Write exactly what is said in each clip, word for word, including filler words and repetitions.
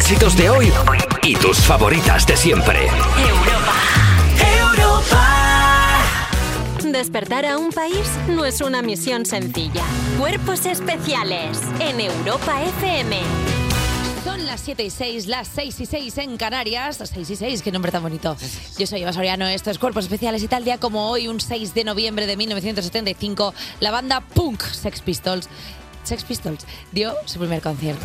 éxitos de hoy y tus favoritas de siempre. Europa, Europa. Despertar a un país no es una misión sencilla. Cuerpos especiales en Europa F M. Son las siete y seis, las seis y seis en Canarias. seis y seis, qué nombre tan bonito. Yo soy Eva Soriano, esto es Cuerpos Especiales y tal día como hoy, un seis de noviembre de mil novecientos setenta y cinco, la banda punk Sex Pistols, Sex Pistols dio su primer concierto.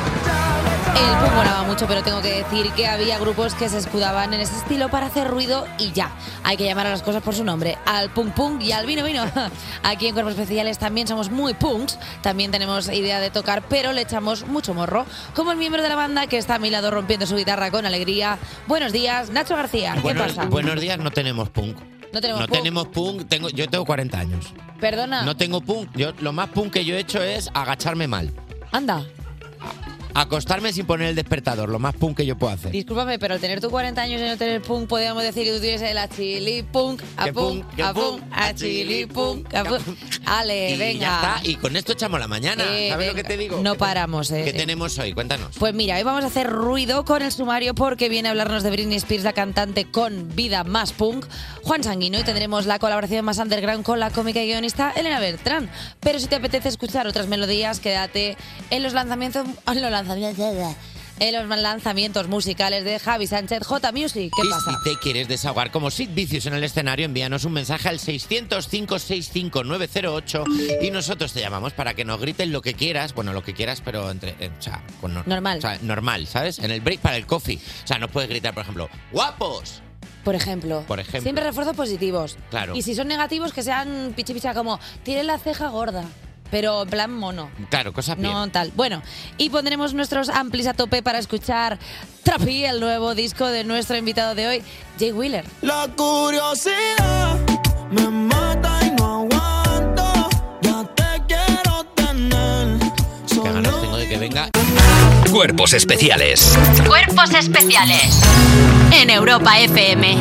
El punk molaba mucho, pero tengo que decir que había grupos que se escudaban en ese estilo para hacer ruido y ya. Hay que llamar a las cosas por su nombre, al punk punk y al vino vino. Aquí en Cuerpos Especiales también somos muy punks, también tenemos idea de tocar, pero le echamos mucho morro. Como el miembro de la banda que está a mi lado rompiendo su guitarra con alegría. Buenos días, Nacho García. ¿Qué Buenos, pasa? buenos días, no tenemos punk. No tenemos no punk. tenemos punk. Tengo, yo tengo cuarenta años. Perdona. No tengo punk. Yo, lo más punk que yo he hecho es agacharme mal. Anda. Acostarme sin poner el despertador, lo más punk que yo puedo hacer. Discúlpame, pero al tener tú cuarenta años y no tener punk, podríamos decir que tú tienes el a chili punk, a Que punk, punk, que a punk, punk, a chili punk, a punk. Ale, Y venga. ya está, y con esto echamos la mañana. Eh, ¿Sabes venga. lo que te digo? No paramos, eh. ¿Qué tenemos hoy? Cuéntanos. Pues mira, hoy vamos a hacer ruido con el sumario porque viene a hablarnos de Britney Spears, la cantante con vida más punk, Juan Sanguino, y tendremos la colaboración más underground con la cómica y guionista Elena Beltrán. Pero si te apetece escuchar otras melodías, quédate en los lanzamientos, en los lanzamientos, en los lanzamientos musicales de Javi Sánchez, J Music. ¿Qué y pasa? si te quieres desahogar como Sid Vicious en el escenario, envíanos un mensaje al seiscientos cinco sesenta y cinco nueve cero ocho y nosotros te llamamos para que nos grites lo que quieras, bueno, lo que quieras, pero entre, eh, o sea, con no- Normal. o sea, normal, ¿sabes? En el break para el coffee. O sea, nos puedes gritar, por ejemplo, ¡guapos! Por ejemplo. Por ejemplo. Siempre refuerzos positivos. Claro. Y si son negativos, que sean pichi picha, como tiene la ceja gorda. Pero en plan mono. Claro, cosas bien. No tal. Bueno, y pondremos nuestros amplis a tope para escuchar Trapi, el nuevo disco de nuestro invitado de hoy, Jay Wheeler. La curiosidad me mata y no aguanto. Ya te quiero tener. Qué ganas tengo de que venga. Cuerpos Especiales. Cuerpos Especiales en Europa F M.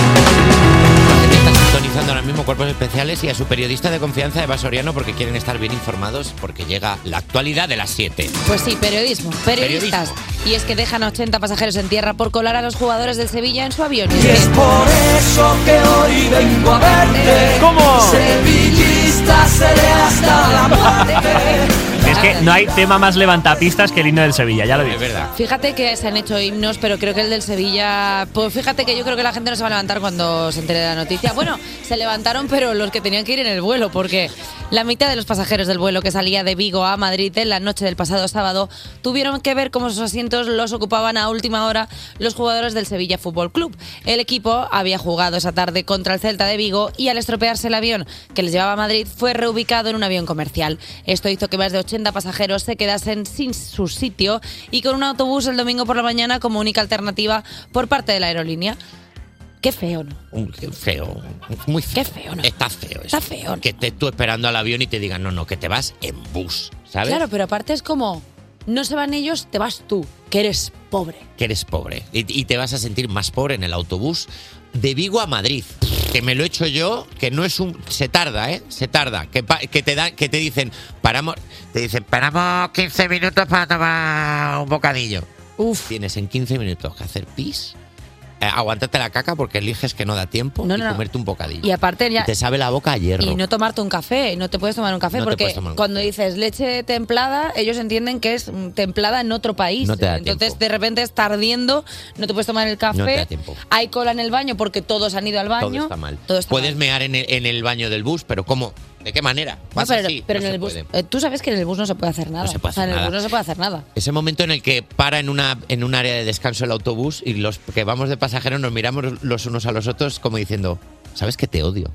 Está sintonizando ahora mismo Cuerpos Especiales y a su periodista de confianza, Eva Soriano, porque quieren estar bien informados, porque llega la actualidad de las siete. Pues sí, periodismo, periodistas. Periodismo. Y es que dejan a ochenta pasajeros en tierra por colar a los jugadores del Sevilla en su avión. Y es por eso que hoy vengo a verte. ¿Cómo? Sevillista seré hasta la muerte. Es que no hay tema más levantapistas que el himno del Sevilla, ya lo digo. Es verdad. Fíjate que se han hecho himnos, pero creo que el del Sevilla... Pues fíjate que yo creo que la gente no se va a levantar cuando se entere de la noticia. Bueno, se levantaron, pero los que tenían que ir en el vuelo, porque la mitad de los pasajeros del vuelo que salía de Vigo a Madrid en la noche del pasado sábado tuvieron que ver cómo sus asientos los ocupaban a última hora los jugadores del Sevilla Fútbol Club. El equipo había jugado esa tarde contra el Celta de Vigo y al estropearse el avión que les llevaba a Madrid fue reubicado en un avión comercial. Esto hizo que más de ochenta pasajeros se quedasen sin su sitio y con un autobús el domingo por la mañana como única alternativa por parte de la aerolínea. Qué feo, ¿no? Un, qué feo, muy feo. Qué feo, ¿no? Está feo eso. Está feo, ¿no? Que estés tú esperando al avión y te digan, no, no, que te vas en bus, ¿sabes? Claro, pero aparte es como, no se van ellos, te vas tú, que eres pobre. Que eres pobre. Y, y te vas a sentir más pobre en el autobús de Vigo a Madrid. Que me lo he hecho yo, que no es un... Se tarda, ¿eh? Se tarda. Que, pa- que, te, da, que te dicen, paramos... Te dicen, paramos quince minutos para tomar un bocadillo. Uf. Tienes en quince minutos que hacer pis, eh, aguantarte la caca porque eliges que no da tiempo No, y no, no. comerte un bocadillo. Y aparte ya... Y te sabe la boca a hierro. Y no tomarte un café, no te puedes tomar un café No te porque puedes tomar un cuando café. dices leche templada, ellos entienden que es mm, templada en otro país. No te da Entonces tiempo. de repente está ardiendo, no te puedes tomar el café. No te da tiempo. Hay cola en el baño porque todos han ido al baño. Todo está mal. Todo está Puedes mal. mear en el, en el baño del bus, pero ¿cómo? ¿De qué manera? No, Vas pero, así, pero no en se el bus, puede. eh, tú sabes que en el bus no se puede hacer nada. No se puede O sea, hacer en el nada. bus no se puede hacer nada. Ese momento en el que para en una en un área de descanso el autobús y los que vamos de pasajeros nos miramos los unos a los otros como diciendo, ¿sabes que te odio?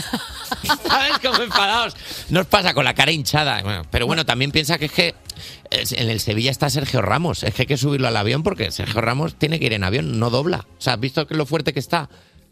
¿Sabes? Como enfadados. Nos pasa con la cara hinchada. Bueno, pero bueno, también piensa que es que es- en el Sevilla está Sergio Ramos. Es que hay que subirlo al avión porque Sergio Ramos tiene que ir en avión, no dobla. O sea, ¿has visto que lo fuerte que está?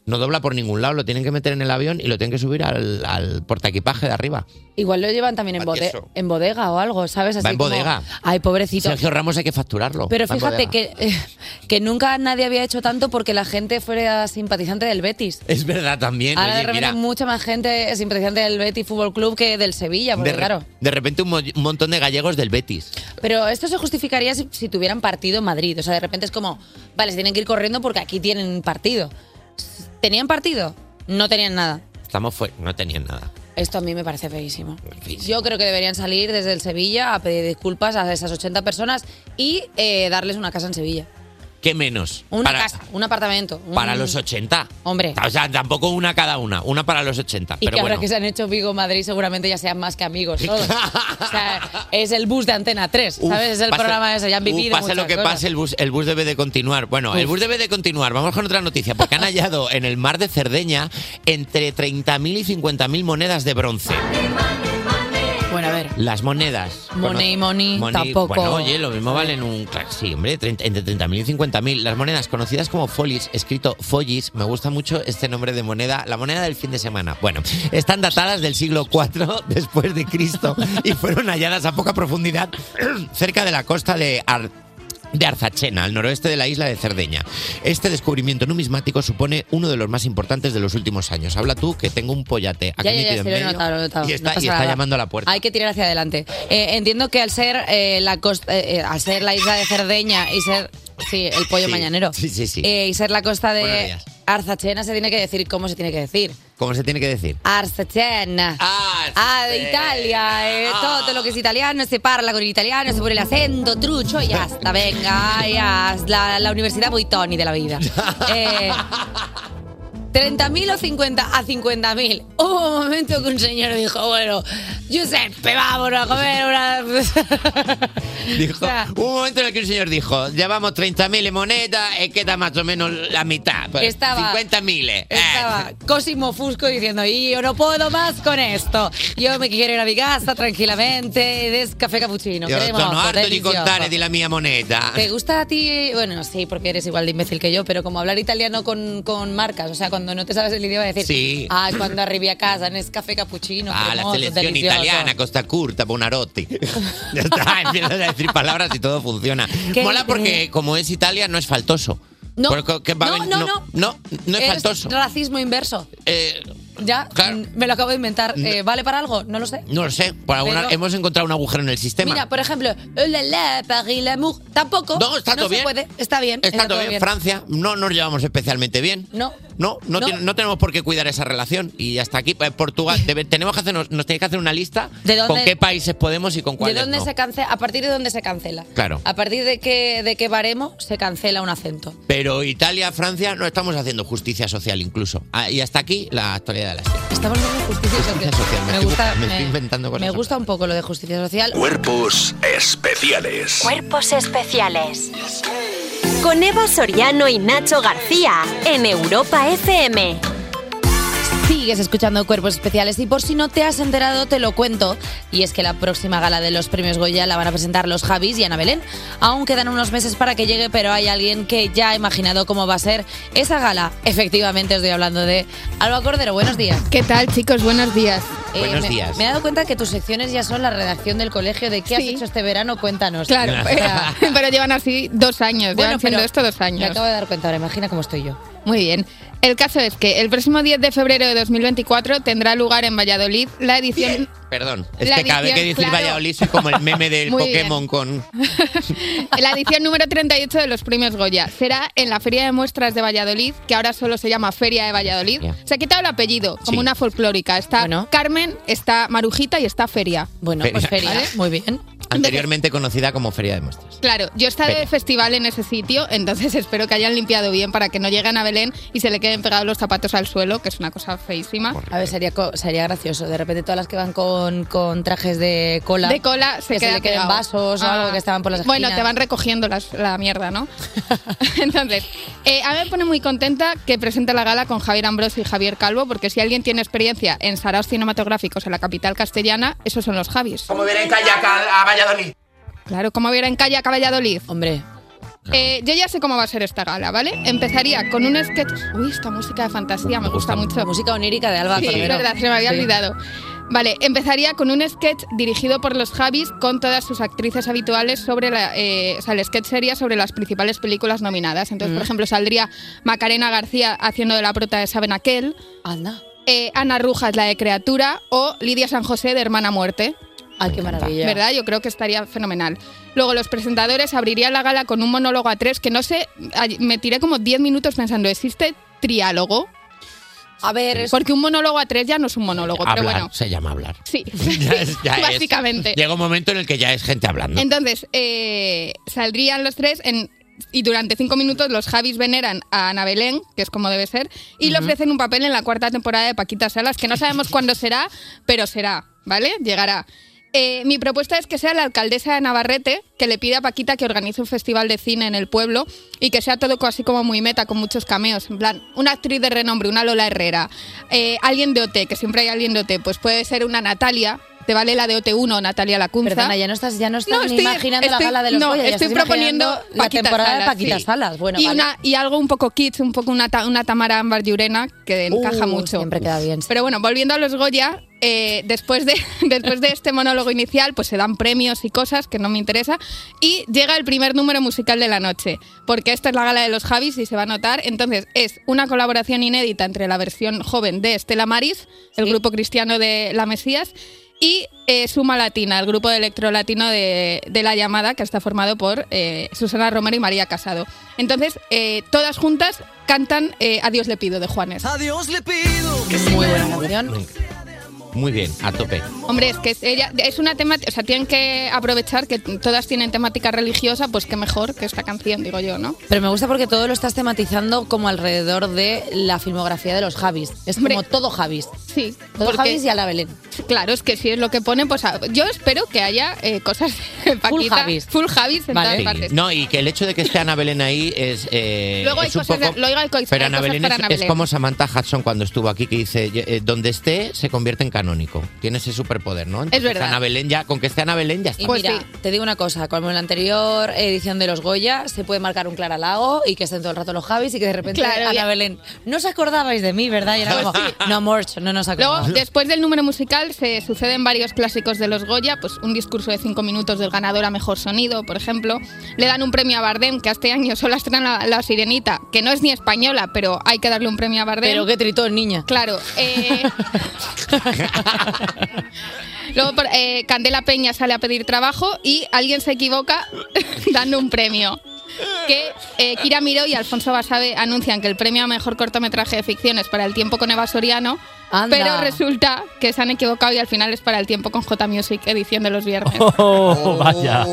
No dobla por ningún lado, lo tienen que meter en el avión y lo tienen que subir al, al portaequipaje de arriba. Igual lo llevan también en, bode en bodega o algo, ¿sabes? Así Va en como, bodega. Ay, pobrecito. Sergio Ramos hay que facturarlo. Pero fíjate que, eh, que nunca nadie había hecho tanto porque la gente fuera simpatizante del Betis. Es verdad también. Ahora Oye, de repente mira, mucha más gente simpatizante del Betis Fútbol Club que del Sevilla, porque de, re- claro. de repente un, mo- un montón de gallegos del Betis. Pero esto se justificaría si, si tuvieran partido en Madrid. O sea, de repente es como, vale, se tienen que ir corriendo porque aquí tienen partido. ¿Tenían partido? No tenían nada. Estamos fuera, no tenían nada. Esto a mí me parece feísimo. Feísimo. Yo creo que deberían salir desde el Sevilla a pedir disculpas a esas ochenta personas y eh, darles una casa en Sevilla. ¿Qué menos? Una para, casa, un apartamento. Un... Para los ochenta. Hombre. O sea, tampoco una cada una. Una para los ochenta. Y Pero que ahora bueno. que se han hecho Vigo-Madrid seguramente ya sean más que amigos todos. O sea, es el bus de Antena tres, Uf, ¿sabes? Es el pase- programa ese, ya han uf, vivido pase muchas lo que cosas. pase, el bus, el bus debe de continuar. Bueno, Uf. el bus debe de continuar. Vamos con otra noticia, porque han hallado en el mar de Cerdeña entre treinta mil y cincuenta mil monedas de bronce. Bueno, a ver. Las monedas. Money, money, Money, tampoco. Bueno, oye, lo mismo valen un... claro, sí, hombre, treinta entre treinta mil y cincuenta mil. Las monedas conocidas como folis, escrito follis, me gusta mucho este nombre de moneda, la moneda del fin de semana. Bueno, están datadas del siglo cuatro después de Cristo y fueron halladas a poca profundidad cerca de la costa de Ar de Arzachena, al noroeste de la isla de Cerdeña. Este descubrimiento numismático supone uno de los más importantes de los últimos años. Habla tú, que tengo un pollate aquí Ya, ya, ya, metido sí, en lo he medio notado, lo he notado. y No está, pasa y está nada. llamando a la puerta. Hay que tirar hacia adelante. Eh, entiendo que al ser eh, la costa, eh, al ser la isla de Cerdeña y ser sí, el pollo Sí, mañanero sí, sí, sí. eh, y ser la costa Buenos de días. Arzachena se tiene que decir cómo se tiene que decir. ¿Cómo se tiene que decir? Arzachena. Ah, de Italia. Eh, Ah. Todo lo que es italiano se parla con el italiano, se pone el acento, trucho y ya está. Venga, ya. La, la Universidad Boitoni de la vida. Eh, treinta mil o cincuenta a cincuenta mil. Hubo un momento que un señor dijo, bueno, Giuseppe, vámonos a comer una... Dijo, O sea, hubo un momento en el que un señor dijo, llevamos treinta mil en moneda, es queda más o menos la mitad. Pues, Estaba- cincuenta mil. Eh. Estaba Cosimo Fusco diciendo, y yo no puedo más con esto. Yo me quiero ir a mi casa tranquilamente, des café cappuccino. Io cremoso, sono harto di delicioso. contare di la mia moneta. ¿Te gusta a ti? Bueno, sí, porque eres igual de imbécil que yo, pero como hablar italiano con, con marcas, o sea, cuando no te sabes el idioma, decir, Sí. ah, cuando arribi a casa, es café cappuccino, Ah, la cremoso, selección delicioso. italiana, Costa Curta, Bonarotti. Ya está, empiezas a decir palabras y todo funciona. ¿Qué? Mola porque como es Italia no es faltoso. No, Porque- que va a no, ven- no, no, no. no, no es faltoso. racismo inverso. Eh, Ya, Claro. mm, me lo acabo de inventar. Eh, ¿Vale para algo? No lo sé. no lo sé, por alguna- Pero- hemos encontrado un agujero en el sistema. Mira, por ejemplo, oh la la, Paris l'amour. Tampoco. No, está todo se bien. puede. Está bien. Está todo bien. Francia, no nos llevamos especialmente bien. No. No, no, No. tiene- no tenemos por qué cuidar esa relación. Y hasta aquí, eh, Portugal, debe- tenemos que hacernos, nos tenéis que hacer una lista ¿De dónde- con qué países podemos y con ¿De cuáles dónde no. se cancela? ¿A partir de dónde se cancela? Claro. ¿A partir de qué, de qué baremo se cancela un acento? Pero Italia, Francia, no estamos haciendo justicia social incluso. Ah, y hasta aquí la actualidad de la serie. Estamos haciendo justicia social. Justicia social, me Me estoy gusta, bu- me estoy inventando cosas. me gusta un poco lo de justicia social. Cuerpos especiales. Cuerpos especiales. Con Eva Soriano y Nacho García en Europa F M. Sigues escuchando Cuerpos Especiales y por si no te has enterado te lo cuento, y es que la próxima gala de los premios Goya la van a presentar los Javis y Ana Belén. Aún quedan unos meses para que llegue, pero hay alguien que ya ha imaginado cómo va a ser esa gala. Efectivamente estoy hablando de Alba Cordero. Buenos días. ¿Qué tal, chicos? Buenos días. Eh, Buenos me, días. me he dado cuenta que tus secciones ya son la redacción del colegio. ¿De qué has Sí. hecho este verano? Cuéntanos. Claro, O sea, pero llevan así dos años, llevan haciendo esto dos me años. acabo de dar cuenta ahora, imagina cómo estoy yo. Muy bien. El caso es que el próximo diez de febrero de dos mil veinticuatro tendrá lugar en Valladolid la edición... Perdón, es La que cada vez que edición, dices claro. Valladolid soy como el meme del Muy Pokémon con... La edición número treinta y ocho de los premios Goya será en la Feria de Muestras de Valladolid, que ahora solo se llama Feria de Valladolid. Ya. Se ha quitado el apellido, como Sí. una folclórica. Está Bueno. Carmen, está Marujita y está Feria. Bueno, Feria. pues feria, ¿Vale? muy bien. Anteriormente conocida como Feria de Muestras. Claro, yo he estado Feria. de festival en ese sitio, entonces espero que hayan limpiado bien para que no lleguen a Belén y se le queden pegados los zapatos al suelo, que es una cosa feísima. A ver, sería, co- sería gracioso. De repente todas las que van con, con trajes de cola. De cola se que queda se le queden pegado. vasos o Ah. algo que estaban por las esquinas. Bueno, te van recogiendo las- la mierda, ¿no? Entonces, eh, a mí me pone muy contenta que presente la gala con Javier Ambrosio y Javier Calvo, porque si alguien tiene experiencia en saraos cinematográficos en la capital castellana, esos son los Javis. Como viene en kayak a, a Valladolid. Claro, como viera en calle a Valladolid. Hombre, Eh, yo ya sé cómo va a ser esta gala, ¿vale? Empezaría con un sketch... Uy, esta música de fantasía me, me gusta, gusta mucho. Música onírica de Alba Sí, Cordero. es verdad, se me había sí. olvidado. Vale, empezaría con un sketch dirigido por los Javis con todas sus actrices habituales sobre la... Eh, o sea, el sketch sería sobre las principales películas nominadas. Entonces, mm. por ejemplo, saldría Macarena García haciendo de la prota de Saben Aquel. Anda. Eh, Ana Rujas, la de Criatura, o Lidia San José de Hermana Muerte. ¡Ay, qué maravilla! ¿Verdad? Yo creo que estaría fenomenal. Luego, los presentadores abrirían la gala con un monólogo a tres que no sé, me tiré como diez minutos pensando, ¿existe triálogo? A ver, es... porque un monólogo a tres ya no es un monólogo, hablar, pero bueno. Se llama hablar. Sí, ya es, ya básicamente. Es, llega un momento en el que ya es gente hablando. Entonces, eh, saldrían los tres en... Y durante cinco minutos los Javis veneran a Ana Belén, que es como debe ser, y uh-huh. le ofrecen un papel en la cuarta temporada de Paquita Salas, que no sabemos cuándo será, pero será, ¿vale? Llegará. Eh, mi propuesta es que sea la alcaldesa de Navarrete que le pida a Paquita que organice un festival de cine en el pueblo y que sea todo así como muy meta, con muchos cameos. En plan, una actriz de renombre, una Lola Herrera, eh, alguien de O T, que siempre hay alguien de O T, pues puede ser una Natalia. Te vale la de O T uno, Natalia Lacunza. Perdona, ya no estás, ya no estás no, ni estoy, imaginando estoy, la gala de los no, Goya, ya estoy estás proponiendo la temporada Salas, de Paquita sí. Salas. Bueno, y, vale. una, y algo un poco kids, un poco una, una Tamara Ámbar Llurena, que encaja uh, mucho. Siempre queda bien. Pero bueno, volviendo a los Goya, eh, después, de, después de este monólogo inicial, pues se dan premios y cosas que no me interesa, y llega el primer número musical de la noche, porque esta es la gala de los Javis y se va a notar. Entonces es una colaboración inédita entre la versión joven de Estela Maris, el ¿Sí? grupo cristiano de La Mesías, y eh, Suma Latina, el grupo de electro latino de, de La Llamada, que está formado por eh, Susana Romero y María Casado. Entonces, eh, todas juntas cantan eh, Adiós le pido, de Juanes. Adiós le pido. Que es muy buena canción. Muy bien, a tope. Hombre, es que es, ella, es una temática, o sea, tienen que aprovechar que todas tienen temática religiosa, pues qué mejor que esta canción, digo yo, ¿no? Pero me gusta porque todo lo estás tematizando como alrededor de la filmografía de los Javis. Es Hombre, como todo Javis. Sí. Todo porque, Javis y Ana Belén. Claro, es que si es lo que ponen, pues yo espero que haya eh, cosas de Paquita. Full Javis. Full Javis en vale. todas sí. partes. No, y que el hecho de que esté Ana Belén ahí es... Eh, Luego hay es un cosas, poco, de, lo hay cosas, pero hay Ana cosas Belén para es, Ana Belén. es como Samantha Hudson cuando estuvo aquí, que dice, eh, donde esté se convierte en canónico. Tiene ese superpoder, ¿no? Entonces, es verdad. Ana Belén ya, con que esté Ana Belén ya está. Y pues mira, sí. te digo una cosa, como en la anterior edición de los Goya, se puede marcar un claralago y que estén todo el rato los Javis y que de repente claro, Ana ya. Belén, no os acordabais de mí, ¿verdad? Y era como, no, Morch, no nos acordamos. Luego, después del número musical, se suceden varios clásicos de los Goya, pues un discurso de cinco minutos del ganador a mejor sonido, por ejemplo. Le dan un premio a Bardem, que este año solo estrena la, la Sirenita, que no es ni española, pero hay que darle un premio a Bardem. Pero qué tritón, niña. Claro. Eh... Luego, eh, Candela Peña sale a pedir trabajo y alguien se equivoca dando un premio. Que eh, Kira Miró y Alfonso Basabe anuncian que el premio a mejor cortometraje de ficción es para El tiempo con Eva Soriano. Anda. Pero resulta que se han equivocado y al final es para El tiempo con J Music, edición de los viernes. Oh, vaya.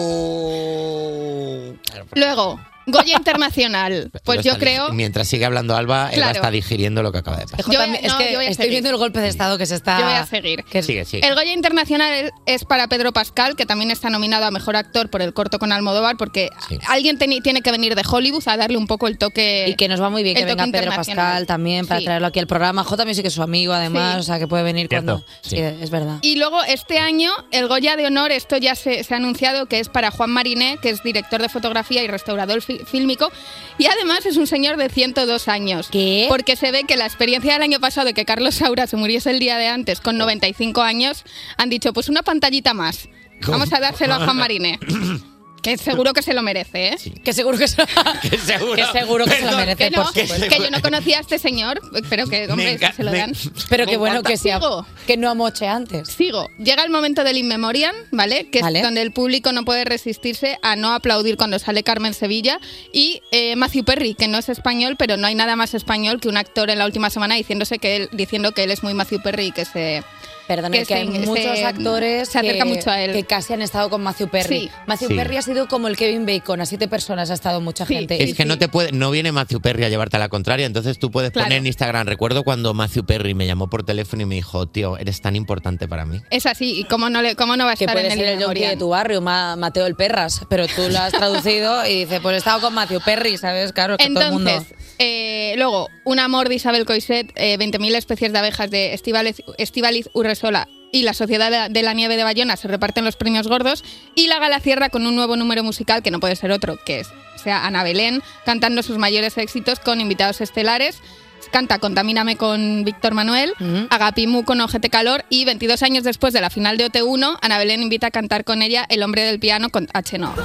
Luego, Goya Internacional. Pues yo creo... Mientras sigue hablando Alba, Claro. Eva está digiriendo lo que acaba de pasar. Yo voy a- es no, que yo voy a estoy seguir. viendo el golpe de estado que se está... Yo voy a seguir. que- Sigue, sigue. El Goya Internacional es para Pedro Pascal, que también está nominado a Mejor Actor por el corto con Almodóvar, porque Sí. alguien teni- tiene que venir de Hollywood a darle un poco el toque. Y que nos va muy bien el que venga toque Pedro internacional. Pascal también para Sí. traerlo aquí al programa. J también sí que es su amigo, además, Sí. o sea, que puede venir Cierto. cuando... Sí, Sí. es verdad. Y luego este año el Goya de Honor, esto ya se, se ha anunciado que es para Juan Mariné, que es director de fotografía y restaurador fi- fílmico, y además es un señor de ciento dos años. ¿Qué? Porque se ve que la experiencia del año pasado de que Carlos Saura se muriese el día de antes con noventa y cinco años, han dicho, pues una pantallita más. Vamos a dárselo a Juan Mariné. Que seguro que se lo merece, ¿eh? Que seguro que se, Que seguro, que, seguro que se lo Perdón, merece, Que no, por que, supuesto. yo no conocía a este señor, pero que, hombre, enca- si se lo me- dan. Pero qué Me bueno encanta. que sea, Sigo. que no amoche antes. Sigo. Llega el momento del In Memoriam, ¿vale? Que Vale. es donde el público no puede resistirse a no aplaudir cuando sale Carmen Sevilla. Y eh, Matthew Perry, que no es español, pero no hay nada más español que un actor en la última semana diciéndose que él, diciendo que él es muy Matthew Perry y que se... Perdona, que que hay se- muchos se- actores se acerca que, mucho a él. que casi han estado con Matthew Perry. Sí. Matthew Sí. Perry ha sido como el Kevin Bacon, a siete personas ha estado mucha Sí. gente. Es Sí, que sí. no te puede, no viene Matthew Perry a llevarte a la contraria, entonces tú puedes Claro. poner en Instagram. Recuerdo cuando Matthew Perry me llamó por teléfono y me dijo, tío, eres tan importante para mí. Es así, y cómo no, le, cómo no va a Que estar puede en el ser In el yonki Memoriam. de tu barrio, Ma- Mateo el Perras, pero tú lo has traducido y dices, pues he estado con Matthew Perry, ¿sabes? Claro, que todo el mundo... Entonces, eh, luego, Un amor de Isabel Coixet, eh, veinte mil especies de abejas de Estíbaliz Estíbaliz Urresola y la Sociedad de la, de la Nieve de Bayona se reparten los premios gordos, y la gala cierra con un nuevo número musical que no puede ser otro, que es sea, Ana Belén, cantando sus mayores éxitos con invitados estelares. Canta Contamíname con Víctor Manuel, uh-huh. Agapimu con Ojete Calor y veintidós años después de la final de O T uno, Ana Belén invita a cantar con ella El hombre del piano con H N O.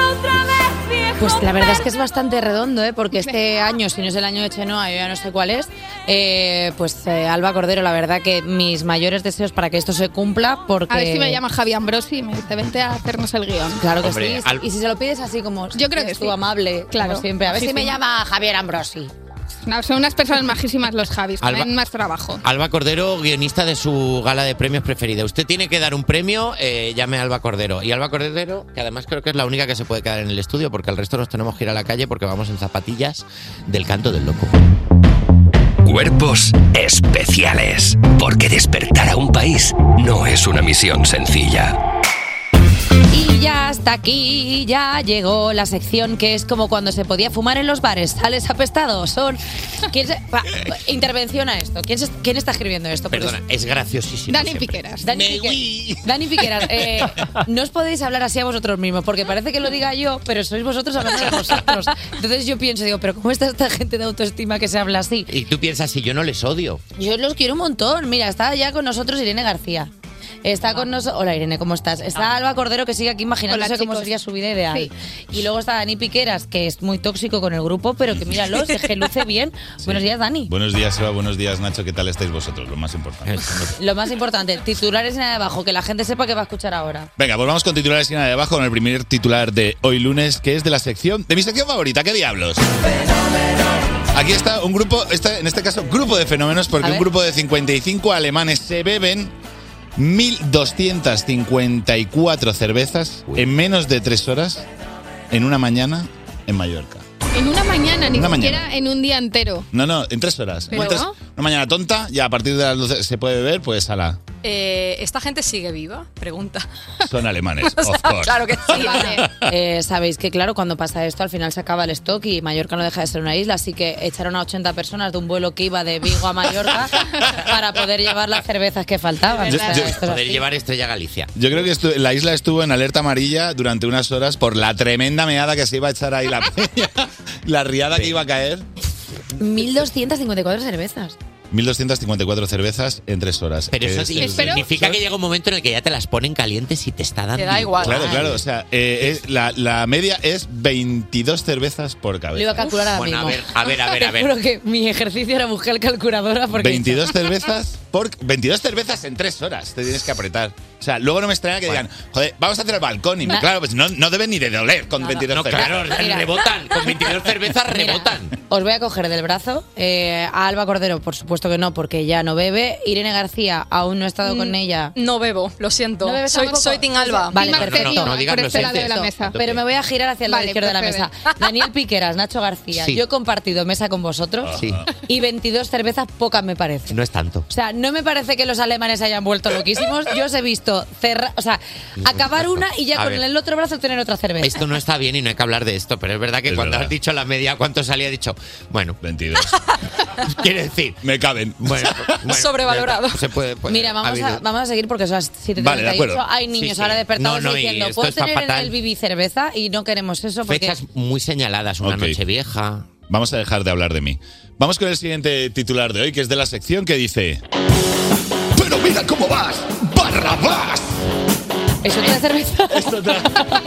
Pues la verdad es que es bastante redondo, ¿eh? Porque este año, si no es el año de Chenoa, yo ya no sé cuál es, eh, pues eh, Alba Cordero, la verdad que mis mayores deseos para que esto se cumpla, porque... A ver si me llama Javi Ambrosi y me dice, vente a hacernos el guión. Claro que Hombre, sí, al... y si se lo pides así como... Yo creo que tú sí. amable, claro. Como siempre. A ver sí, si sí. me llama Javier Ambrosi. No, son unas personas majísimas los Javis, Alba, tienen más trabajo. Alba Cordero, guionista de su gala de premios preferida. Usted tiene que dar un premio, eh, llame a Alba Cordero. Y Alba Cordero, que además creo que es la única que se puede quedar en el estudio, porque el resto nos tenemos que ir a la calle porque vamos en zapatillas del Canto del Loco. Cuerpos especiales. Porque despertar a un país no es una misión sencilla. Y ya hasta aquí, ya llegó la sección que es como cuando se podía fumar en los bares. ¿Sales apestado? Son... ¿Quién se... Va, intervención a esto. ¿Quién, se... ¿Quién está escribiendo esto? Perdona, es graciosísimo. Dani siempre. Piqueras. Dani, Pique... Dani Piqueras, eh, no os podéis hablar así a vosotros mismos, porque parece que lo diga yo, pero sois vosotros hablando de vosotros. Entonces yo pienso, digo, ¿pero cómo está esta gente de autoestima que se habla así? Y tú piensas, si yo no les odio. Yo los quiero un montón. Mira, está ya con nosotros Irene García. Está con nosotros... Hola, Irene, ¿cómo estás? Está Alba Cordero, que sigue aquí imaginándose Hola, cómo chicos. sería su vida ideal. Sí. Y luego está Dani Piqueras, que es muy tóxico con el grupo, pero que míralo, se que luce bien. Sí. Buenos días, Dani. Buenos días, Eva. Buenos días, Nacho. ¿Qué tal estáis vosotros? Lo más importante. Lo más importante, titulares y nada de abajo, que la gente sepa que va a escuchar ahora. Venga, pues vamos con titulares y nada de abajo, con el primer titular de hoy lunes, que es de la sección, de mi sección favorita. ¿Qué diablos? Aquí está un grupo, está, en este caso, grupo de fenómenos, porque un grupo de cincuenta y cinco alemanes se beben mil doscientas cincuenta y cuatro cervezas Uy. en menos de tres horas en una mañana en Mallorca. En una mañana, ni una siquiera mañana. en un día entero. No, no, en tres horas. ¿Pero? Tres, una mañana tonta y a partir de las doce se puede beber, pues ala. Eh, ¿Esta gente sigue viva? Pregunta. Son alemanes, of course. Claro que sí. Vale. Eh, Sabéis que, claro, cuando pasa esto, al final se acaba el stock y Mallorca no deja de ser una isla, así que echaron a ochenta personas de un vuelo que iba de Vigo a Mallorca para poder llevar las cervezas que faltaban. Yo, o sea, yo, esto es Poder así. llevar Estrella Galicia. Yo creo que estu- la isla estuvo en alerta amarilla durante unas horas por la tremenda meada que se iba a echar ahí la peña, la riada Sí. que iba a caer. mil doscientas cincuenta y cuatro cervezas. mil doscientas cincuenta y cuatro cervezas en tres horas. Pero eso Es- sí, Espero- significa que llega un momento en el que ya te las ponen calientes y te está dando Te da igual. Claro, claro. O sea, eh, es- la, la media es veintidós cervezas por Lo iba a cabeza. calcular ahora Bueno, a mismo. ver, a ver, a ver, a ver. Te juro que mi ejercicio era buscar calculadora porque... veintidós cervezas por veintidós cervezas en tres horas. Te tienes que apretar. O sea, luego no me extraña que Bueno. digan, joder, vamos a hacer el balcón. Y Na- claro, pues no, no deben ni de doler con Nada. veintidós No, cervezas. claro, Mira. rebotan. Con veintidós cervezas Mira, rebotan. os voy a coger del brazo. Eh, a Alba Cordero, por supuesto que no, porque ya no bebe. Irene García, aún no he estado con ella. No bebo, lo siento. ¿No bebes soy, tampoco? soy Team Alba. Vale, Team perfecto. Arsenio, No, no digas por los este lado de la entes. mesa. Pero me voy a girar hacia el lado Vale, izquierdo de la procede. mesa. Daniel Piqueras, Nacho García. Sí. Yo he compartido mesa con vosotros Sí. y veintidós cervezas pocas me parecen. No es tanto. O sea, no me parece que los alemanes se hayan vuelto loquísimos. Yo os he visto cerrar, o sea, acabar una y ya A con ver. el otro brazo tener otra cerveza. Esto no está bien y no hay que hablar de esto, pero es verdad que Es cuando verdad. has dicho la media, ¿cuánto salía? He dicho, bueno, veintidós. quiere decir, Me caben. bueno, bueno, Sobrevalorado. Se puede, puede- Mira, ha vamos a, habido- vamos a seguir porque son las siete Vale, de treinta y ocho. acuerdo. Hay niños Sí, sí. ahora despertados No, no, y diciendo, esto ¿puedo está tener en fatal. el Bibi cerveza? Y no queremos eso porque... Fechas muy señaladas, una Ok. noche vieja. Vamos a dejar de hablar de mí. Vamos con el siguiente titular de hoy, que es de la sección que dice... Pero mira cómo vas, Barrabás. ¿Es otra cerveza? Es otra-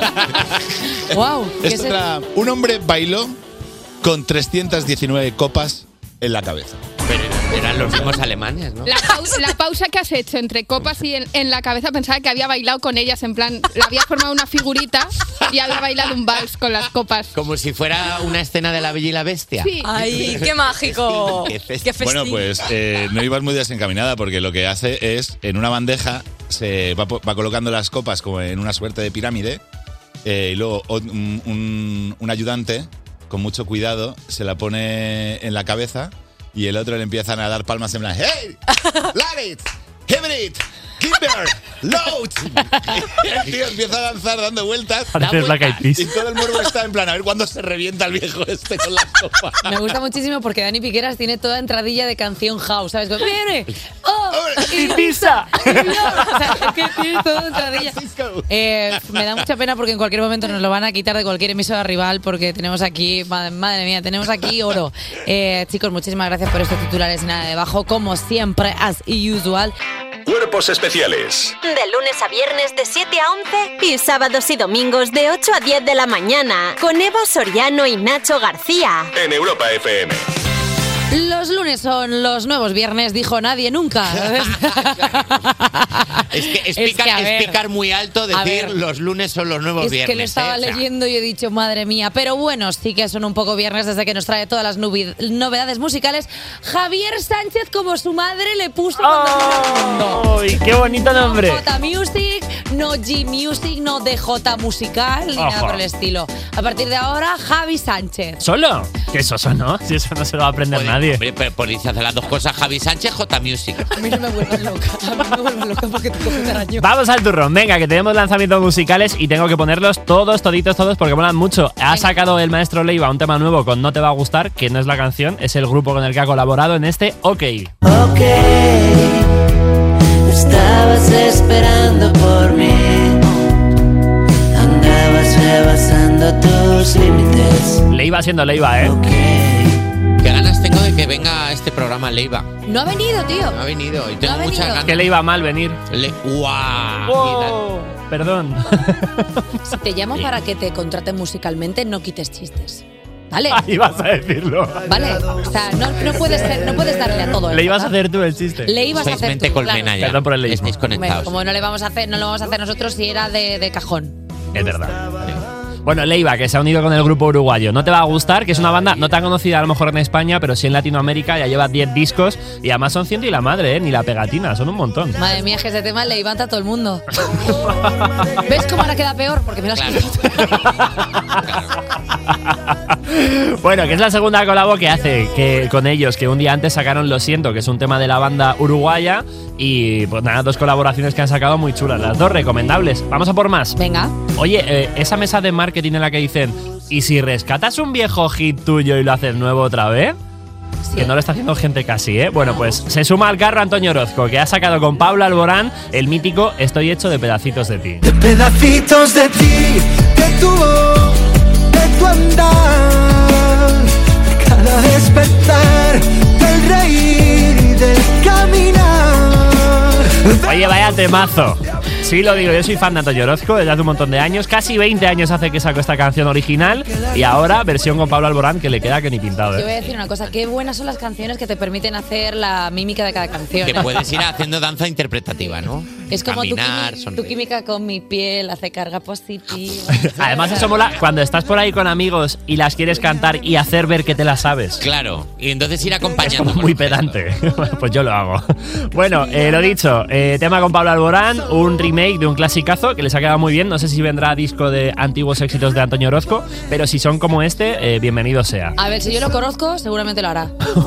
¡Wow! ¿Qué es es otra- Un hombre bailó con trescientas diecinueve copas en la cabeza. Pero eran, eran los mismos alemanes, ¿no? La, pausa, la pausa que has hecho entre copas y en, en la cabeza pensaba que había bailado con ellas, en plan, le había formado una figurita y había bailado un vals con las copas. Como si fuera una escena de La Bella y la Bestia. Sí. ¡Ay, qué mágico! Qué festivo. ¡Qué festivo! Bueno, pues eh, no ibas muy desencaminada porque lo que hace es, en una bandeja, se va, po- va colocando las copas como en una suerte de pirámide eh, y luego o- un, un- un ayudante, con mucho cuidado, se la pone en la cabeza y el otro le empiezan a dar palmas en plan, ¡Hey! ¡Larry! ¡Hibrit! Kimber, load. El tío empieza a danzar dando vueltas. Da Pareces Black Eyed vueltas Peas. y todo el mundo está en plan, a ver cuándo se revienta el viejo este con las copas. Me gusta muchísimo porque Dani Piqueras tiene toda entradilla de canción house, ¿sabes? Como, ¡viene! ¡Oh! ¡Ibiza! O sea, es que tiene toda entradilla. Eh, me da mucha pena porque en cualquier momento nos lo van a quitar de cualquier emisora rival porque tenemos aquí, madre, madre mía, tenemos aquí oro. Eh, chicos, muchísimas gracias por estos titulares y nada debajo, como siempre, as usual. Cuerpos especiales. De lunes a viernes de siete a once y sábados y domingos de ocho a diez de la mañana con Eva Soriano y Nacho García. En Europa F M. Los lunes son los nuevos viernes, dijo nadie nunca. Es que es, Es picar, que, a es ver, picar muy alto a decir ver. los lunes son los nuevos Es viernes. que lo estaba ¿eh? O sea, leyendo y he dicho, madre mía. Pero bueno, sí que son un poco viernes desde que nos trae todas las nubi- novedades musicales. Javier Sánchez, como su madre le puso cuando vino al mundo. ¡Ay, qué bonito nombre! No J Music, no G Music, no D J Musical, ni nada Ojo. por el estilo. A partir de ahora, Javi Sánchez. ¿Solo? Que eso, eso no. Si eso no se lo va a aprender Joder, nadie. Hombre, pero por hacer las dos cosas, Javi Sánchez, J Music. A mí no me vuelvas loca. A mí me vuelvas loca porque te coges araño. Vamos al turrón, venga, que tenemos lanzamientos musicales y tengo que ponerlos todos, toditos, todos, porque molan mucho. Ha sacado el maestro Leiva un tema nuevo con No Te Va a Gustar, que no es la canción, es el grupo con el que ha colaborado en este OK. Ok, estabas esperando por mí, andabas rebasando tus límites. Leiva siendo Leiva, ¿eh? Qué ganas tengo de que venga a este programa Leiva. No ha venido, tío. No ha venido y tengo No ha muchas venido. ganas. Que le iba mal venir. Le- ¡Guau! Oh, perdón. Si te llamo para que te contraten musicalmente, no quites chistes. ¿Vale? Ahí vas a decirlo. ¿Vale? O sea, no, no, puedes, ser- no puedes darle a todo. Le ibas a ¿verdad? hacer tú el chiste. Le ibas a Sois hacer mente tú, colmena claro. ya. Perdón por el leísmo. Estáis Hombre, conectados. como no le vamos a hacer, no lo vamos a hacer nosotros si era de, de cajón. Es verdad. Bueno, Leiva, que se ha unido con el grupo uruguayo. No Te Va a Gustar, que es una banda no tan conocida a lo mejor en España, pero sí en Latinoamérica. Ya lleva diez discos y además son ciento y la madre, ¿eh? Ni la pegatina, son un montón. Madre mía, es que ese tema le levanta a todo el mundo. ¿Ves cómo ahora queda peor? Porque me lo has Claro. quitado. Bueno, que es la segunda colabo que hace que con ellos, que un día antes sacaron Lo Siento, que es un tema de la banda uruguaya. Y pues nada, dos colaboraciones que han sacado muy chulas, las dos recomendables. Vamos a por más. Venga. Oye, eh, esa mesa de marketing en la que dicen, ¿y si rescatas un viejo hit tuyo y lo haces nuevo otra vez? Sí. Que no lo está haciendo gente casi, ¿eh? Bueno, pues se suma al carro Antonio Orozco, que ha sacado con Pablo Alborán el mítico Estoy hecho de pedacitos de ti. De pedacitos de ti, de tu voz, de tu andar, de cada despertar, del reír y del caminar. Oye, vaya temazo. Sí, lo digo, yo soy fan de Antonio Orozco desde hace un montón de años. Casi veinte años hace que sacó esta canción original y ahora versión con Pablo Alborán que le queda que ni pintado, Te voy ¿eh? a decir una cosa, qué buenas son las canciones que te permiten hacer la mímica de cada canción. Que puedes ir haciendo danza interpretativa, ¿no? Es como tu, Caminar, quimi- tu sonreír. química con mi piel hace carga positiva. Además eso mola cuando estás por ahí con amigos y las quieres cantar y hacer ver que te las sabes. Claro, y entonces ir Es acompañando. como con muy el gesto. pedante. Pues yo lo hago. Bueno, eh, lo dicho, eh, tema con Pablo Alborán, un remake de un clasicazo que les ha quedado muy bien. No sé si vendrá disco de antiguos éxitos de Antonio Orozco, pero si son como este, eh, bienvenido sea. A ver, si yo lo conozco, seguramente lo hará.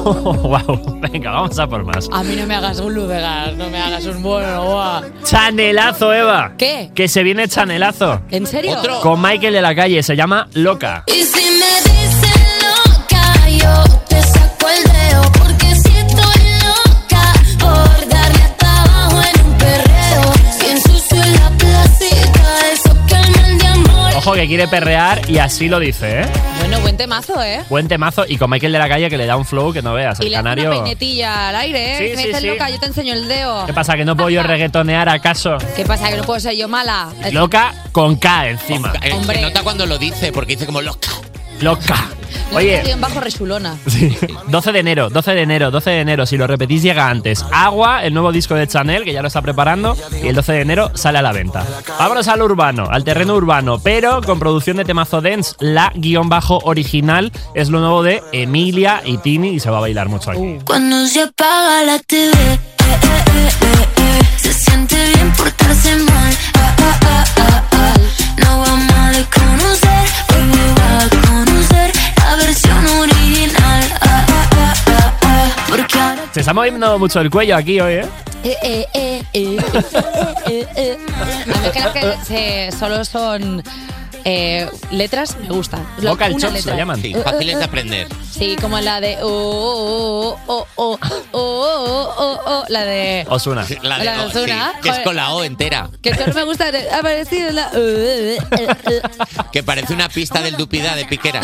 Wow, venga, vamos a por más. A mí no me hagas un Ludegas, no me hagas un bueno, guau. Chanelazo, Eva. ¿Qué? Que se viene chanelazo. ¿En serio? Otro. Con Michael de la Calle, se llama Loca. Y si me dicen loca, yo te saco el dedo, porque si estoy loca por darle hasta abajo en un perreo, si ensucio la placita, eso que el mal de amor. Ojo que quiere perrear y así lo dice, ¿eh? Bueno, buen temazo, ¿eh? Buen temazo y con Michael de la Calle que le da un flow que no veas. Y El le hace canario. una peinetilla al aire, ¿eh? Sí, me sí, dices sí. loca, yo te enseño el dedo. ¿Qué pasa? ¿Que no puedo yo reggaetonear acaso? ¿Qué pasa? ¿Que no puedo ser yo mala? Loca con K encima. Eh, Hombre. Se nota cuando lo dice, porque dice como loca. Loca. Oye. Oye, En bajo resulona. sí. doce de enero, doce de enero, doce de enero. Si lo repetís llega antes. Agua, el nuevo disco de Chanel, que ya lo está preparando. Y el doce de enero sale a la venta. Vámonos al urbano, al terreno urbano. Pero con producción de temazo dance. La guión bajo original es lo nuevo de Emilia y Tini. Y se va a bailar mucho aquí. Cuando se apaga la T V, eh, eh, eh, eh, eh, se siente bien portarse mal. Ah, ah, ah, ah, ah. No vamos a desconocer, hoy me va a conocer la versión original. Ah, ah, ah, ah, ah. Porque ahora Se está moviendo mucho el cuello aquí hoy, ¿eh? Eh, eh, eh, eh, eh, eh. A mí que las que se- solo son eh, letras me gustan. La- Vocal una chops letra. lo llaman. Sí, fáciles de aprender. Sí, como la de oh, oh, oh, oh, oh, oh, oh, oh, la de Ozuna. La de La de O, sí, Ozuna, que es joder. con la O entera. que solo me gusta de- ha aparecido la Que parece una pista del Dupida de Piquera.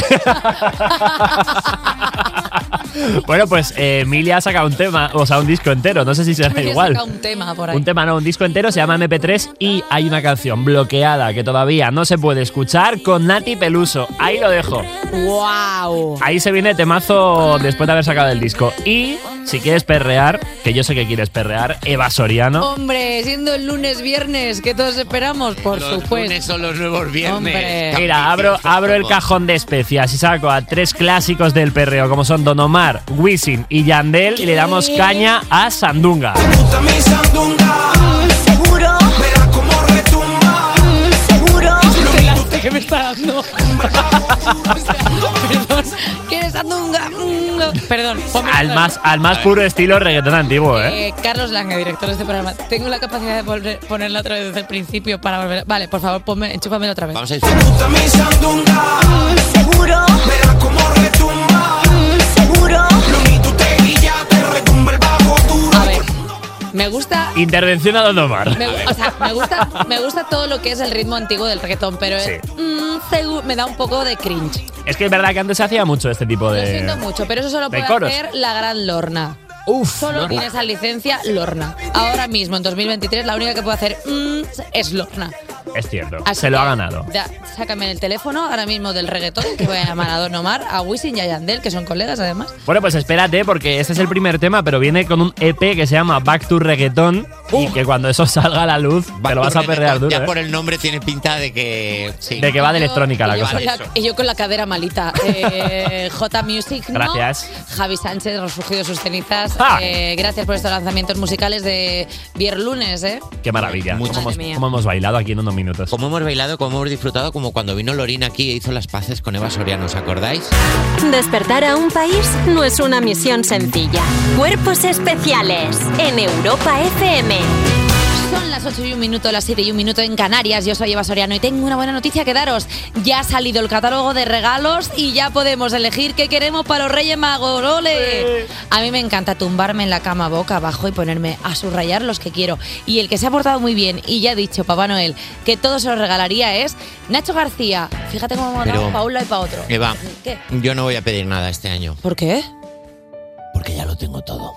Bueno, pues eh, Emilia ha sacado un tema, o sea, un disco entero. No sé si será Me he igual. sacado un tema por ahí. Un tema, no, un disco entero, se llama eme pe tres y hay una canción bloqueada que todavía no se puede escuchar con Nati Peluso. Ahí lo dejo. ¡Wow! Ahí se viene temazo después de haber sacado el disco. Y si quieres perrear, que yo sé que quieres perrear, Eva Soriano. Hombre, siendo el lunes, viernes, que todos esperamos, por Los supuesto. lunes son los nuevos viernes. Hombre. Mira, abro, abro el cajón de especias y saco a tres clásicos del perreo como son Don Omar, Wisin y Yandel y le damos caña a Sandunga. gusta mi sandunga. Seguro. Verás cómo retumba. Seguro. ¿Qué me está dando? Perdón, ¿quieres Sandunga? Mm, Perdón, ponme Al otra más, al más puro estilo reggaetón antiguo, vez. ¿eh? Eh, Carlos Lange, director de este programa. Tengo la capacidad de volver, ponerla otra vez desde el principio para volver. Vale, por favor, ponme, enchúfamela otra vez. Vamos a ir. gusta mi sandunga. Seguro. Verás cómo retumba. Seguro. Lo mi tu te guilla, te retumba el bajo duro. A ver, me gusta. Intervención a Don Omar. Me, o sea, me gusta, me gusta todo lo que es el ritmo antiguo del reggaetón, pero Sí. es, mm, segu- me da un poco de cringe. Es que es verdad que antes se hacía mucho este tipo Lo siento de... mucho, pero eso solo de puede coros. hacer la gran Lorna. Uf, Solo Lorna. tiene esa licencia Lorna. Ahora mismo, en dos mil veintitrés, la única que puede hacer mm, es Lorna. Es cierto, Así se lo que, ha ganado. Ya, sácame el teléfono ahora mismo del reggaetón, que voy a llamar a Don Omar, a Wisin y a Yandel, que son colegas además. Bueno, pues espérate, porque este es el primer tema, pero viene con un e pe que se llama Back to Reggaeton y que cuando eso salga a la luz te lo vas a perrear duro, Ya ¿eh? por el nombre tiene pinta de que. Sí. De que va de electrónica la y yo cosa. con la- y yo con la cadera malita. Eh, J Music, ¿no? Gracias. Javi Sánchez, refugió de sus cenizas. ¡Ah! Eh, gracias por estos lanzamientos musicales de Vierlunes, ¿eh? Qué maravilla. Mucho. Cómo hemos, Madre mía. cómo hemos bailado aquí en unos minutos. Como hemos bailado, como hemos disfrutado, como cuando vino Lorina aquí e hizo las paces con Eva Soriano, ¿os acordáis? Despertar a un país no es una misión sencilla. Cuerpos especiales en Europa F M. Son las ocho y un minuto, las siete y un minuto en Canarias. Yo soy Eva Soriano y tengo una buena noticia que daros. Ya ha salido el catálogo de regalos y ya podemos elegir qué queremos para los Reyes Magos. ¡Ole! A mí me encanta tumbarme en la cama boca abajo y ponerme a subrayar los que quiero. Y el que se ha portado muy bien y ya ha dicho Papá Noel que todo se lo regalaría es Nacho García. Fíjate cómo hemos Pero, dado para un lado y para otro. Eva, ¿Qué? yo no voy a pedir nada este año. ¿Por qué? Porque ya lo tengo todo.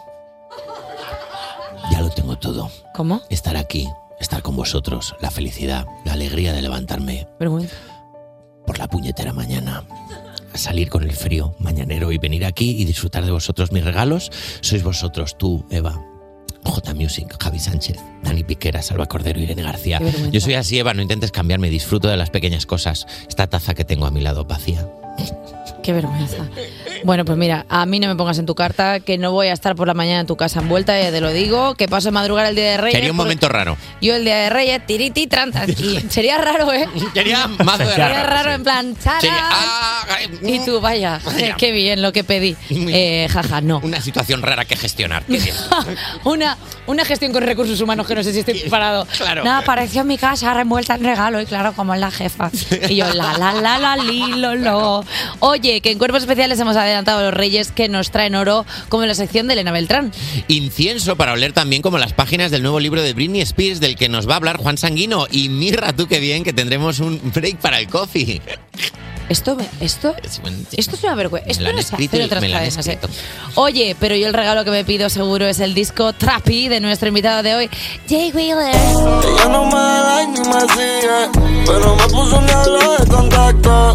Ya lo tengo todo. ¿Cómo? Estar aquí, estar con vosotros, la felicidad, la alegría de levantarme Vergüenza. por la puñetera mañana, salir con el frío mañanero y venir aquí y disfrutar de vosotros. Mis regalos sois vosotros, tú, Eva, J Music, Javi Sánchez, Dani Piquera, Salva Cordero, Irene García. Qué vergüenza. Yo soy así, Eva, no intentes cambiarme, disfruto de las pequeñas cosas. Esta taza que tengo a mi lado vacía. Qué vergüenza. Bueno, pues mira, a mí no me pongas en tu carta que no voy a estar por la mañana en tu casa envuelta, ya te lo digo, que paso a madrugar el Día de Reyes. Sería un por- momento raro. Yo el Día de Reyes, tiriti, trantas. Y sería raro, ¿eh? Sería más de Sería raro, raro sí. en plan, ¡chara! Sería, ah, Y tú, vaya, Vaya. qué bien lo que pedí. Eh, jaja, no. Una situación rara que gestionar. Qué bien. una, una gestión con recursos humanos que no sé si estoy preparado. Claro. Nada, apareció en mi casa revuelta en regalo y claro, como es la jefa. Y yo, la, la, la, la, li, lo, lo. Oye, que en Cuerpos Especiales hemos adelantado a los Reyes que nos traen oro, como en la sección de Elena Beltrán. Incienso para oler también como las páginas del nuevo libro de Britney Spears del que nos va a hablar Juan Sanguino. Y mirra tú qué bien que tendremos un break para el coffee. Esto, me- esto, esto es una vergüenza. Esto Me lo han no se hace escrito en y otras me lo han cadenas, ¿eh? escrito. Oye, pero yo el regalo que me pido seguro es el disco Trappy de nuestro invitado de hoy, Jay Wheeler. Ella no me da like ni me sigue, pero me puso un diablo de contacto.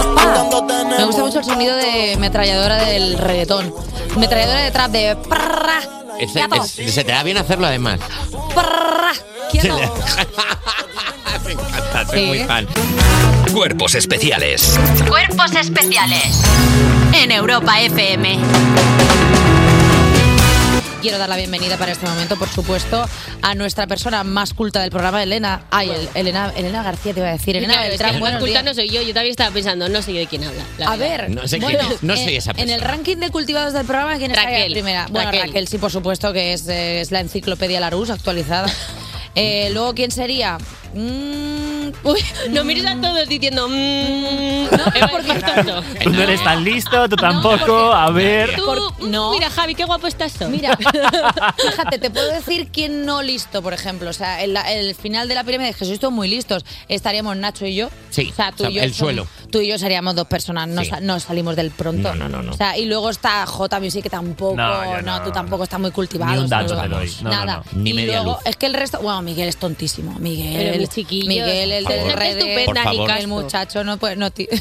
Me gusta mucho el sonido de metralladora del reggaetón. Metralladora de trap de... prrra, Ese- quieto, es- se te da bien hacerlo además. prrra, quieto. Me encanta, soy Sí. muy fan. Cuerpos especiales Cuerpos especiales en Europa F M. Y quiero dar la bienvenida para este momento, por supuesto, a nuestra persona más culta del programa, Elena. Ay, el- Elena, Elena García te iba a decir. Elena Claro, es que Beltrán, la más buenos culta días. no soy yo, yo todavía estaba pensando, no sé yo de quién habla. la A verdad. ver, No sé bueno, quién es, no soy eh, esa en el persona. ranking de cultivados del programa, ¿quién está Raquel, ahí primera? Bueno, Raquel. Raquel. sí, por supuesto, que es, eh, es la enciclopedia Larousse actualizada. Eh, luego, ¿quién sería? Mm, Uy, no mires a todos diciendo, mmm, no, porque es tonto. Tú no eres tan listo, tú tampoco. A ver. Tú, Por- no. Mira, Javi, qué guapo estás tú. Mira, fíjate, te puedo decir quién no listo, por ejemplo. O sea, el, el final de la pirámide, que sois todos muy listos. Estaríamos Nacho y yo. Sí, O sea, tú o sea, y yo el somos- suelo. Tú y yo seríamos dos personas, no, Sí. sa- no salimos del pronto. No, no, no, no. O sea, y luego está J Music, que tampoco. No, No, yo no. tú tampoco estás muy cultivado. Ni un dato ¿sabes? te doy. No, no, Nada. no. Ni y media luego, luz. es que el resto. Bueno, Miguel es tontísimo. Miguel. Pero mis chiquillos. Miguel, el Por del favor. redes. estupenda, Por ni favor. caso. El muchacho no puede. No, ti-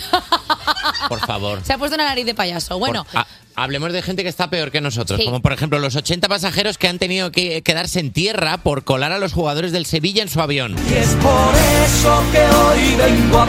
Por favor. Se ha puesto una nariz de payaso. Bueno. Por- ah, hablemos de gente que está peor que nosotros, Sí. como por ejemplo los ochenta pasajeros que han tenido que quedarse en tierra por colar a los jugadores del Sevilla en su avión. Y es por eso que hoy vengo a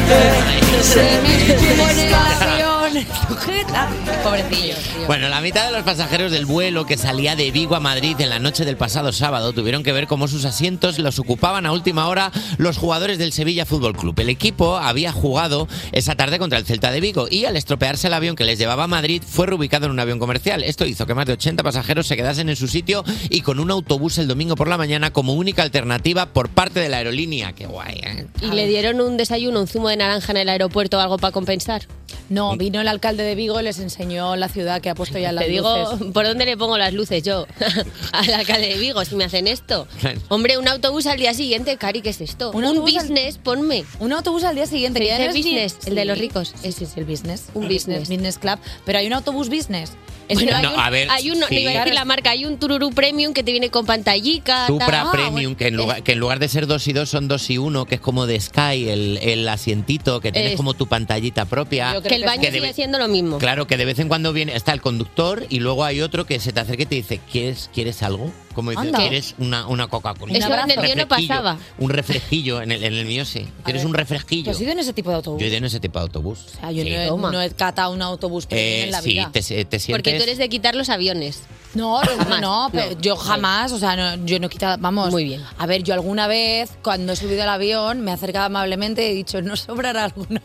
verte. Se me pone el avión. Sujeta. Pobrecillos, tío. Bueno, la mitad de los pasajeros del vuelo que salía de Vigo a Madrid en la noche del pasado sábado tuvieron que ver cómo sus asientos los ocupaban a última hora los jugadores del Sevilla Fútbol Club. El equipo había jugado esa tarde contra el Celta de Vigo y al estropearse el avión que les llevaba a Madrid fue reubicado en un avión comercial. Esto hizo que más de ochenta pasajeros se quedasen en su sitio y con un autobús el domingo por la mañana como única alternativa por parte de la aerolínea. Qué guay, ¿eh? ¿Y le dieron un desayuno, un zumo de naranja en el aeropuerto o algo para compensar? No, vino el alcalde de Vigo y les enseñó la ciudad que ha puesto ya las Te digo, luces. ¿por dónde le pongo las luces yo? Al alcalde de Vigo, si me hacen esto. Hombre, un autobús al día siguiente, Cari, ¿qué es esto? Un Un, autobús al- business, ponme. Un autobús al día siguiente. Se que ya dice no es ni- business, el de los ricos. Ese es el business. Un El business. Business club. Pero hay un autobús business. Es Bueno, que hay no, un, a ver, hay un, no sí. iba a decir Claro. la marca, hay un Tururú Premium que te viene con pantallica. Supra tal. Ah, Premium, bueno. que, en lugar, que en lugar de ser dos y dos son dos y uno, que es como de Sky, el, el asientito, que tienes Es- como tu pantallita propia. Yo creo Que el baño que sigue debe- siendo lo mismo. Claro, que de vez en cuando viene, está el conductor y luego hay otro que se te acerca y te dice, ¿quieres, ¿quieres algo? Como dices, Anda. ¿quieres una, una Coca-Cola? Eso Un en el mío no refresquillo, pasaba. Un refresquillo, en el, en el mío sí. ¿Quieres ver, un refresquillo? ¿Tú has ido en ese tipo de autobús? Yo he ido en ese tipo de autobús. O sea, yo Sí. no, he, Toma. no he catado un autobús premium Eh, en la sí, vida. te, te sientes... Porque tú eres de quitar los aviones. No, no, Jamás. no, pero No. yo jamás, o sea, no, yo no he quitado, vamos. Muy bien. A ver, yo alguna vez, cuando he subido al avión, me he acercado amablemente y he dicho, ¿no sobrará alguna?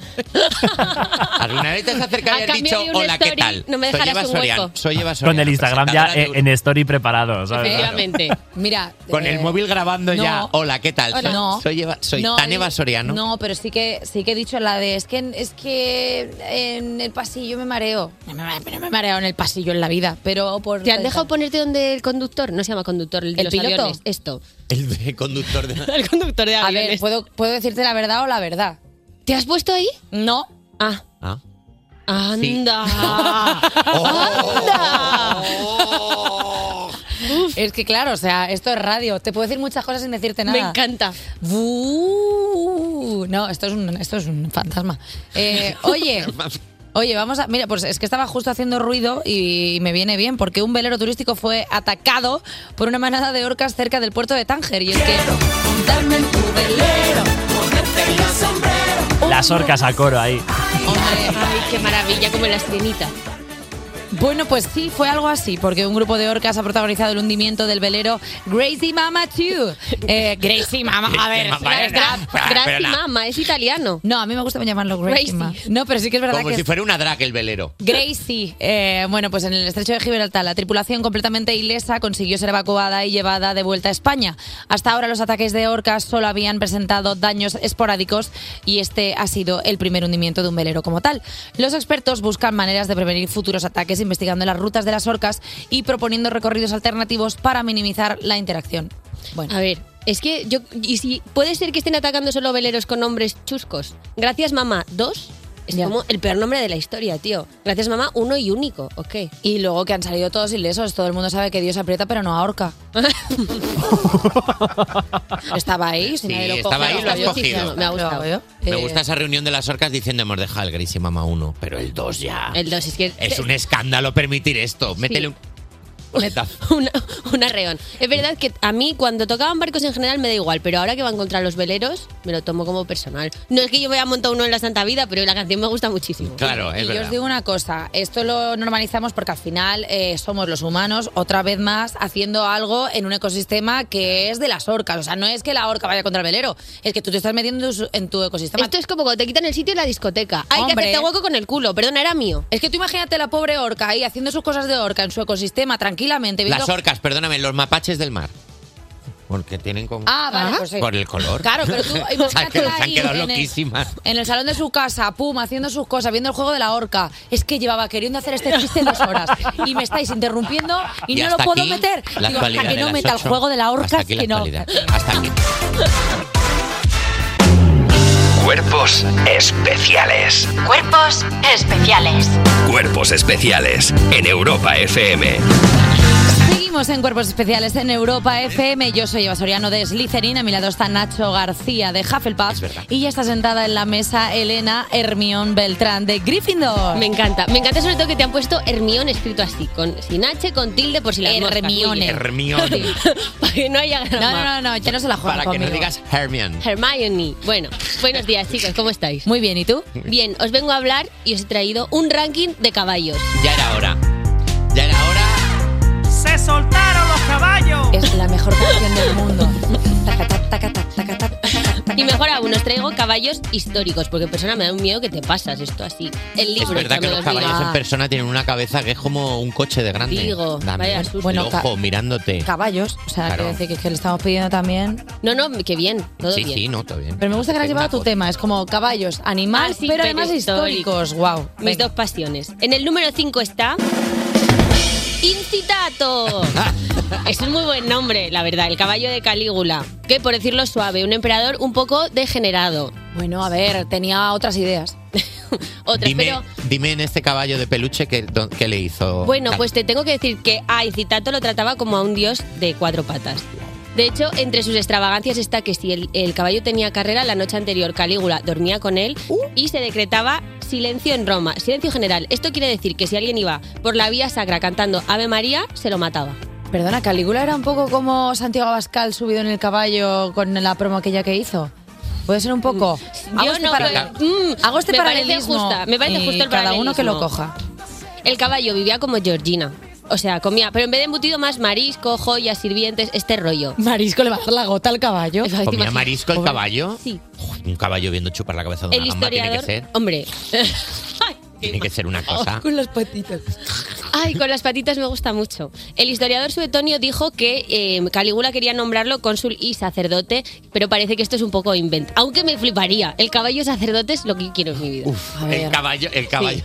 ¿Alguna vez te has acercado y A has cambio dicho, de un hola, ¿qué story, tal? no me Soy dejarás Eva un Soriano. hueco. Soy Eva Soriano. Con el Instagram ya presentadora de- en, en story preparado, ¿sabes? Efectivamente. Mira. Con el eh, móvil grabando no. ya, hola, ¿qué tal? Hola. Soy, No. soy, Eva- soy No, tan eh, Eva Soriano. No, pero sí que sí que he dicho la de es que es que en el pasillo me mareo. No me, no me he mareado en el pasillo en la vida, pero por ¿Te han dejado ponerte donde el conductor? No se llama conductor, el de ¿El los piloto? aviones. Esto. El de conductor de... El conductor de A aviones. ver, ¿puedo, ¿puedo decirte la verdad o la verdad? ¿Te has puesto ahí? No. Ah. Ah. Anda. Es que claro, o sea, esto es radio. Te puedo decir muchas cosas sin decirte nada. Me encanta. Buh. No, esto es un, esto es un fantasma. Eh, oye, oye, vamos a... Mira, pues es que estaba justo haciendo ruido y me viene bien porque un velero turístico fue atacado por una manada de orcas cerca del puerto de Tánger. Y es que... Montarme en tu velero, ponerte los sombreros. Las orcas a coro ahí. Ay, qué maravilla, como en la sirenita. Bueno, pues sí, fue algo así, porque un grupo de orcas ha protagonizado el hundimiento del velero Gracie Mama dos. Eh, Gracie Mama, a ver, Mama, es no, gra- pero Gracie no. Mama, es italiano. no, a mí me gusta llamarlo Gracie. Gracie. Ma. No, pero sí que es verdad Como que si es- fuera una drag el velero. Gracie, eh, bueno, pues en el estrecho de Gibraltar la tripulación completamente ilesa consiguió ser evacuada y llevada de vuelta a España. Hasta ahora los ataques de orcas solo habían presentado daños esporádicos y este ha sido el primer hundimiento de un velero como tal. Los expertos buscan maneras de prevenir futuros ataques investigando las rutas de las orcas y proponiendo recorridos alternativos para minimizar la interacción. Bueno, A ver, es que yo... ¿Y si puede ser que estén atacando solo veleros con nombres chuscos? Gracias, mamá. ¿Dos? Es Ya. como el peor nombre de la historia, tío. Gracias, mamá. Uno y único. Ok. y luego que han salido todos ilesos, todo el mundo sabe que Dios aprieta pero no ahorca. Estaba ahí, si Sí, nadie lo estaba coge, ahí, lo has hago yo. cogido. Me ha gustado. Me Me Eh, gusta esa reunión de las orcas diciendo hemos dejado el Gracie Mama uno, pero el dos ya. El dos, es que... Es un escándalo permitir esto. Métele un... una, un arreón. Es verdad que a mí cuando tocaban barcos en general me da igual, pero ahora que van contra los veleros me lo tomo como personal. No es que yo me haya montado uno en la Santa Vida, pero la canción me gusta muchísimo. Claro, es Y yo verdad. os digo una cosa, esto lo normalizamos porque al final eh, somos los humanos, otra vez más, haciendo algo en un ecosistema que es de las orcas. O sea, no es que la orca vaya contra el velero, es que tú te estás metiendo en su- en tu ecosistema. Esto es como cuando te quitan el sitio en la discoteca. Hay que Hombre. hacerte hueco con el culo. Perdona, era mío. Es que tú imagínate la pobre orca ahí haciendo sus cosas de orca en su ecosistema tranquilamente. Viendo... Las orcas, perdóname, los mapaches del mar. Porque tienen como... Ah, vale, pues sí. Por el color. Claro, pero tú imagínate Se han ahí quedado en el- loquísimas. En el salón de su casa, pum, haciendo sus cosas, viendo el juego de la orca. Es que llevaba queriendo hacer este chiste dos horas y me estáis interrumpiendo y, Y no lo hasta puedo aquí meter. la Digo, actualidad hasta que de no las meta el ocho. juego de la orca, Hasta aquí es que la no. actualidad. Hasta aquí. Cuerpos especiales. Cuerpos especiales. Cuerpos especiales en Europa F M. Seguimos en Cuerpos Especiales en Europa F M. Yo soy Eva Soriano de Slytherin. A mi lado está Nacho García de Hufflepuff. Y ya está sentada en la mesa Elena Hermione Beltrán de Gryffindor. Me encanta. Me encanta sobre todo que te han puesto Hermione escrito así, con sin H, con tilde por si las moscas. Muy Hermione. bien. Hermione. Para que no haya No, grama. no, no, no, ya no se la juegan Para que no conmigo. digas Hermione. Hermione. Bueno, buenos días, chicos. ¿Cómo estáis? Muy bien, ¿y tú? Bien, os vengo a hablar y os he traído un ranking de caballos. Ya era hora. Ya era hora. ¡Se soltaron los caballos! Es la mejor canción del mundo. Y mejor aún, os traigo caballos históricos, porque persona me da un miedo que te pasas esto así. El libro, Es verdad ya que me los lo digo. caballos en persona tienen una cabeza que es como un coche de grande. Digo, Da vaya miedo. susto. El Bueno, ojo ca- mirándote. Caballos, o sea, Claro. quiero decir que, que le estamos pidiendo también. No, no, que bien, todo Sí, bien. sí, no, todo bien. Pero me gusta que le has llevado a tu tema, es como caballos, animal, Ah, sí, pero además históricos. Wow. Mis dos pasiones. En el número cinco está... Incitato. Es un muy buen nombre, la verdad. El caballo de Calígula. Que, por decirlo suave, un emperador un poco degenerado. Bueno, a ver, tenía otras ideas. Otras, Dime, pero... dime en este caballo de peluche qué, do- qué le hizo. Bueno, Cal- pues te tengo que decir que a Incitato lo trataba como a un dios de cuatro patas. De hecho, entre sus extravagancias está que si el, el caballo tenía carrera, la noche anterior Calígula dormía con él y se decretaba silencio en Roma, silencio general. Esto quiere decir que si alguien iba por la vía sacra cantando Ave María, se lo mataba. Perdona, Calígula era un poco como Santiago Abascal subido en el caballo con la promo aquella que hizo. ¿Puede ser un poco? Yo Hago este, no, paral- pero- mm, hago este me parece paralelismo. justa, me parece y justo el cada uno que lo paralelismo. coja. El caballo vivía como Georgina. O sea, comía, pero en vez de embutido más marisco, joyas, sirvientes, este rollo. Marisco le va a dar la gota al caballo. ¿Comía marisco el caballo? Sí. Uy, un caballo viendo chupar la cabeza de El una gamba tiene que historiador, ser. hombre, Tiene que ser una cosa. Con las patitas. ay, con las patitas me gusta mucho. El historiador suetonio dijo que eh, Calígula quería nombrarlo cónsul y sacerdote, pero parece que esto es un poco invento. Aunque me fliparía. El caballo sacerdote es lo que quiero en mi vida. Uf, el caballo, el caballo.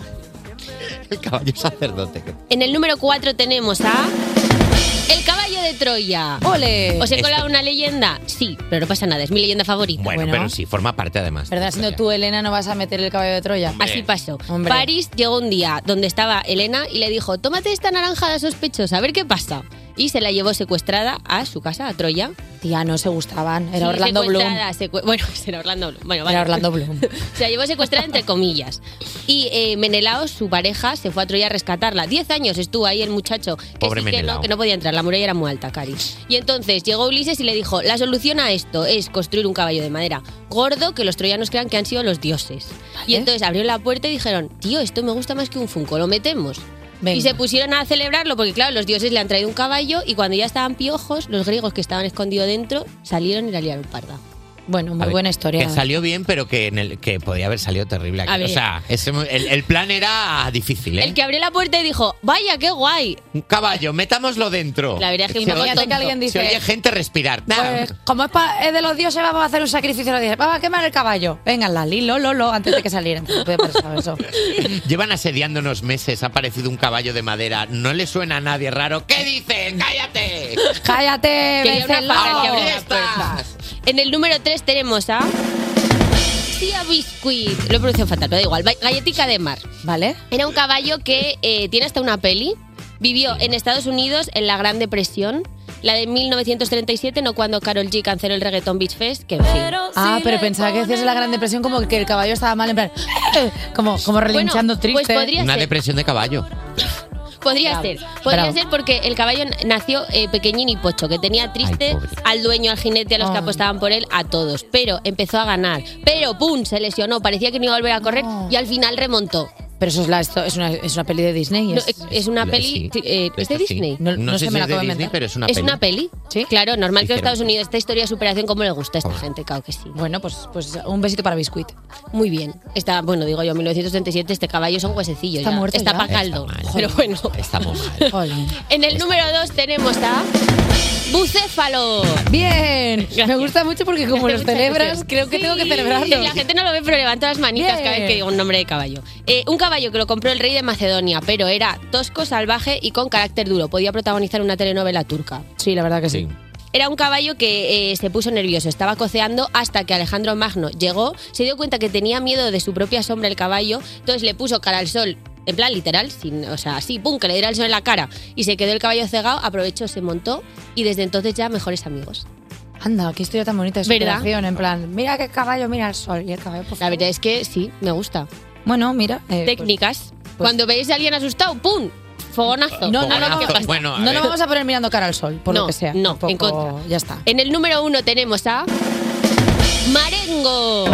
El caballo sacerdote. En el número cuatro tenemos a... El caballo de Troya. ¡Ole! ¿Os he Esto- colado una leyenda? Sí, pero no pasa nada, es mi leyenda favorita. Bueno, pero sí, forma parte además. Perdona, siendo tú, Elena, no vas a meter el caballo de Troya. Así pasó. Hombre. París llegó un día donde estaba Elena y le dijo, tómate esta naranjada sospechosa, a ver qué pasa. Y se la llevó secuestrada a su casa, a Troya. Tía, no se gustaban. Era Sí, Orlando Bloom. secuestrada, secue- Bueno, era Orlando Bloom. Bueno, vale. Era Orlando Bloom. Se la llevó secuestrada entre comillas. Y eh, Menelao, su pareja, se fue a Troya a rescatarla. Diez años estuvo ahí el muchacho. Que Pobre sí, que Menelao. no, que no podía entrar. La muralla era muy alta, Cari. Y entonces llegó Ulises y le dijo, la solución a esto es construir un caballo de madera gordo que los troyanos crean que han sido los dioses. Y entonces abrieron la puerta y dijeron, tío, esto me gusta más que un funko, lo metemos. Venga. Y se pusieron a celebrarlo porque, claro, los dioses le han traído un caballo y cuando ya estaban piojos, los griegos que estaban escondidos dentro salieron y la liaron parda. Bueno, muy A ver, buena historia. Que salió bien, pero que en el que podía haber salido terrible. A Aquí. ver. O sea, ese- el, el plan era difícil, ¿eh? El que abrió la puerta y dijo, vaya, qué guay. Un caballo, metámoslo dentro. La verdad es que un Se poco oye- tonto. que alguien dice- Se oye gente respirar. Nah. Pues, como es, pa- es de los dioses, vamos a hacer un sacrificio de los dioses. Vamos a quemar el caballo. Venga, la lilo, lolo, antes de que salieran. No puede pasar eso. Llevan asediándonos meses, ha aparecido un caballo de madera. ¿No le suena a nadie raro? ¿Qué dicen? ¡Cállate! ¡Cállate, Quería una Vencelao! faja que abriera la puerta. En el número tres tenemos a... Sia Biscuit. Lo he pronunciado fatal, pero da igual. Va- Galletica de mar. ¿Vale? Era un caballo que eh, tiene hasta una peli. Vivió en Estados Unidos en la Gran Depresión. La de mil novecientos treinta y siete, no cuando Karol G canceló el Reggaeton Beach Fest, que en fin. Ah, pero pensaba que decías en la Gran Depresión como que el caballo estaba mal, en plan... como, como relinchando Bueno, triste. pues podría Una ser. depresión de caballo. Podría Bravo. ser. Podría Bravo. ser porque el caballo nació eh, pequeñín y pocho, que tenía triste al dueño, al jinete, a los que Oh. apostaban por él, a todos. Pero empezó a ganar. Pero, ¡pum!, se lesionó. Parecía que no iba a volver a correr y al final remontó. Pero eso es, la, esto es, una, es una peli de Disney. No, Es, es, es una peli... Sí. eh, ¿Es de Esta sí. Disney? No, No no sé sé, si me la es de acabo de Disney, inventar. pero es una ¿Es peli. una peli? Sí. Claro, normal que en Hicieron. Estados Unidos esta historia de superación como le gusta a esta gente, claro que sí. Bueno, pues, pues un besito para Biscuit. Muy bien. Está, bueno, digo yo, mil novecientos setenta y siete, este caballo son huesecillos. Está ya. muerto Está ya. pa' caldo. Está mal. Pero bueno. Estamos mal. Jolín. En el número dos tenemos a... Bucéfalo. Bien, me gusta mucho porque como Me hace los mucha celebras, ilusión. creo que Sí. tengo que celebrarlo. La gente no lo ve, pero levanta las manitas Bien. cada vez que digo un nombre de caballo. Eh, un caballo que lo compró el rey de Macedonia, pero era tosco, salvaje y con carácter duro. Podía protagonizar una telenovela turca. Sí, la verdad que sí. Era un caballo que eh, se puso nervioso, estaba coceando hasta que Alejandro Magno llegó, se dio cuenta que tenía miedo de su propia sombra el caballo, entonces le puso cara al sol, en plan literal, sin, o sea, así, pum, que le diera el sol en la cara, y se quedó el caballo cegado, aprovechó, se montó, y desde entonces ya mejores amigos. Anda, qué historia tan bonita de ¿Verdad? superación, en plan, mira qué caballo, mira el sol y el caballo. Por La verdad es que sí, me gusta. Bueno, mira. eh, Técnicas. Cuando veis a alguien asustado, ¡pum! Fogonazo. No, no, A ver no, qué no, pasa. Bueno, a no ver. nos vamos a poner mirando cara al sol, por No, lo que sea. no, Tampoco- en contra. Ya está. En el número uno tenemos a... Marengo.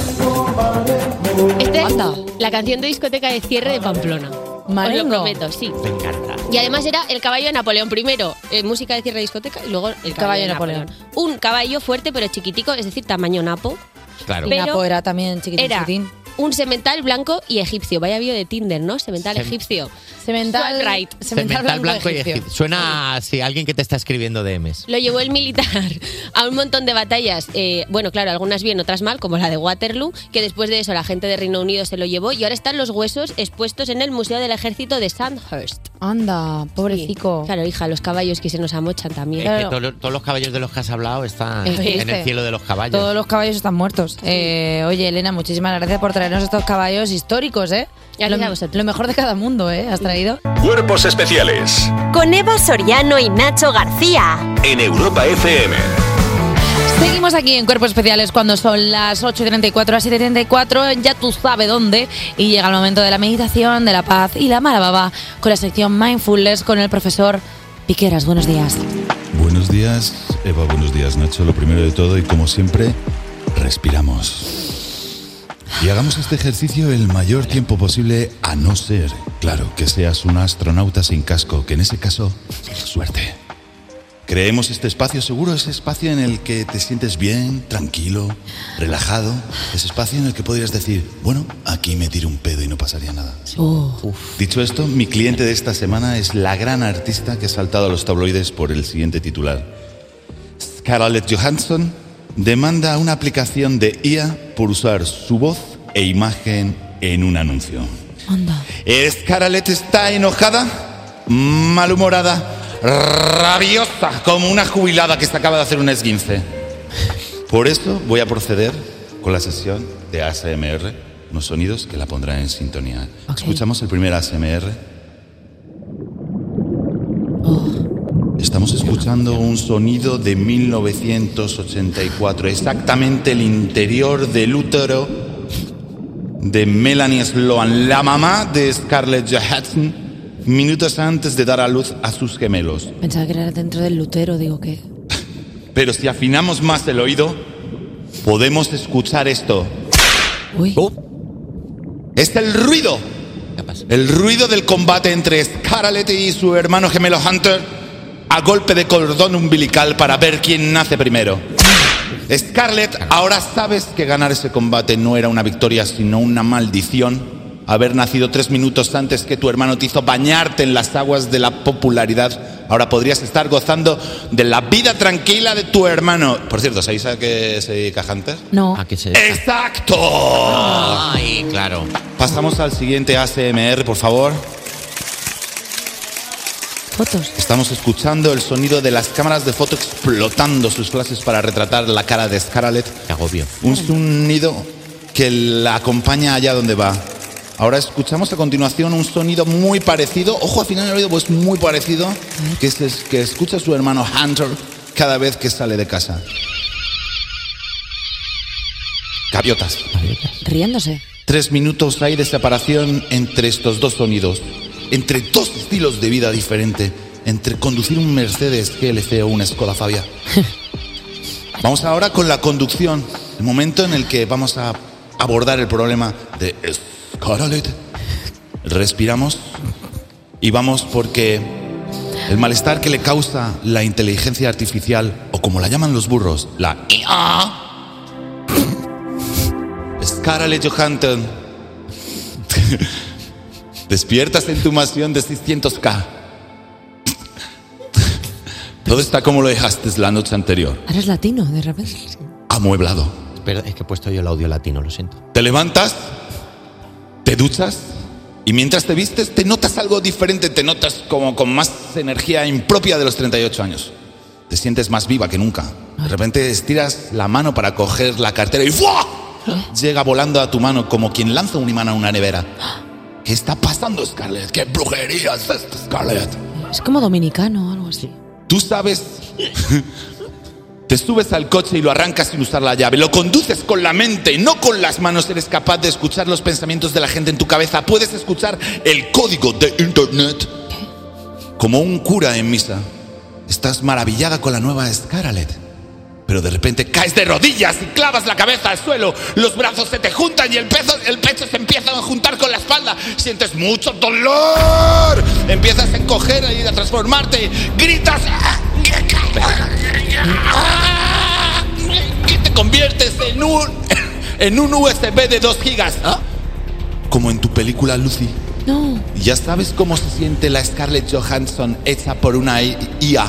Esta es la canción de discoteca de cierre de Pamplona. Marengo. Os lo prometo, sí. Me encanta. Y además era el caballo de Napoleón primero, eh, música de cierre de discoteca, y luego el caballo de Napoleón. Un caballo fuerte pero chiquitico, es decir, tamaño napo. Claro. Y Pero Napo era también chiquitín, Era chiquitín. un semental blanco y egipcio. Vaya bio de Tinder, ¿no? Semental Sem- egipcio. Semental, Swipe right. semental blanco, y egipcio. egipcio. Suena así, alguien que te está escribiendo D Ms. Lo llevó el militar a un montón de batallas, eh, bueno, claro, algunas bien, otras mal, como la de Waterloo, que después de eso la gente de Reino Unido se lo llevó y ahora están los huesos expuestos en el Museo del Ejército de Sandhurst. Anda, pobrecico. Sí. Claro, hija, los caballos que se nos amochan también. Es que todo- todos los caballos de los que has hablado están Es en triste. el cielo de los caballos. Todos los caballos están muertos. Eh, oye, Elena, muchísimas gracias por traernos estos caballos históricos, ¿eh? Lo, Gracias a vosotros. lo mejor de cada mundo, ¿eh? Has traído. Cuerpos especiales Con Eva Soriano y Nacho García. en Europa F M. Seguimos aquí en Cuerpos Especiales cuando son las ocho y treinta y cuatro, las siete y treinta y cuatro, ya tú sabes dónde. Y llega el momento de la meditación, de la paz y la mala baba con la sección Mindfulness con el profesor Piqueras. Buenos días. Buenos días, Eva, buenos días, Nacho. Lo primero de todo, y como siempre, respiramos. Y hagamos este ejercicio el mayor tiempo posible, a no ser, claro, que seas un astronauta sin casco, que en ese caso, suerte. Creemos este espacio seguro, ese espacio en el que te sientes bien, tranquilo, relajado, ese espacio en el que podrías decir, bueno, aquí me tiro un pedo y no pasaría nada. Dicho esto, mi cliente de esta semana es la gran artista que ha saltado a los tabloides por el siguiente titular. Scarlett Johansson demanda a una aplicación de I A por usar su voz e imagen en un anuncio. Anda. Scarlett está enojada, malhumorada, rabiosa, como una jubilada que se acaba de hacer un esguince. Por eso voy a proceder con la sesión de A S M R, unos sonidos que la pondrán en sintonía. Ok. Escuchamos el primer A S M R. Estamos escuchando un sonido de mil novecientos ochenta y cuatro, exactamente el interior del útero de Melanie Sloan, la mamá de Scarlett Johansson, minutos antes de dar a luz a sus gemelos. Pensaba que era dentro del lutero, digo que. Pero si afinamos más el oído, podemos escuchar esto. Uy. Es el ruido. El ruido del combate entre Scarlett y su hermano gemelo Hunter a golpe de cordón umbilical para ver quién nace primero. Scarlett, ahora sabes que ganar ese combate no era una victoria, sino una maldición. Haber nacido tres minutos antes que tu hermano te hizo bañarte en las aguas de la popularidad. Ahora podrías estar gozando de la vida tranquila de tu hermano. Por cierto, ¿sabéis a qué se dedica Hunter? No. ¿A qué se ¡Exacto! Ay, claro. Pasamos al siguiente A S M R, por favor. Fotos. Estamos escuchando el sonido de las cámaras de foto explotando sus flashes para retratar la cara de Scarlett. Qué agobio. Un sonido que la acompaña allá donde va. Ahora escuchamos a continuación un sonido muy parecido. Ojo, al final del oído, pues muy parecido. Que es el que escucha su hermano Hunter cada vez que sale de casa. Gaviotas. Riéndose. Tres minutos hay de separación entre estos dos sonidos. entre dos estilos de vida diferentes, entre conducir un Mercedes G L C o una Skoda Fabia. Vamos ahora con la conducción, el momento en el que vamos a abordar el problema de Scarlett. Respiramos y vamos porque el malestar que le causa la inteligencia artificial, o como la llaman los burros, la I A, Scarlett Johansson, despiertas en tu mansión de seiscientos K. Todo está como lo dejaste la noche anterior. Ahora es latino, de repente. Amueblado. Espera, es que he puesto yo el audio latino, lo siento. Te levantas, te duchas y mientras te vistes te notas algo diferente, te notas como con más energía impropia de los treinta y ocho años. Te sientes más viva que nunca. De repente estiras la mano para coger la cartera y ¡fua! Llega volando a tu mano como quien lanza un imán a una nevera. ¿Qué está pasando, Scarlett? ¿Qué brujería es esto, Scarlett? Es como dominicano o algo así. Tú sabes, te subes al coche y lo arrancas sin usar la llave. Lo conduces con la mente, no con las manos. Eres capaz de escuchar los pensamientos de la gente en tu cabeza. Puedes escuchar el código de internet. Como un cura en misa, estás maravillada con la nueva Scarlett. Pero de repente caes de rodillas y clavas la cabeza al suelo. Los brazos se te juntan y el pecho, el pecho se empieza a juntar con la espalda. Sientes mucho dolor. Empiezas a encoger y a transformarte. Gritas. Y te conviertes en un, en un U S B de dos gigas. ¿Ah? Como en tu película Lucy. No. Y ya sabes cómo se siente la Scarlett Johansson hecha por una I A.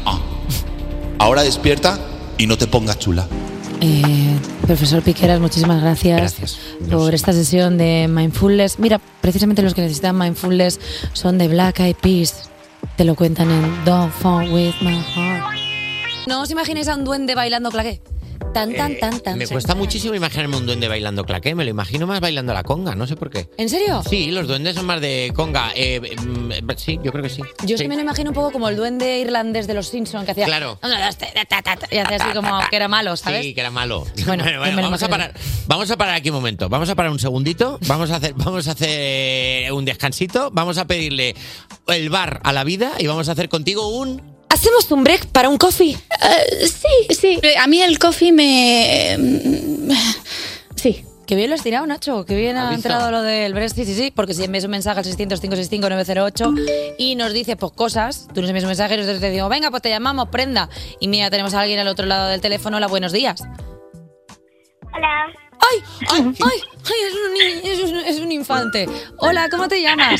Ahora despierta y no te pongas chula. Eh, profesor Piqueras, muchísimas gracias, Gracias. por esta sesión de Mindfulness. Mira, precisamente los que necesitan Mindfulness son de Black Eyed Peas. Te lo cuentan en Don't Fall With My Heart. ¿No os imagináis a un duende bailando claqué? Tan, tan, tan, tan. Me cuesta muchísimo imaginarme un duende bailando claqué. Me lo imagino más bailando la conga, no sé por qué. ¿En serio? Sí, los duendes son más de conga. Eh, mm, sí, yo creo que sí. Yo es Sí. que me lo imagino un poco como el duende irlandés de los Simpsons que hacía. Claro. Uno, dos, tres, ta, ta, ta, y hacía así como que era malo, ¿sabes? Sí, que era malo. Bueno, Bueno, me lo vamos, a imagino. parar, vamos a parar aquí un momento. Vamos a parar un segundito. Vamos a hacer, vamos a hacer un descansito. Vamos a pedirle el bar a la vida y vamos a hacer contigo un... ¿Hacemos un break para un coffee? sí, sí. A mí el coffee me... Sí. Que bien lo has tirado, Nacho. Que bien ha visto? entrado lo del break. Sí, sí, sí. Porque si envías un mensaje al seiscientos, cinco seis cinco, nueve cero ocho y nos dice pues cosas, tú nos envías un mensaje y nosotros te decimos, venga, pues te llamamos, prenda. Y mira, tenemos a alguien al otro lado del teléfono. Hola, buenos días. Hola. ¡Ay! ¡Ay! ¡Ay! ¡Ay! Es un, ni- es un, es un infante. Hola, ¿cómo te llamas?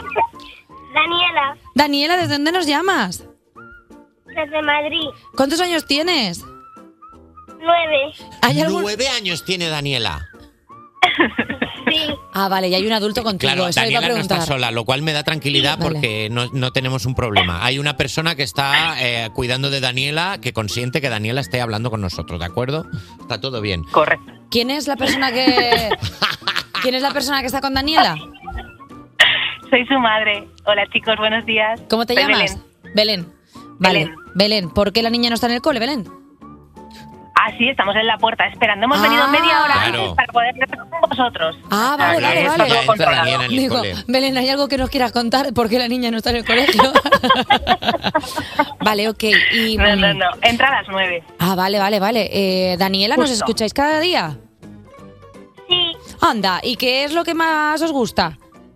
Daniela, Daniela, ¿desde dónde nos llamas? desde Madrid. ¿Cuántos años tienes? Nueve. ¿Hay algún- Nueve años tiene Daniela. Sí. Ah, vale, y hay un adulto contigo. Claro, Eso le iba a Daniela no está preguntar. sola, lo cual me da tranquilidad Vale. porque no, no tenemos un problema. Hay una persona que está eh, cuidando de Daniela, que consiente que Daniela esté hablando con nosotros, ¿de acuerdo? Está todo bien. Correcto. ¿Quién es la persona que ¿Quién es la persona que está con Daniela? Soy su madre. Hola chicos, buenos días. ¿Cómo te Soy llamas? Belén. Belén. Vale, Belén. Belén. ¿Por qué la niña no está en el cole, Belén? Ah, sí, estamos en la puerta esperando. Hemos Ah. venido media hora Claro. antes para poder estar con vosotros. Ah, vale, Aquí vale, está vale. todo controlado. Digo, Belén, ¿hay algo que nos quieras contar de por qué la niña no está en el colegio? Vale, ok. Y, No, no, no. Entra a las nueve. Ah, vale, vale, vale. Eh, Daniela, ¿nos Justo. escucháis cada día? Sí. Anda, ¿y qué es lo que más os gusta?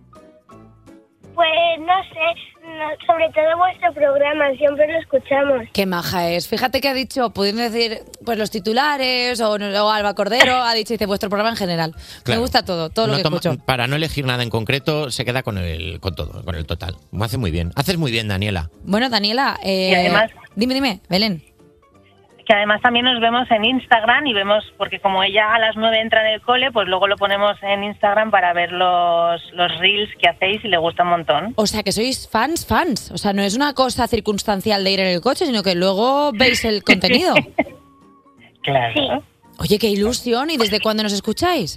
Pues no sé, no- sobre todo vuestro programa, siempre lo escuchamos. Qué maja es. Fíjate que ha dicho, pudiendo decir, pues los titulares o, o Alba Cordero, ha dicho, dice, vuestro programa en general. Me Claro. gusta todo, todo lo No que toma- escucho. Para no elegir nada en concreto, se queda con el con todo, con el total. Lo hace muy bien. Haces muy bien, Daniela. Bueno, Daniela, eh, Y además- dime, dime, Belén. Que además también nos vemos en Instagram y vemos, porque como ella a las nueve entra en el cole, pues luego lo ponemos en Instagram para ver los, los reels que hacéis y le gusta un montón. O sea, que sois fans, fans. O sea, no es una cosa circunstancial de ir en el coche, sino que luego veis el contenido. Claro. Oye, qué ilusión. ¿Y desde cuándo nos escucháis?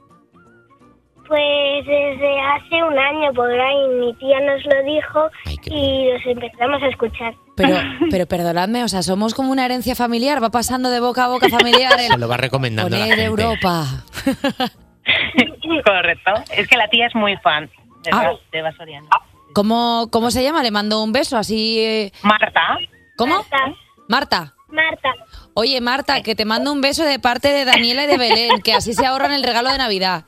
Pues desde hace un año por ahí mi tía nos lo dijo y los empezamos a escuchar. Pero, pero perdonadme, o sea, somos como una herencia familiar, va pasando de boca a boca familiar el Se lo va recomendando a la poner gente. Europa. Correcto. Es que la tía es muy fan de, Ah. Bas- de Basoriano. ¿Cómo, ¿Cómo se llama? Le mando un beso así. eh. Marta. ¿Cómo? Marta. Marta. Marta. Oye, Marta, que te mando un beso de parte de Daniela y de Belén, que así se ahorran el regalo de Navidad.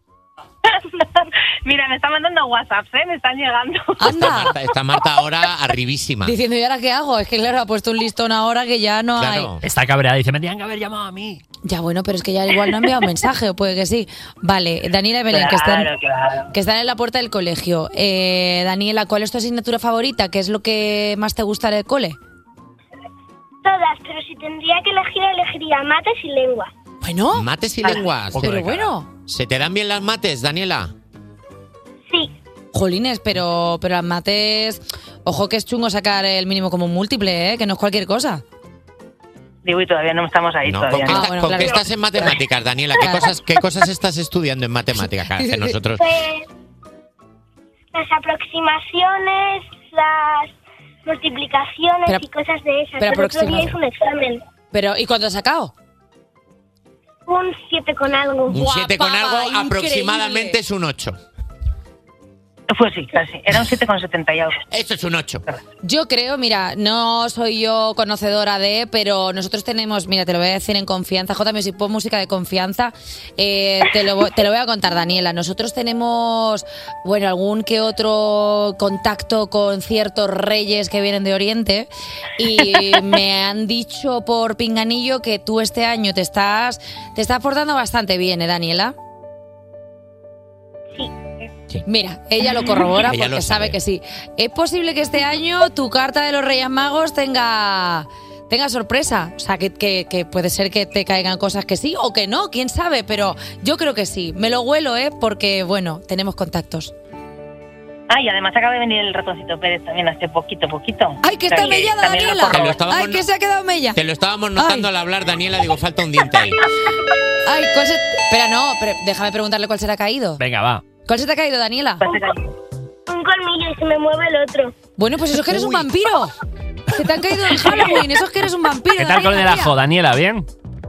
Mira, me están mandando WhatsApps, ¿eh? Me están llegando. Anda. Marta- está Marta ahora arribísima. Diciendo, ¿y ahora qué hago? Es que claro, ha puesto un listón ahora que ya no Claro. hay. Está cabreada, dice, me tenían que haber llamado a mí. Ya bueno, pero es que ya igual no ha enviado un mensaje, o puede que sí. Vale, Daniela y Belén, que, están, Claro, claro. que están en la puerta del colegio. Eh, Daniela, ¿cuál es tu asignatura favorita? ¿Qué es lo que más te gusta del cole? Todas, pero si tendría que elegir, elegiría mates y lengua. Bueno. Mates y lenguas. Pero bueno. ¿Se te dan bien las mates, Daniela? Sí. Jolines, pero, pero las mates... Ojo que es chungo sacar el mínimo como un múltiple, ¿eh? Que no es cualquier cosa. Digo, y todavía no estamos ahí. No, ¿con todavía qué, no. esta- ¿con qué estás en matemáticas, Daniela? ¿Qué cosas, ¿Qué cosas estás estudiando en matemáticas? Claro, que nosotros... Pues las aproximaciones, las multiplicaciones Pero- y cosas de esas. pero Pero otro día aproximación. hice un examen. Pero, ¿y cuánto has sacado? Un siete con algo. Un siete con algo, increíble. aproximadamente es un ocho. Pues sí, casi. Era un siete con setenta y algo. Eso es un ocho. Yo creo, mira, no soy yo conocedora de, pero nosotros tenemos, mira, te lo voy a decir en confianza, J Music, pon música de confianza, eh, te, lo, vo- te lo voy a contar, Daniela. Nosotros tenemos, bueno, algún que otro contacto con ciertos reyes que vienen de Oriente y me han dicho por pinganillo que tú este año te estás, te estás portando bastante bien, ¿eh, Daniela? Mira, ella lo corrobora Ella porque lo sabe sabe. que sí. Es posible que este año tu carta de los Reyes Magos tenga, tenga sorpresa. O sea, que, que- que puede ser que te caigan cosas que sí o que no, quién sabe, pero yo creo que sí. Me lo huelo, ¿eh? Porque, bueno, tenemos contactos. Ah, y además acaba de venir el ratoncito Pérez también hace poquito, poquito. ¡Ay, que está También- mellada, también lo Daniela! corrobora. estábamos ¡Ay, que se ha quedado mella! Te lo estábamos notando al hablar, Daniela, digo, falta un diente ahí. ¡Ay, cuál se... Espera, no, pero déjame preguntarle cuál se te ha caído. Venga, va. ¿Cuál se te ha caído, Daniela? Un colmillo y se me mueve el otro. Bueno, pues eso es que eres un vampiro. Se te han caído en Halloween, eso es que eres un vampiro. ¿Qué tal con el Daniela, ajo, Daniela? ¿Bien?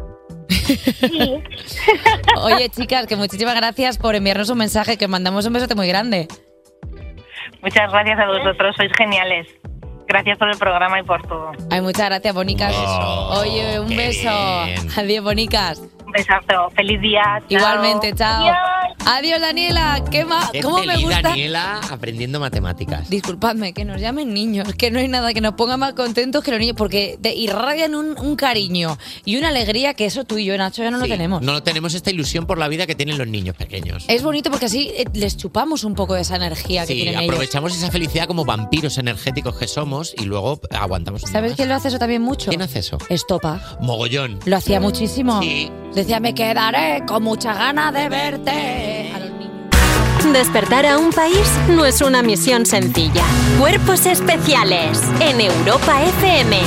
Oye, chicas, que muchísimas gracias por enviarnos un mensaje, que mandamos un besote muy grande. Muchas gracias a vosotros, sois geniales. Gracias por el programa y por todo. Ay, muchas gracias, bonicas. Oye, un beso. Adiós, bonicas. Un besazo. Feliz día. Chao. Igualmente, chao. Adiós, Daniela. ¿Qué más? Qué ¿Cómo me feliz gusta? Daniela aprendiendo matemáticas. Disculpadme, que nos llamen niños, que no hay nada que nos ponga más contentos que los niños, porque te irradian un, un cariño y una alegría que eso tú y yo, Nacho, ya no lo Sí, tenemos. No tenemos esta ilusión por la vida que tienen los niños pequeños. Es bonito porque así eh, les chupamos un poco de esa energía que Sí, tienen ellos. aprovechamos esa felicidad como vampiros energéticos que somos y luego aguantamos un día ¿Sabes más. quién lo hace eso también mucho? ¿Quién hace eso? Estopa. Mogollón. Lo hacía muchísimo. Sí. Decía, me quedaré con muchas ganas de verte. A los niños. Despertar a un país no es una misión sencilla. Cuerpos especiales en Europa F M.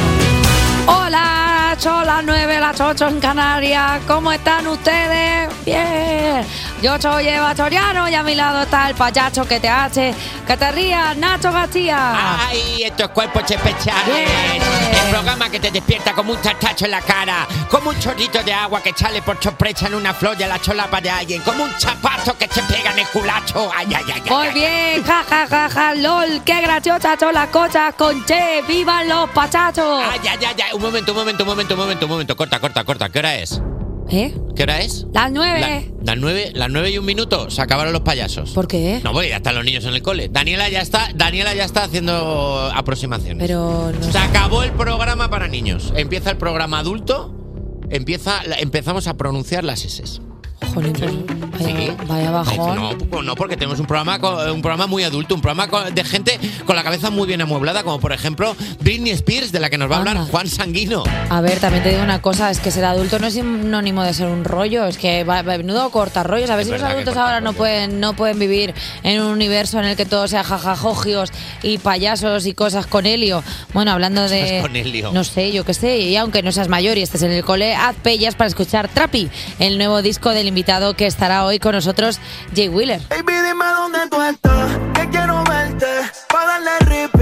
Hola, son las nueve, las ocho en Canarias. ¿Cómo están ustedes? Bien. Yo soy Eva Soriano y a mi lado está el payaso que te hace que te rías, Nacho García. ¡Ay, estos cuerpos especiales! El programa que te despierta como un tachacho en la cara, como un chorrito de agua que sale por sorpresa en una flor de la solapa de alguien, como un zapato que se pega en el culacho. ¡Ay, ay, ay! ay, Muy ay. bien, ja, ja, ja, ja, lol, qué graciosas son las cosas con Che, vivan los pachachos. ¡Ay, ay, ay, ay! Un momento, un momento, un momento, un momento, un momento. Corta, corta, corta. ¿Qué hora es? ¿Eh? ¿Qué hora es? Las nueve. La- las nueve, las nueve y un minuto. Se acabaron los payasos. ¿Por qué? No, porque ya están los niños en el cole. Daniela ya está, Daniela ya está haciendo aproximaciones. Pero no Se acabó el programa para niños. Empieza el programa adulto. Empieza, la- empezamos a pronunciar las S. Jolín, pues, vaya, vaya bajón. No, pues no, porque tenemos un programa co- un programa muy adulto, un programa co- de gente con la cabeza muy bien amueblada, como por ejemplo Britney Spears, de la que nos va a hablar Anda. Juan Sanguino. A ver, también te digo una cosa, es que ser adulto no es sinónimo de ser un rollo, es que va, va menudo corta rollos. A ver Es si los verdad que adultos corta ahora no pueden, no pueden vivir en un universo en el que todo sea jajajogios y payasos y cosas con helio. Bueno, hablando de... Cosas con helio. No sé, yo qué sé, y aunque no seas mayor y estés en el cole, haz pellas para escuchar Trapi, el nuevo disco del invitado que estará hoy con nosotros, Jay Wheeler. Baby, dime dónde tú estás, que quiero verte, pa' darle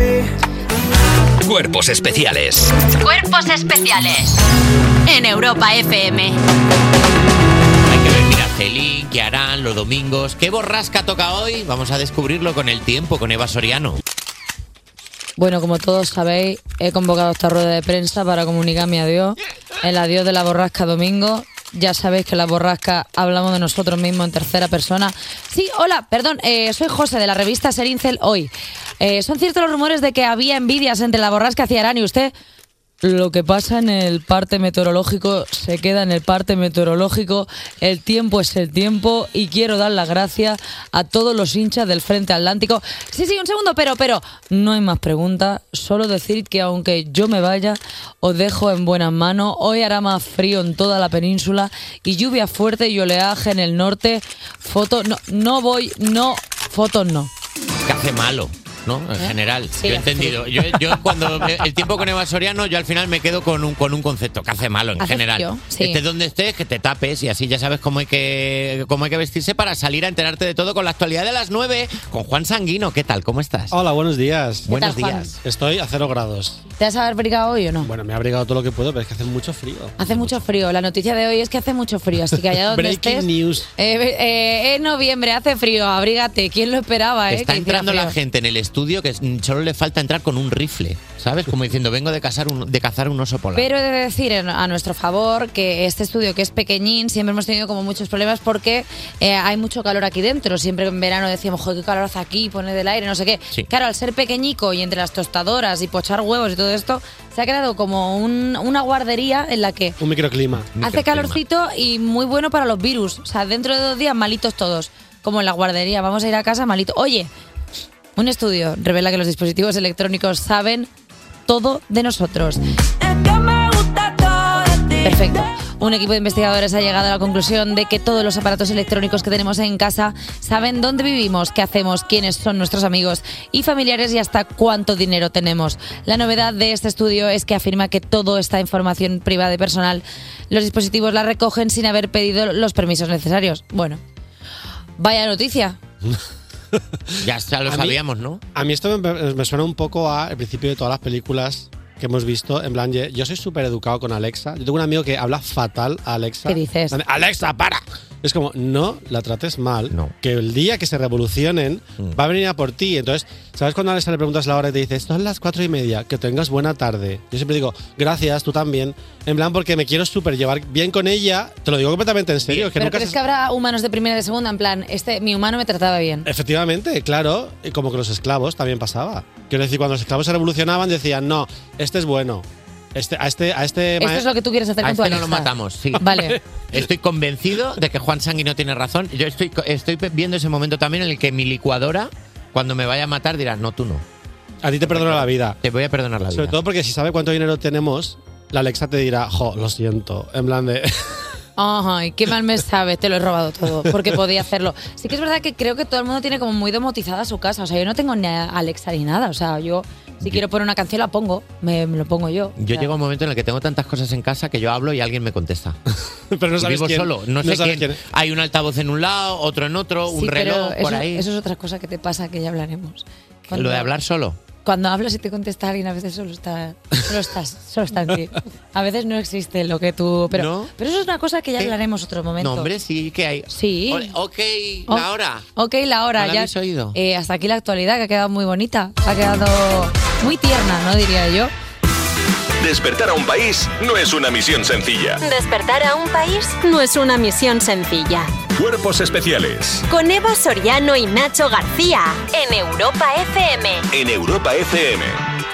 repeat. Cuerpos especiales Cuerpos especiales en Europa F M. Hay que ver, mira, Celín, qué harán los domingos. ¿Qué borrasca toca hoy? Vamos a descubrirlo con el tiempo, con Eva Soriano. Bueno, como todos sabéis, he convocado esta rueda de prensa para comunicar mi adiós, el adiós de la borrasca domingo. Ya sabéis que la borrasca hablamos de nosotros mismos en tercera persona. Sí, hola, perdón, eh, soy José de la revista Serincel Hoy. Eh, ¿Son ciertos los rumores de que había envidias entre la borrasca y Ciarán y usted? Lo que pasa en el parte meteorológico se queda en el parte meteorológico, el tiempo es el tiempo y quiero dar las gracias a todos los hinchas del Frente Atlántico. Sí, sí, un segundo, pero, pero, no hay más preguntas, solo decir que aunque yo me vaya, os dejo en buenas manos. Hoy hará más frío en toda la península y lluvia fuerte y oleaje en el norte. Fotos, no, no voy, no, fotos no. Que hace malo, ¿no? En ¿Eh? general. Sí, yo he entendido. Yo, yo cuando el tiempo con Eva Soriano, yo al final me quedo con un, con un concepto que hace malo en Hace general. frío, sí. Estés donde estés, que te tapes y así ya sabes cómo hay que cómo hay que vestirse para salir a enterarte de todo con la actualidad de las nueve con Juan Sanguino. ¿Qué tal? ¿Cómo estás? Hola, buenos días. Buenos tal, Juan? días. Estoy a cero grados. ¿Te vas a abrigado hoy o no? Bueno, me he abrigado todo lo que puedo, pero es que hace mucho frío. Hace mucho frío. La noticia de hoy es que hace mucho frío, así que allá donde Breaking estés... news. Eh, eh, en noviembre hace frío, abrígate. ¿Quién lo esperaba? Eh, Está que hiciera entrando la frío? gente en el estudio que solo le falta entrar con un rifle, ¿sabes? Como diciendo, vengo de cazar un, de cazar un oso polar. Pero he de decir en- a nuestro favor que este estudio, que es pequeñín, siempre hemos tenido como muchos problemas porque eh, hay mucho calor aquí dentro. Siempre en verano decíamos, joder, qué calor hace aquí, pone del aire, no sé qué. Sí. Claro, al ser pequeñico y entre las tostadoras y pochar huevos y todo esto, se ha creado como un- una guardería en la que Un microclima. hace calorcito y muy bueno para los virus. O sea, dentro de dos días malitos todos, como en la guardería. Vamos a ir a casa malito. Oye, un estudio revela que los dispositivos electrónicos saben todo de nosotros. Perfecto. Un equipo de investigadores ha llegado a la conclusión de que todos los aparatos electrónicos que tenemos en casa saben dónde vivimos, qué hacemos, quiénes son nuestros amigos y familiares y hasta cuánto dinero tenemos. La novedad de este estudio es que afirma que toda esta información privada y personal, los dispositivos la recogen sin haber pedido los permisos necesarios. Bueno, vaya noticia. Ya, ya lo A mí- sabíamos, ¿no? A mí esto me, me suena un poco a el principio de todas las películas que hemos visto. En plan, yo soy súper educado con Alexa. Yo tengo un amigo que habla fatal a Alexa. ¿Qué dices? ¡Alexa, para! Es como, no la trates mal, No. que el día que se revolucionen Mm. va a venir a por ti. Entonces, ¿sabes cuando a Alexa le preguntas la hora y te dice, son las cuatro y media, que tengas buena tarde? Yo siempre digo, gracias, tú también. En plan, porque me quiero súper llevar bien con ella. Te lo digo completamente en serio. Que ¿Pero nunca crees se- que habrá humanos de primera y de segunda? En plan, este, mi humano me trataba bien. Efectivamente, claro, y como que los esclavos también pasaba. Quiero decir, cuando los esclavos se revolucionaban decían, no, este es bueno. Este, a este, a este Esto es lo que tú quieres hacer A con tu este no Alexa. lo matamos, sí. Vale. Estoy convencido de que Juan Sanguino tiene razón. Yo estoy, estoy viendo ese momento también en el que mi licuadora, cuando me vaya a matar, dirá, no, tú no. A ti te perdona la vida. Te voy a perdonar la vida. Sobre todo porque si sabe cuánto dinero tenemos, la Alexa te dirá, jo, lo siento. En plan de. Ay, qué mal me sabes, te lo he robado todo, porque podía hacerlo. Sí que es verdad que creo que todo el mundo tiene como muy domotizada su casa. O sea, yo no tengo ni a Alexa ni nada. O sea, yo si quiero poner una canción la pongo, me, me lo pongo yo. Yo O sea, llego a un momento en el que tengo tantas cosas en casa que yo hablo y alguien me contesta. Pero no Y sabes vivo quién. solo, no, No sé sabes quién. quién. Hay un altavoz en un lado, otro en otro, un sí, reloj pero por eso, ahí. eso es otra cosa que te pasa, que ya hablaremos. Lo de hablar solo. Cuando hablas y te contesta alguien, a veces solo está, solo estás, solo está en ti. A veces no existe lo que tú. Pero, ¿No? pero eso es una cosa que ya ¿Qué? hablaremos otro momento. No, hombre, sí que hay. Sí. Ole, Ok, Oh, la hora. Ok, la hora. ¿No la ya. habéis oído? Eh, hasta aquí la actualidad, que ha quedado muy bonita. Ha quedado muy tierna, ¿no? Diría yo. Despertar a un país no es una misión sencilla. Despertar a un país no es una misión sencilla. Cuerpos especiales Con Eva Soriano y Nacho García en Europa F M. en Europa F M.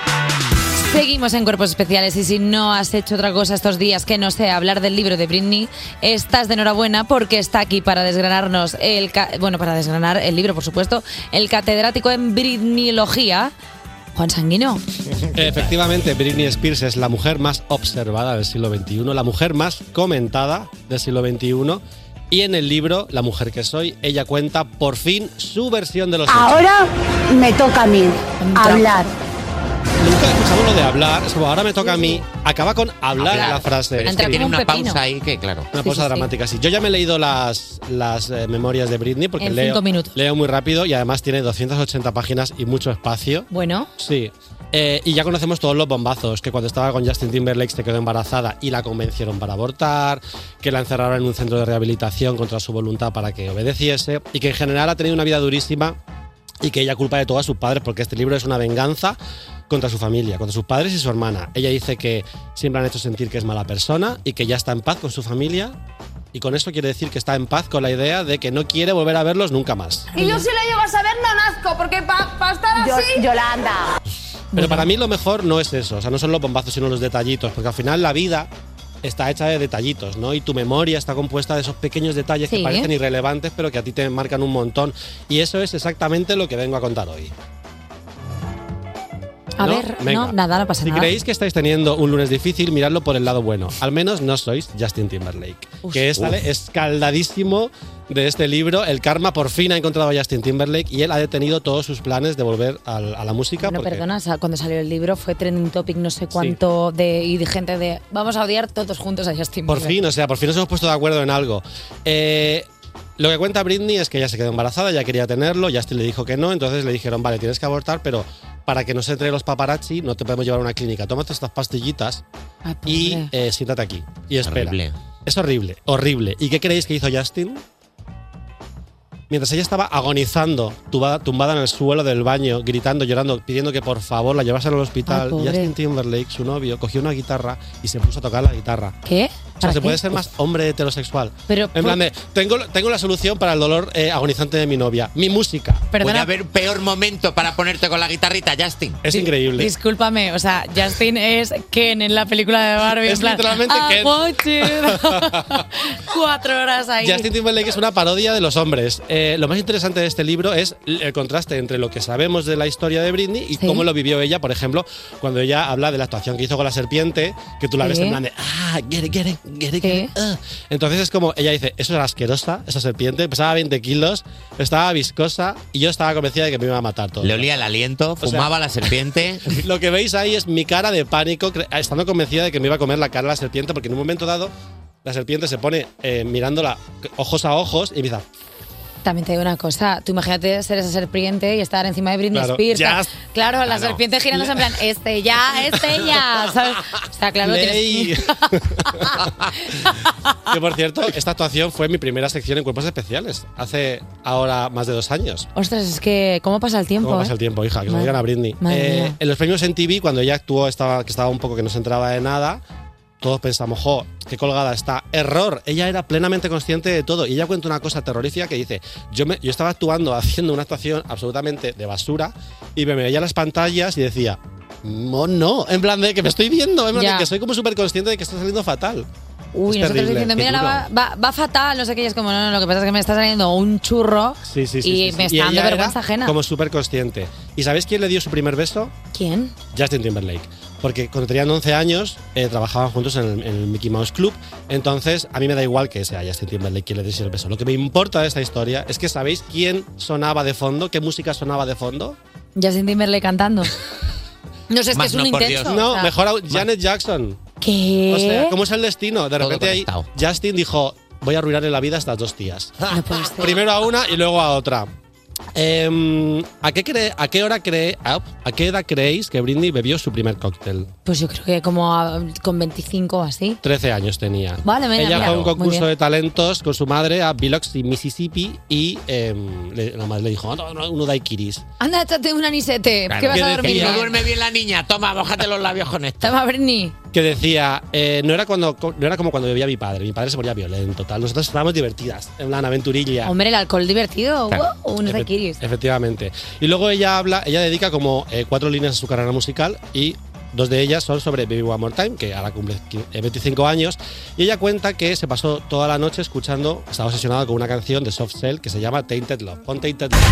Seguimos en Cuerpos Especiales y si no has hecho otra cosa estos días que no sea hablar del libro de Britney, estás de enhorabuena porque está aquí para desgranarnos el... ca- Bueno, para desgranar el libro, por supuesto, el catedrático en Britneylogía, Juan Sanguino. Efectivamente, Britney Spears es la mujer más observada del siglo veintiuno, la mujer más comentada del siglo veintiuno. Y en el libro, La mujer que soy, ella cuenta por fin su versión de los hechos. Ahora me toca a mí hablar. Nunca escuchamos lo de hablar, es como ahora me toca a mí. Acaba con hablar, Hablar. la frase. Pero es que tiene una pausa ahí que, claro. Una Sí, pausa sí, sí. dramática, sí. Yo ya me he leído las, las eh, memorias de Britney porque En leo, cinco minutos. leo muy rápido y además tiene doscientas ochenta páginas y mucho espacio. Bueno, Sí. Eh, y ya conocemos todos los bombazos, que cuando estaba con Justin Timberlake se quedó embarazada y la convencieron para abortar, que la encerraron en un centro de rehabilitación contra su voluntad para que obedeciese, y que en general ha tenido una vida durísima y que ella culpa de todo a sus padres, porque este libro es una venganza contra su familia, contra sus padres y su hermana. Ella dice que siempre han hecho sentir que es mala persona y que ya está en paz con su familia, y con eso quiere decir que está en paz con la idea de que no quiere volver a verlos nunca más. Y yo si la llego a saber no nazco, porque para pa estar así... Yolanda. Pero para mí lo mejor no es eso, o sea, no son los bombazos sino los detallitos, porque al final la vida está hecha de detallitos, ¿no? Y tu memoria está compuesta de esos pequeños detalles Sí. que parecen irrelevantes, pero que a ti te marcan un montón. Y eso es exactamente lo que vengo a contar hoy. A ¿No? ver, Venga. no, nada, no pasa Si nada. creéis que estáis teniendo un lunes difícil, miradlo por el lado bueno. Al menos no sois Justin Timberlake, Uf. que sale Uf. escaldadísimo de este libro. El karma por fin ha encontrado a Justin Timberlake y él ha detenido todos sus planes de volver al- a, la música. Bueno, porque perdona, o sea, cuando salió el libro fue trending topic no sé cuánto de, y de gente de vamos a odiar todos juntos a Justin Por Bieber. fin, o sea, por fin nos hemos puesto de acuerdo en algo. Eh, lo que cuenta Britney es que ella se quedó embarazada, ya quería tenerlo, Justin le dijo que no, entonces le dijeron, vale, tienes que abortar, pero para que no se entre los paparazzi no te podemos llevar a una clínica. Tómate estas pastillitas Ay, pobre. y eh, siéntate aquí y espera. Horrible. Es horrible, horrible. ¿Y qué creéis que hizo Justin? Mientras ella estaba agonizando, tuba- tumbada en el suelo del baño, gritando, llorando, pidiendo que por favor la llevasen al hospital, Ay, pobre. Justin Timberlake, su novio, cogió una guitarra y se puso a tocar la guitarra. ¿Qué? O sea, ¿Para se qué? puede ser más hombre heterosexual. Pero, en plan de, tengo, tengo la solución para el dolor eh, agonizante de mi novia, mi música. Puede haber un peor momento para ponerte con la guitarrita, Justin. Es increíble. Discúlpame, o sea, Justin es Ken en la película de Barbie. Es en plan, literalmente "I Ken". want you". Cuatro horas ahí. Justin Timberlake es una parodia de los hombres. Eh, lo más interesante de este libro es el contraste entre lo que sabemos de la historia de Britney y Sí. cómo lo vivió ella, por ejemplo, cuando ella habla de la actuación que hizo con la serpiente, que tú la ves Sí. en plan de, ah, get it, get it, get it, get it, ah". Entonces es como, ella dice, eso era asquerosa, esa serpiente, pesaba veinte kilos, estaba viscosa y yo estaba convencida de que me iba a matar todo. Le olía el aliento, sea, fumaba la serpiente. Lo que veis ahí es mi cara de pánico, cre- estando convencida de que me iba a comer la cara la serpiente, porque en un momento dado la serpiente se pone eh, mirándola ojos a ojos y empieza. También te digo una cosa, tú imagínate ser esa serpiente y estar encima de Britney Claro, Spears. ya- Claro, la Claro. serpiente girándose en plan, este ya, este ya, ¿sabes? O sea, claro, Ley. tienes... Que por cierto, esta actuación fue mi primera sección en Cuerpos Especiales, hace ahora más de dos años. Ostras, es que, ¿cómo pasa el tiempo? ¿Cómo eh? pasa el tiempo, hija? Que se lo Madre- digan a Britney. madre Eh, mía. en los premios en T V, cuando ella actuó, estaba, que estaba un poco que no se enteraba de nada, todos pensamos, jo, qué colgada está. Error, ella era plenamente consciente de todo. Y ella cuenta una cosa terrorífica que dice, yo, me, yo estaba actuando, haciendo una actuación absolutamente de basura, y me veía las pantallas y decía, no, no, en plan de que me estoy viendo, en plan Ya. de que soy como súper consciente de que está saliendo fatal. Uy, Es nosotros terrible, diciendo, qué mira, va, duro. va, va fatal, no sé qué, y es como, no, no, lo que pasa es que me está saliendo un churro Sí, sí, sí, y sí, sí. me está Y dando ella vergüenza era ajena. como súper consciente. ¿Y sabéis quién le dio su primer beso? ¿Quién? Justin Timberlake. Porque cuando tenían once años eh, trabajaban juntos en el, en el Mickey Mouse Club. Entonces, a mí me da igual que sea Justin Timberlake quien le diese el beso. Lo que me importa de esta historia es que ¿sabéis quién sonaba de fondo? ¿Qué música sonaba de fondo? Justin Timberlake cantando. No sé, es que Más es un no, por intenso. Dios. No, o sea. mejor aún, Janet Jackson. ¿Qué? O sea, ¿cómo es el destino? De Todo repente ahí conectado. Justin dijo, voy a arruinarle la vida a estas dos tías. No puede ser. Primero a una y luego a otra. Em, ¿a, qué cree, ¿A qué hora cree, a qué edad creéis que Britney bebió su primer cóctel? Pues yo creo que como a- con veinticinco o así. trece años tenía. Vale, venga, Ella mira, fue a un muy concurso bien. de talentos con su madre a Biloxi, Mississippi, y em, le- la madre le dijo, no, no, uno daiquiris. Anda, échate un anisete, Claro. que vas Que a dormir. decía- No duerme bien la niña, toma, bójate los labios con esto. Toma, Britney. Que decía, eh, no, era cuando, no era como cuando bebía mi padre, mi padre se ponía violento, tal. Nosotros estábamos divertidas, en plan aventurilla. Hombre, el alcohol divertido. Claro. Wow, unos Efe- daiquiris. Efectivamente. Y luego ella habla, ella dedica como eh, cuatro líneas a su carrera musical y dos de ellas son sobre Baby One More Time, que ahora cumple qui- eh, veinticinco años. Y ella cuenta que se pasó toda la noche escuchando, estaba obsesionada con una canción de Soft Cell que se llama Tainted Love. Pon Tainted Love.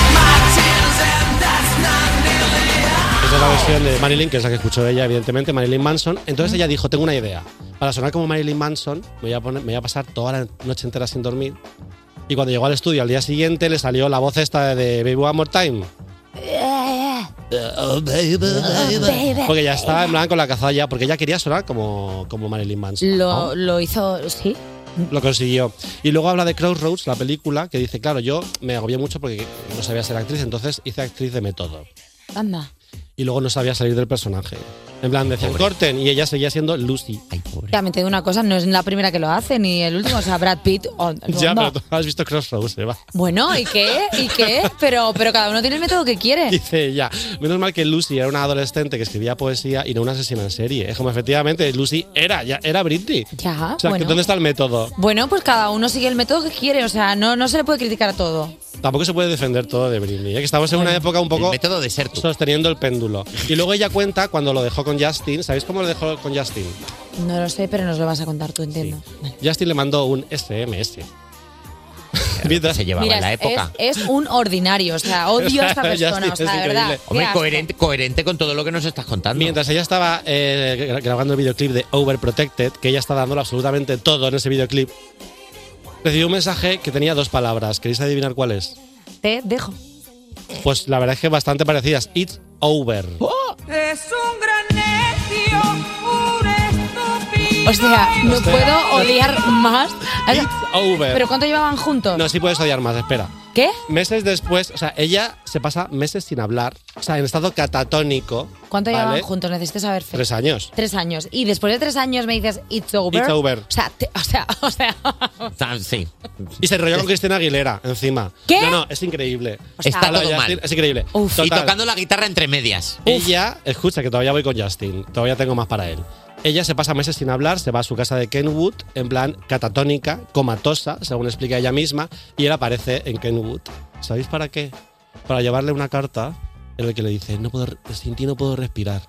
Esa es la versión de Marilyn, que es la que escuchó ella, evidentemente, Marilyn Manson. Entonces ella dijo, tengo una idea. Para sonar como Marilyn Manson, me voy a, poner, me voy a pasar toda la noche entera sin dormir. Y cuando llegó al estudio al día siguiente, le salió la voz esta de Baby One More Time. Oh, baby, baby. Porque ya estaba en plan con la cazalla, porque ella quería sonar como, como Marilyn Manson. Lo, lo hizo, sí. Lo consiguió. Y luego habla de Crossroads, la película, que dice, claro, yo me agobié mucho porque no sabía ser actriz, entonces hice actriz de método. Anda. y luego no sabía salir del personaje. En plan, decían, corten, y ella seguía siendo Lucy. También te digo una cosa, no es la primera que lo hace, ni el último, o sea, Brad Pitt. Oh, Ya, no. pero tú has visto Crossroads, Eva. Bueno, ¿y qué? ¿Y qué? Pero, pero cada uno tiene el método que quiere. Dice ya, menos mal que Lucy era una adolescente que escribía poesía y no una asesina en serie. Es como efectivamente Lucy era, ya era Britney. Ya, O sea, bueno. ¿dónde está el método? Bueno, pues cada uno sigue el método que quiere, o sea, no, no se le puede criticar a todo. Tampoco se puede defender todo de Britney. ¿eh? Que estamos en una época un poco. El método de ser tú. Sosteniendo el péndulo. Y luego ella cuenta cuando lo dejó con Justin. ¿Sabéis cómo lo dejó con Justin? No lo sé, pero nos lo vas a contar tú, entiendo. Justin le mandó un S M S. Se llevaba Mira, en la es- época. Es, es un ordinario, o sea, odio a esta Justin persona, o sea, es de verdad. increíble. qué Hombre, asco. coherente, coherente con todo lo que nos estás contando. Mientras ella estaba eh, gra- grabando el videoclip de Overprotected, que ella está dándolo absolutamente todo en ese videoclip, recibió un mensaje que tenía dos palabras. ¿Queréis adivinar cuál es? Te dejo. Pues la verdad es que bastante parecidas. It's over. Es un gran necio, un estúpido. O sea, no O sea, puedo odiar más. It's over. ¿Pero cuánto llevaban juntos? No, sí puedes odiar más, espera. ¿Qué? Meses después, o sea, ella se pasa meses sin hablar, o sea, en estado catatónico. ¿Cuánto ¿vale? llevaban juntos? Necesito saber. Fer. Tres años. Tres años. Y después de tres años me dices, it's over. It's over. O sea, te- o sea, o sea. Sí. Y se enrolló con Cristina Aguilera encima. ¿Qué? No, no, es increíble. Está Hola, todo Justin, mal. Es increíble. Y Total. tocando la guitarra entre medias. Ella, escucha que todavía voy con Justin, todavía tengo más para él. Ella se pasa meses sin hablar, se va a su casa de Kenwood, en plan catatónica, comatosa, según explica ella misma, y él aparece en Kenwood. ¿Sabéis para qué? Para llevarle una carta en la que le dice, no puedo, sin ti no puedo respirar.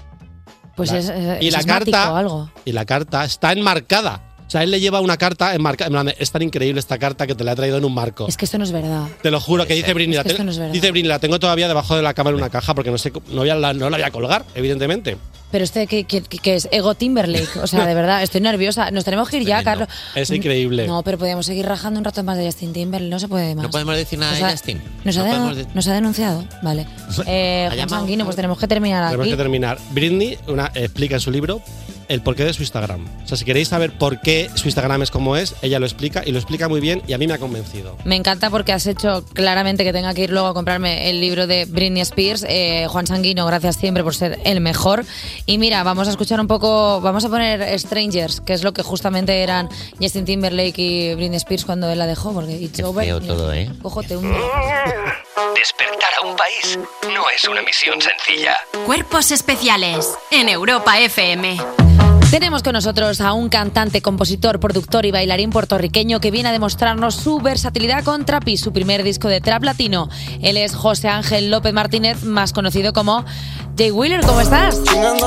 Pues La- es, es, y la es asmático carta o algo. Y la carta está enmarcada. O sea, él le lleva una carta enmarcada. En plan, es tan increíble esta carta que te la he traído en un marco. Es que esto no es verdad. Te lo juro que dice Britney. Es la que te- esto no es verdad. dice Britney, la tengo todavía debajo de la cama en una caja porque no sé, no, voy a la, no la voy a colgar, evidentemente. Pero este que, que, que es Ego Timberlake. O sea, de verdad, estoy nerviosa. Nos tenemos que ir ya, Carlos. Es increíble. No, pero podemos seguir rajando un rato más de Justin Timberlake. No se puede más. No podemos decir nada Nos de ha- Justin. Nos, No ha, denu- podemos de- nos ha denunciado. Vale. Eh, Ha Juan llamado. Sanguino, pues tenemos que terminar Tenemos aquí. que terminar. Britney una, explica en su libro el porqué de su Instagram. O sea, si queréis saber por qué su Instagram es como es, ella lo explica y lo explica muy bien y a mí me ha convencido. Me encanta porque has hecho claramente que tenga que ir luego a comprarme el libro de Britney Spears. Eh, Juan Sanguino, gracias siempre por ser el mejor. Y mira, vamos a escuchar un poco, vamos a poner Strangers, que es lo que justamente eran Justin Timberlake y Britney Spears cuando él la dejó, porque It's Over. Feo mira, todo, ¿eh? Cójote un... Despertar a un país no es una misión sencilla. Cuerpos especiales en Europa F M. Tenemos con nosotros a un cantante, compositor, productor y bailarín puertorriqueño que viene a demostrarnos su versatilidad con Trapi, su primer disco de trap latino. Él es José Ángel López Martínez, más conocido como Jay Wheeler. ¿Cómo estás?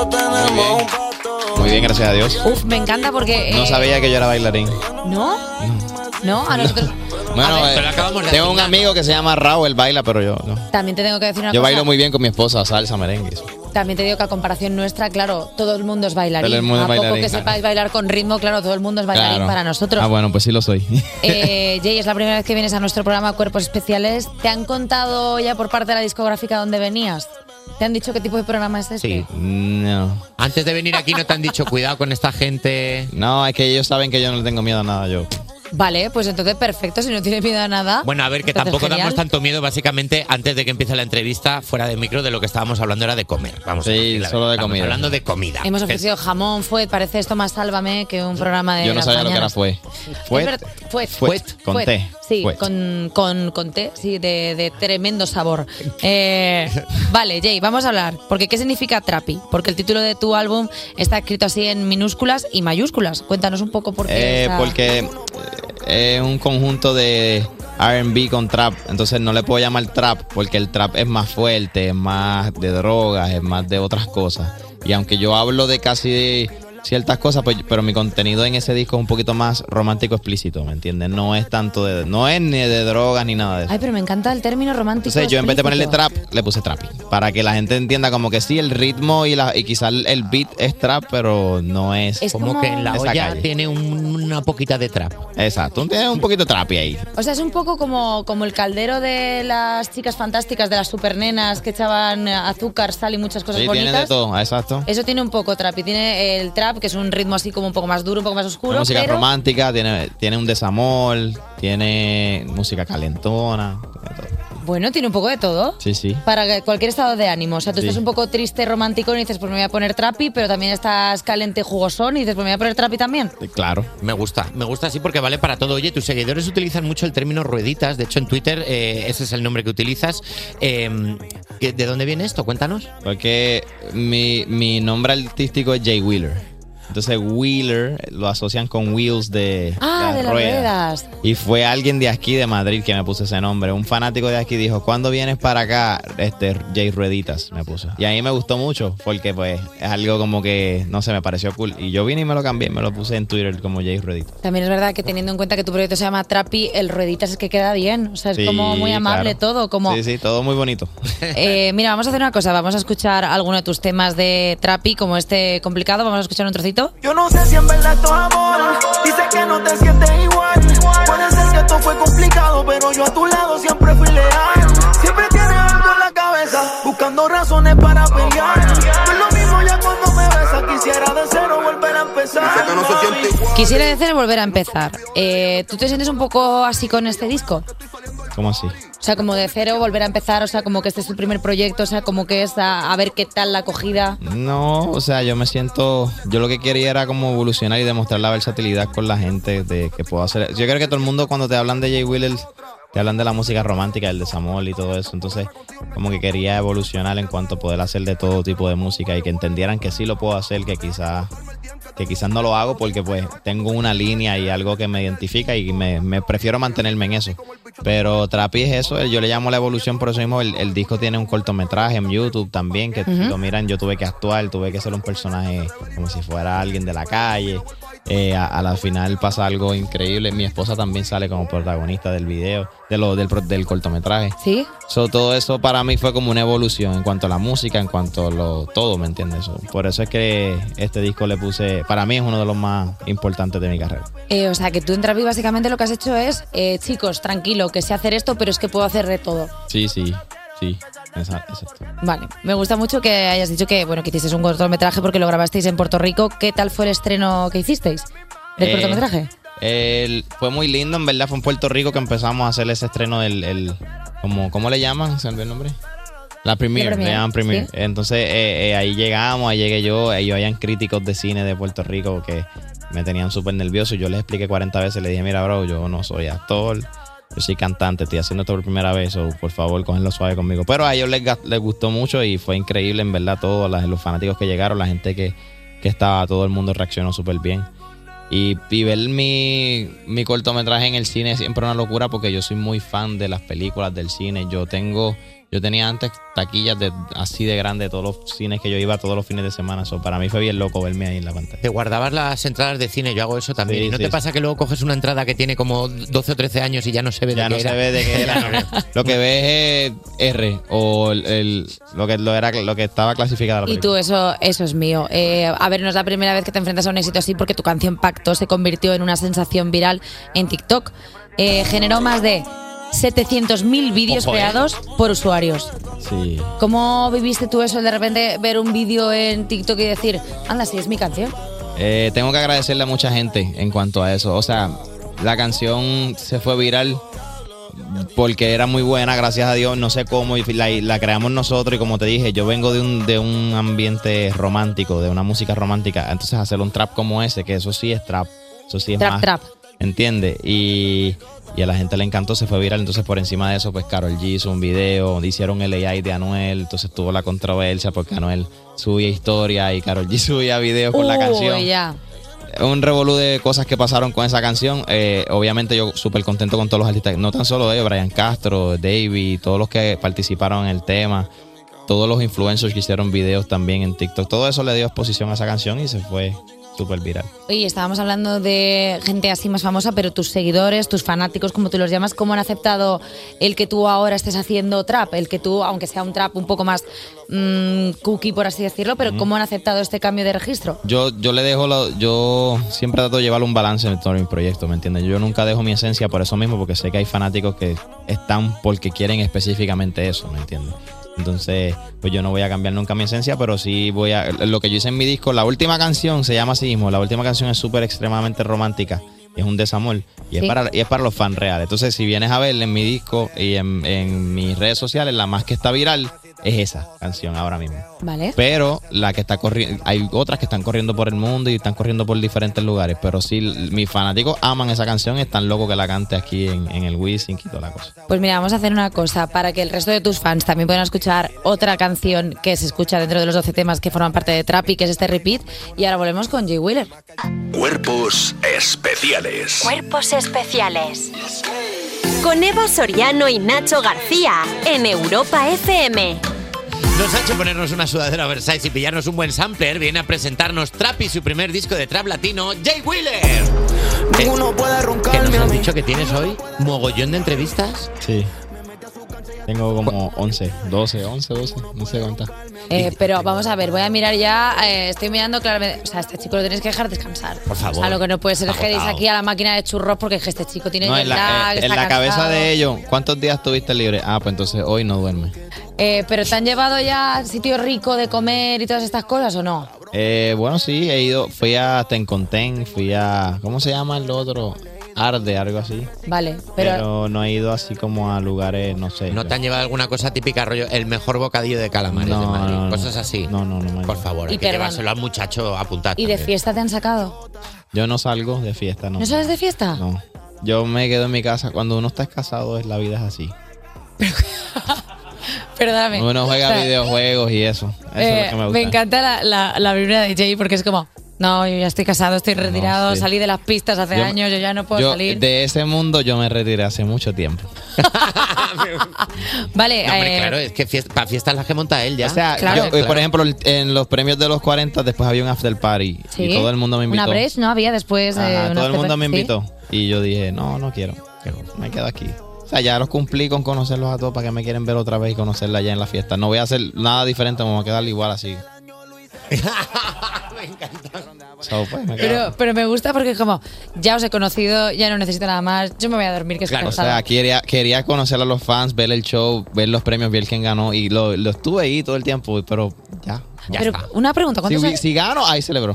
Muy bien, gracias a Dios. Uf, me encanta porque... No eh, sabía que yo era bailarín. ¿No? ¿No? A nosotros... Bueno, A ver, eh, pero acabamos de tengo un amigo que se llama Raúl, él baila, pero yo no. También te tengo que decir una Yo cosa. bailo muy bien con mi esposa, salsa, merengue. eso. También te digo que a comparación nuestra, claro, todo el mundo es bailarín. Todo el mundo a es poco bailarín, que claro. sepáis bailar con ritmo, claro, todo el mundo es bailarín Claro. para nosotros. Ah, bueno, pues sí lo soy. Eh, Jay, es la primera vez que vienes a nuestro programa Cuerpos Especiales. ¿Te han contado ya por parte de la discográfica dónde venías? ¿Te han dicho qué tipo de programa es este? Sí. No. Antes de venir aquí no te han dicho cuidado con esta gente. No, es que ellos saben que yo no le tengo miedo a nada, yo. Vale, pues entonces perfecto, si no tienes miedo a nada. Bueno, a ver, que entonces tampoco genial. damos tanto miedo, básicamente, antes de que empiece la entrevista, fuera de micro, de lo que estábamos hablando era de comer. Vamos a Sí, decir la solo verdad. de Estamos comida. hablando de comida. Hemos Que ofrecido jamón, fuet, parece esto más Sálvame que un programa de Yo no las sabía lo que era mañanas. fue. Es Fue. verdad, fuet. Fuet, con Fuet. té. Sí, Fuet. con, con, con té, sí, de, de tremendo sabor. Eh, vale, Jay, vamos a hablar. Porque ¿qué significa Trapi? Porque el título de tu álbum está escrito así en minúsculas y mayúsculas. Cuéntanos un poco por qué. Eh, esa- porque es un conjunto de R and B con trap, entonces no le puedo llamar trap porque el trap es más fuerte, es más de drogas, es más de otras cosas. Y aunque yo hablo de casi ciertas cosas, pues, pero mi contenido en ese disco es un poquito más romántico explícito, ¿me entiendes? No es tanto de, no es ni de drogas ni nada de eso. Ay, pero me encanta el término romántico. Entonces yo en vez de ponerle explícito. trap, le puse trappy. Para que la gente entienda como que sí, el ritmo y, la, y quizás el beat es trap, pero no es... Es como- que en la esa olla calle. tiene un- una poquita de trap. Exacto, tiene un poquito trappy ahí. O sea, es un poco como, como el caldero de las chicas fantásticas, de las supernenas que echaban eh, azúcar, sal y muchas cosas Sí, tiene bonitas. de todo, exacto. Eso tiene un poco trap y tiene el trap, que es un ritmo así como un poco más duro, un poco más oscuro. Una música pero romántica, tiene, tiene un desamor, tiene música calentona. tiene todo. Bueno, tiene un poco de todo. Sí, sí. Para que- cualquier estado de ánimo. O sea, tú Sí. estás un poco triste, romántico y dices, pues me voy a poner trapi, pero también estás caliente, jugosón y dices, pues me voy a poner trapi también. Claro. Me gusta, me gusta así porque vale para todo. Oye, tus seguidores utilizan mucho el término rueditas. De hecho, en Twitter eh, ese es el nombre que utilizas. Eh, ¿qué- ¿De dónde viene esto? Cuéntanos. Porque mi, mi nombre artístico es Jay Wheeler. Entonces Wheeler lo asocian con wheels de, Ah, de las ruedas. Y fue alguien de aquí de Madrid que me puso ese nombre. Un fanático de aquí dijo, ¿cuándo vienes para acá? Este, Jay Rueditas me puso. Y a mí me gustó mucho porque pues es algo como que, no sé, me pareció cool. Y yo vine y me lo cambié, me lo puse en Twitter como Jay Rueditas. También es verdad que teniendo en cuenta que tu proyecto se llama Trapi, el rueditas es que queda bien. O sea, es Sí, como muy amable claro. todo. Como, Sí, sí, todo muy bonito. eh, mira, vamos a hacer una cosa. Vamos a escuchar alguno de tus temas de Trapi, como este complicado. Vamos a escuchar un trocito. Yo no sé si en verdad esto es amor. Dice que no te sientes igual. Puede ser que esto fue complicado, pero yo a tu lado siempre fui leal. Siempre tienes algo en la cabeza, buscando razones para pelear. No es lo mismo ya cuando me besas. Quisiera de cero volver a empezar. Quisiera decir volver a empezar. Eh, ¿Tú te sientes un poco así con este disco? ¿Cómo así? O sea, como de cero, volver a empezar, o sea, como que este es tu primer proyecto, o sea, como que es a, a ver qué tal la acogida. No, o sea, yo me siento, yo lo que quería era como evolucionar y demostrar la versatilidad con la gente de que puedo hacer. Yo creo que todo el mundo cuando te hablan de Jay Wheeler, te hablan de la música romántica, del desamor y todo eso. Entonces, como que quería evolucionar en cuanto a poder hacer de todo tipo de música y que entendieran que sí lo puedo hacer, que quizás que quizás no lo hago porque pues tengo una línea y algo que me identifica y me, me prefiero mantenerme en eso. Pero Trapi es eso, yo le llamo la evolución por eso mismo. El, el disco tiene un cortometraje en YouTube también, que Ujú. lo miran, yo tuve que actuar, tuve que ser un personaje como si fuera alguien de la calle. Eh, a, a la final pasa algo increíble. Mi esposa también sale como protagonista del video, de lo, del, pro- del cortometraje. ¿Sí? So, todo eso para mí fue como una evolución en cuanto a la música, en cuanto a lo, todo, ¿me entiendes? So, por eso es que este disco le puse, para mí es uno de los más importantes de mi carrera. Eh, o sea, que tú en Trapi básicamente lo que has hecho es, eh, chicos, tranquilo, que sé hacer esto, pero es que puedo hacer de todo. Sí, sí, sí, esa- exacto. Vale, me gusta mucho que hayas dicho que, bueno, que hicisteis un cortometraje porque lo grabasteis en Puerto Rico. ¿Qué tal fue el estreno que hicisteis del Eh, cortometraje? El- fue muy lindo, en verdad. Fue en Puerto Rico que empezamos a hacer ese estreno del. El, como, ¿Cómo le llaman? ¿Se me olvidó el nombre? La premiere, La premiere, le llaman premiere. sí. Entonces eh, eh, ahí llegamos, ahí llegué yo. Ellos habían críticos de cine de Puerto Rico que me tenían súper nervioso. Yo les expliqué cuarenta veces, le dije, mira, bro, yo no soy actor, yo soy cantante, estoy haciendo esto por primera vez, o por favor, cógenlo suave conmigo. Pero a ellos les, ga- les gustó mucho y fue increíble, en verdad, todos las- los fanáticos que llegaron, la gente que, que estaba, todo el mundo reaccionó súper bien. Y, y ver mi, mi cortometraje en el cine es siempre una locura porque yo soy muy fan de las películas del cine. Yo tengo, yo tenía antes taquillas de, así de grande de todos los cines que yo iba todos los fines de semana. So, para mí fue bien loco verme ahí en la pantalla. Te guardabas las entradas de cine, yo hago eso también. Sí, ¿Y no sí, te sí. pasa que luego coges una entrada que tiene como doce o trece años y ya no se ve Ya de no qué se era? ve de qué era. Lo que ves es R o el, el- lo que lo era lo que estaba clasificado. La Y tú, eso, eso es mío. Eh, a ver, no es la primera vez que te enfrentas a un éxito así porque tu canción Pacto se convirtió en una sensación viral en TikTok. Eh, generó más de setecientos mil vídeos Ojo, eh. creados por usuarios. Sí. ¿Cómo viviste tú eso, el de repente ver un vídeo en TikTok y decir, anda, sí, es mi canción? Eh, tengo que agradecerle a mucha gente en cuanto a eso. O sea, la canción se fue viral porque era muy buena, gracias a Dios. No sé cómo, y la, la creamos nosotros. Y como te dije, yo vengo de un, de un ambiente romántico, de una música romántica. Entonces, hacer un trap como ese, que eso sí es trap. Eso sí es Trap, más. trap. ¿Entiendes? Y, y a la gente le encantó, se fue viral. Entonces, por encima de eso, pues Karol G hizo un video, hicieron el A I de Anuel. Entonces, tuvo la controversia porque Anuel subía historia y Karol G subía videos con la Uy, canción. ya. Un revolú de cosas que pasaron con esa canción. Eh, obviamente yo súper contento con todos los artistas, no tan solo ellos, Brian Castro, David, todos los que participaron en el tema, todos los influencers que hicieron videos también en TikTok. Todo eso le dio exposición a esa canción y se fue súper viral. Oye, estábamos hablando de gente así más famosa, pero tus seguidores, tus fanáticos, como tú los llamas, ¿cómo han aceptado el que tú ahora estés haciendo trap? El que tú, aunque sea un trap un poco más mmm, cookie, por así decirlo, pero ¿cómo han aceptado este cambio de registro? Yo, yo le dejo, lo- yo siempre trato de llevar un balance en todo mi proyecto, ¿me entiendes? Yo nunca dejo mi esencia por eso mismo, porque sé que hay fanáticos que están porque quieren específicamente eso, ¿me entiendes? Entonces, pues yo no voy a cambiar nunca mi esencia, pero sí voy a... Lo que yo hice en mi disco, la última canción se llama así mismo, la última canción es súper extremadamente romántica. y es un desamor. Y es, Sí. para, y es para los fans reales. Entonces, si vienes a ver en mi disco y en, en mis redes sociales, la más que está viral es esa canción ahora mismo. Vale. Pero la que está corriendo, hay otras que están corriendo por el mundo y están corriendo por diferentes lugares. Pero sí, mis fanáticos aman esa canción, están locos que la cante aquí en, en el Wisin y toda la cosa. Pues mira, vamos a hacer una cosa para que el resto de tus fans también puedan escuchar otra canción que se escucha dentro de los doce temas que forman parte de Trapi, que es este Repeat. Y ahora volvemos con Jay Wheeler. Cuerpos especiales. Cuerpos especiales. Con Eva Soriano y Nacho García en Europa F M. Nos ha hecho ponernos una sudadera Versace y pillarnos un buen sampler. Viene a presentarnos Trapi, su primer disco de trap latino, Jay Wheeler. Ninguno puede ¿Que nos has dicho que tienes hoy mogollón de entrevistas? Sí. Tengo como once, doce, once, doce, no sé cuántas. Eh, pero vamos a ver, voy a mirar ya. eh, estoy mirando claramente. O sea, este chico lo tenéis que dejar descansar. Por favor. O sea, lo que no puede ser es que deis Agotado. aquí a la máquina de churros porque es que este chico tiene No, jet en la, lag, en, en está la cabeza cansado. de ellos, ¿cuántos días tuviste libre? Ah, pues entonces hoy no duerme. Eh, pero ¿te han llevado ya a sitio rico de comer y todas estas cosas o no? Eh, bueno, sí, he ido, fui a Tenconten, fui a, ¿cómo se llama el otro? Arde, algo así. Vale, pero, Pero, no he ido así como a lugares, no sé. ¿No te han llevado alguna cosa típica, rollo, el mejor bocadillo de calamares No, de Madrid? no, no. Cosas así. No, no, no. Por favor, Y hay que perdón. llevárselo al muchacho apuntado. ¿y de fiesta te han sacado? Yo no salgo de fiesta, no. ¿No sales de fiesta? No. Yo me quedo en mi casa. Cuando uno está casado, es la vida es así. Perdóname. Uno juega O sea, videojuegos y eso. Eso es eh, lo que me gusta. encanta la, la, la vibra de Jay porque es como, no, yo ya estoy casado, estoy retirado, sí. salí de las pistas hace Yo- años, yo ya no puedo Yo, salir. de ese mundo yo me retiré hace mucho tiempo. Vale, No, hombre, eh, claro, es que fiesta, para fiestas las que monta él ya. O sea, yo, eh, por ejemplo, en los premios de los cuarenta después había un after party sí, y todo el mundo me invitó. Una break, ¿no? Había después de Ajá, una todo el mundo after me party, invitó. Y yo dije, no, no quiero. Me quedo aquí. O sea, ya los cumplí con conocerlos a todos para que me quieren ver otra vez y conocerla ya en la fiesta. No voy a hacer nada diferente, me voy a quedar igual así. So, pues, me Sí. quedo. Pero, pero me gusta porque es como, ya os he conocido, ya no necesito nada más, yo me voy a dormir, que estoy Claro, o cansada. sea, quería, quería conocer a los fans, ver el show, ver los premios, ver quién ganó. Y lo, lo estuve ahí todo el tiempo, pero ya. ya Pero está. una pregunta, Si, ¿cuántos, años- si gano, ahí celebró.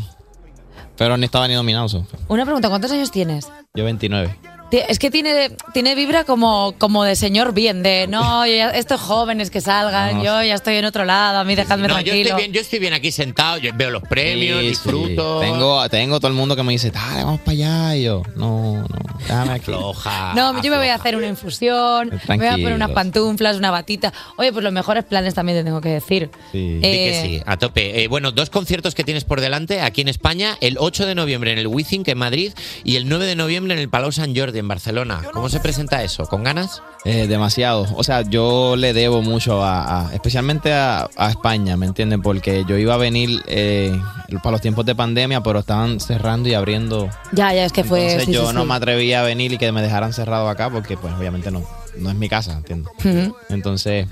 Pero ni estaba ni nominado. so. una pregunta, ¿cuántos años tienes? Yo veintinueve. Ti- Es que tiene, tiene vibra como, como de señor bien, de no, yo ya- estos jóvenes que salgan, No. yo ya estoy en otro lado, a mí dejadme No, yo tranquilo. estoy bien, yo estoy bien aquí sentado, yo veo los premios, Sí, disfruto. sí. Tengo, tengo todo el mundo que me dice, dale, vamos para allá. Y yo, no, no, déjame aquí. Floja. No, yo me voy a hacer una infusión, me voy a poner unas Tranquilos. pantuflas, una batita. Oye, pues los mejores planes también te tengo que decir. Sí. Sí que Eh, sí, a tope. Eh, bueno, dos conciertos que tienes por delante aquí en España, el ocho de noviembre en el Wizzing, que en Madrid, y el nueve de noviembre en el Palau Sant Jordi, en Barcelona. ¿Cómo se presenta eso? ¿Con ganas? Eh, demasiado. O sea, yo le debo mucho a, a- especialmente a, a España, ¿me entienden? Porque yo iba a venir eh, para los tiempos de pandemia, pero estaban cerrando y abriendo. Ya, ya, es que fue... Entonces sí, yo sí, no sí. me atrevía a venir y que me dejaran cerrado acá porque pues obviamente no, no es mi casa, ¿entiendes? Ujú. Entonces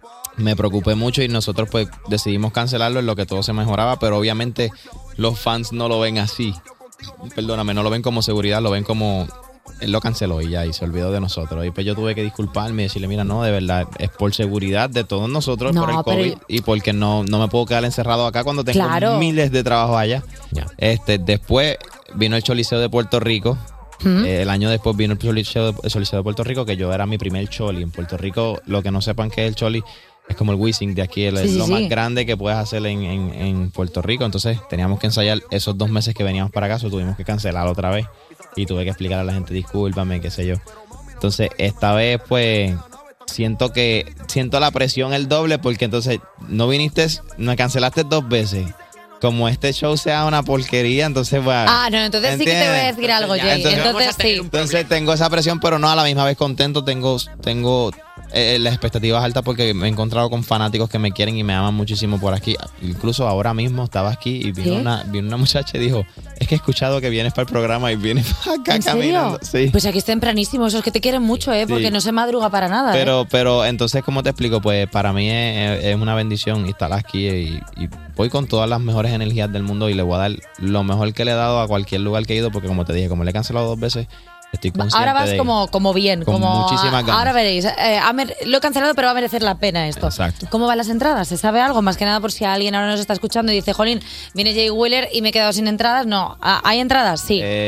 me preocupé mucho y nosotros pues decidimos cancelarlo en lo que todo se mejoraba, pero obviamente los fans no lo ven así. Perdóname, no lo ven como seguridad, lo ven como... Él lo canceló y ya, y se olvidó de nosotros. Y pues yo tuve que disculparme y decirle, mira, no, de verdad, es por seguridad de todos nosotros, No, por el pero- COVID y porque no, no me puedo quedar encerrado acá cuando tengo Claro. miles de trabajos allá. Este, después vino el Choliseo de Puerto Rico. ¿Mm? Eh, el año después vino el Choliseo, el Choliseo de Puerto Rico, que yo era mi primer Choli. En Puerto Rico, lo que no sepan que es el Choli, es como el Wizzing de aquí, el- Sí, es sí, lo sí. más grande que puedes hacer en, en- en Puerto Rico. Entonces teníamos que ensayar esos dos meses que veníamos para acá, so tuvimos que cancelar otra vez. Y tuve que explicar a la gente, discúlpame, qué sé yo. Entonces, esta vez, pues, siento que, siento la presión el doble, porque entonces no viniste, me cancelaste dos veces. Como este show sea una porquería, entonces, bueno. Ah, no, entonces sí que te voy a decir algo, Jay. Entonces sí. Entonces tengo esa presión, pero no a la misma vez contento. Tengo, tengo eh, las expectativas altas porque me he encontrado con fanáticos que me quieren y me aman muchísimo por aquí. Incluso ahora mismo estaba aquí y vino, ¿Sí? una, vino una muchacha y dijo, es que he escuchado que vienes para el programa y vienes para acá ¿En caminando. serio? Sí. Pues aquí es tempranísimo, esos que te quieren mucho, ¿eh? Porque Sí. no se madruga para nada. ¿eh? Pero, pero entonces, ¿cómo te explico? Pues para mí es, es una bendición estar aquí y, y voy con todas las mejores energías del mundo y le voy a dar lo mejor que le he dado a cualquier lugar que he ido, porque como te dije, como le he cancelado dos veces, estoy consciente Ahora vas de- como, como bien, con como muchísimas ganas. ahora veréis. eh, ha mer- lo he cancelado, pero va a merecer la pena esto. Exacto. ¿Cómo van las entradas? ¿Se sabe algo? Más que nada por si alguien ahora nos está escuchando y dice, jolín, viene Jay Wheeler y me he quedado sin entradas. No, ¿Ah, ¿hay entradas? Sí. Eh,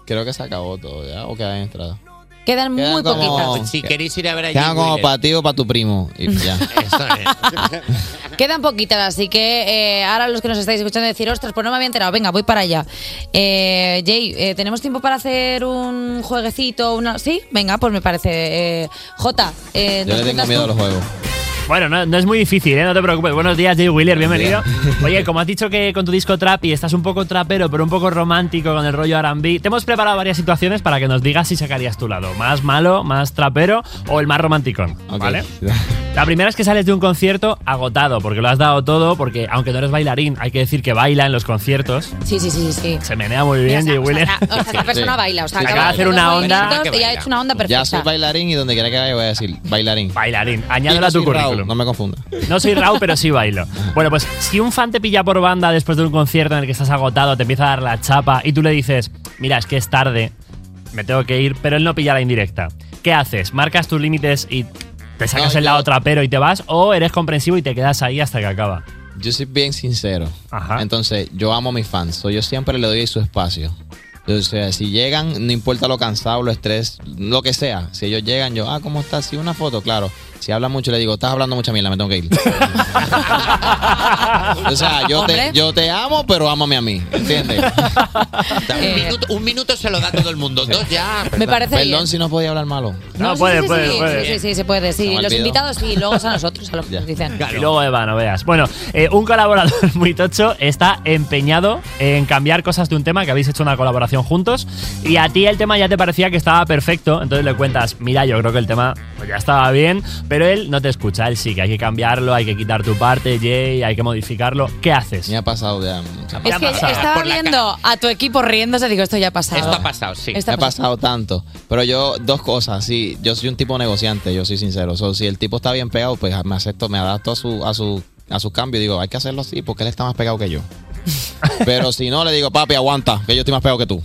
creo que se acabó todo ya, o quedan entradas. Quedan muy Quedan como- poquitas. Si queréis ir a ver a Quedan Jay como Wheeler. para ti o para tu primo. Y ya. Eso es. Quedan poquitas, así que eh, ahora los que nos estáis escuchando decir, ostras, pues no me había enterado, venga, voy para allá. Eh, Jay, eh, ¿tenemos tiempo para hacer un jueguecito? Una... ¿Sí? Venga, pues me parece. Eh, Jota, eh, Yo ¿nos le tengo cuentas miedo a tú? los juegos. Bueno, no, no es muy difícil, ¿eh? No te preocupes. Buenos días, Jay Wheeler, bienvenido. Oye, como has dicho que con tu disco Trap y estás un poco trapero, pero un poco romántico con el rollo R and B, te hemos preparado varias situaciones para que nos digas si sacarías tu lado. ¿Más malo, más trapero o el más romanticón? ¿Vale? La primera es que sales de un concierto agotado, porque lo has dado todo, porque aunque no eres bailarín, hay que decir que baila en los conciertos. Sí, sí, sí, sí. Se menea muy bien, Jay Wheeler. O sea, esta persona baila, o sea, Acaba acaba de hacer dos una onda. movimientos y ha hecho una onda perfecta. Ya soy bailarín y donde quiera que vaya voy a decir bailarín. Bailarín. Y Añádelo no a tu soy Raúl, currículum. no me confunda. No soy Raúl, pero sí bailo. Bueno, pues si un fan te pilla por banda después de un concierto en el que estás agotado, te empieza a dar la chapa y tú le dices, mira, es que es tarde, me tengo que ir, pero él no pilla la indirecta. ¿Qué haces? ¿Marcas tus límites y te sacas No, el yo- lado trapero y te vas? ¿O eres comprensivo y te quedas ahí hasta que acaba? Yo soy bien sincero. Entonces, yo amo a mis fans. So, yo siempre le doy su espacio. Entonces, si llegan, no importa lo cansado, lo estrés, lo que sea. Si ellos llegan, yo, ah, ¿cómo estás? Sí, una foto, claro. Si hablan mucho, le digo, estás hablando mucha mierda, me tengo que ir. O sea, yo te, Hombre. yo te amo, pero ámame a mí. ¿Entiendes? Un, minuto, un minuto se lo da todo el mundo. Dos ya. Me parece Perdón bien. si no podía hablar malo. No, sí, puede, sí, puede, sí, puede. Sí, sí, sí, se puede. Sí, Se me los olvidó. invitados sí, luego es a nosotros a lo que nos dicen. Y luego Eva, no veas. Bueno, eh, un colaborador muy tocho está empeñado en cambiar cosas de un tema que habéis hecho una colaboración juntos y a ti el tema ya te parecía que estaba perfecto, entonces le cuentas, mira, yo creo que el tema pues, ya estaba bien, pero él no te escucha, él sí que hay que cambiarlo, hay que quitar tu parte, Jay, hay que modificarlo. ¿Qué haces? Me ha pasado ya. Es que estaba viendo a tu equipo riéndose, digo, esto ya ha pasado. Esto ha pasado, sí. Esto Me ha ha pasado tanto. Pero yo, dos cosas. Sí, yo soy un tipo negociante, yo soy sincero. So, si el tipo está bien pegado, pues me acepto, me adapto a su, a su, a su cambio. Digo, hay que hacerlo así porque él está más pegado que yo. Pero si no, le digo, papi, aguanta, que yo estoy más pegado que tú.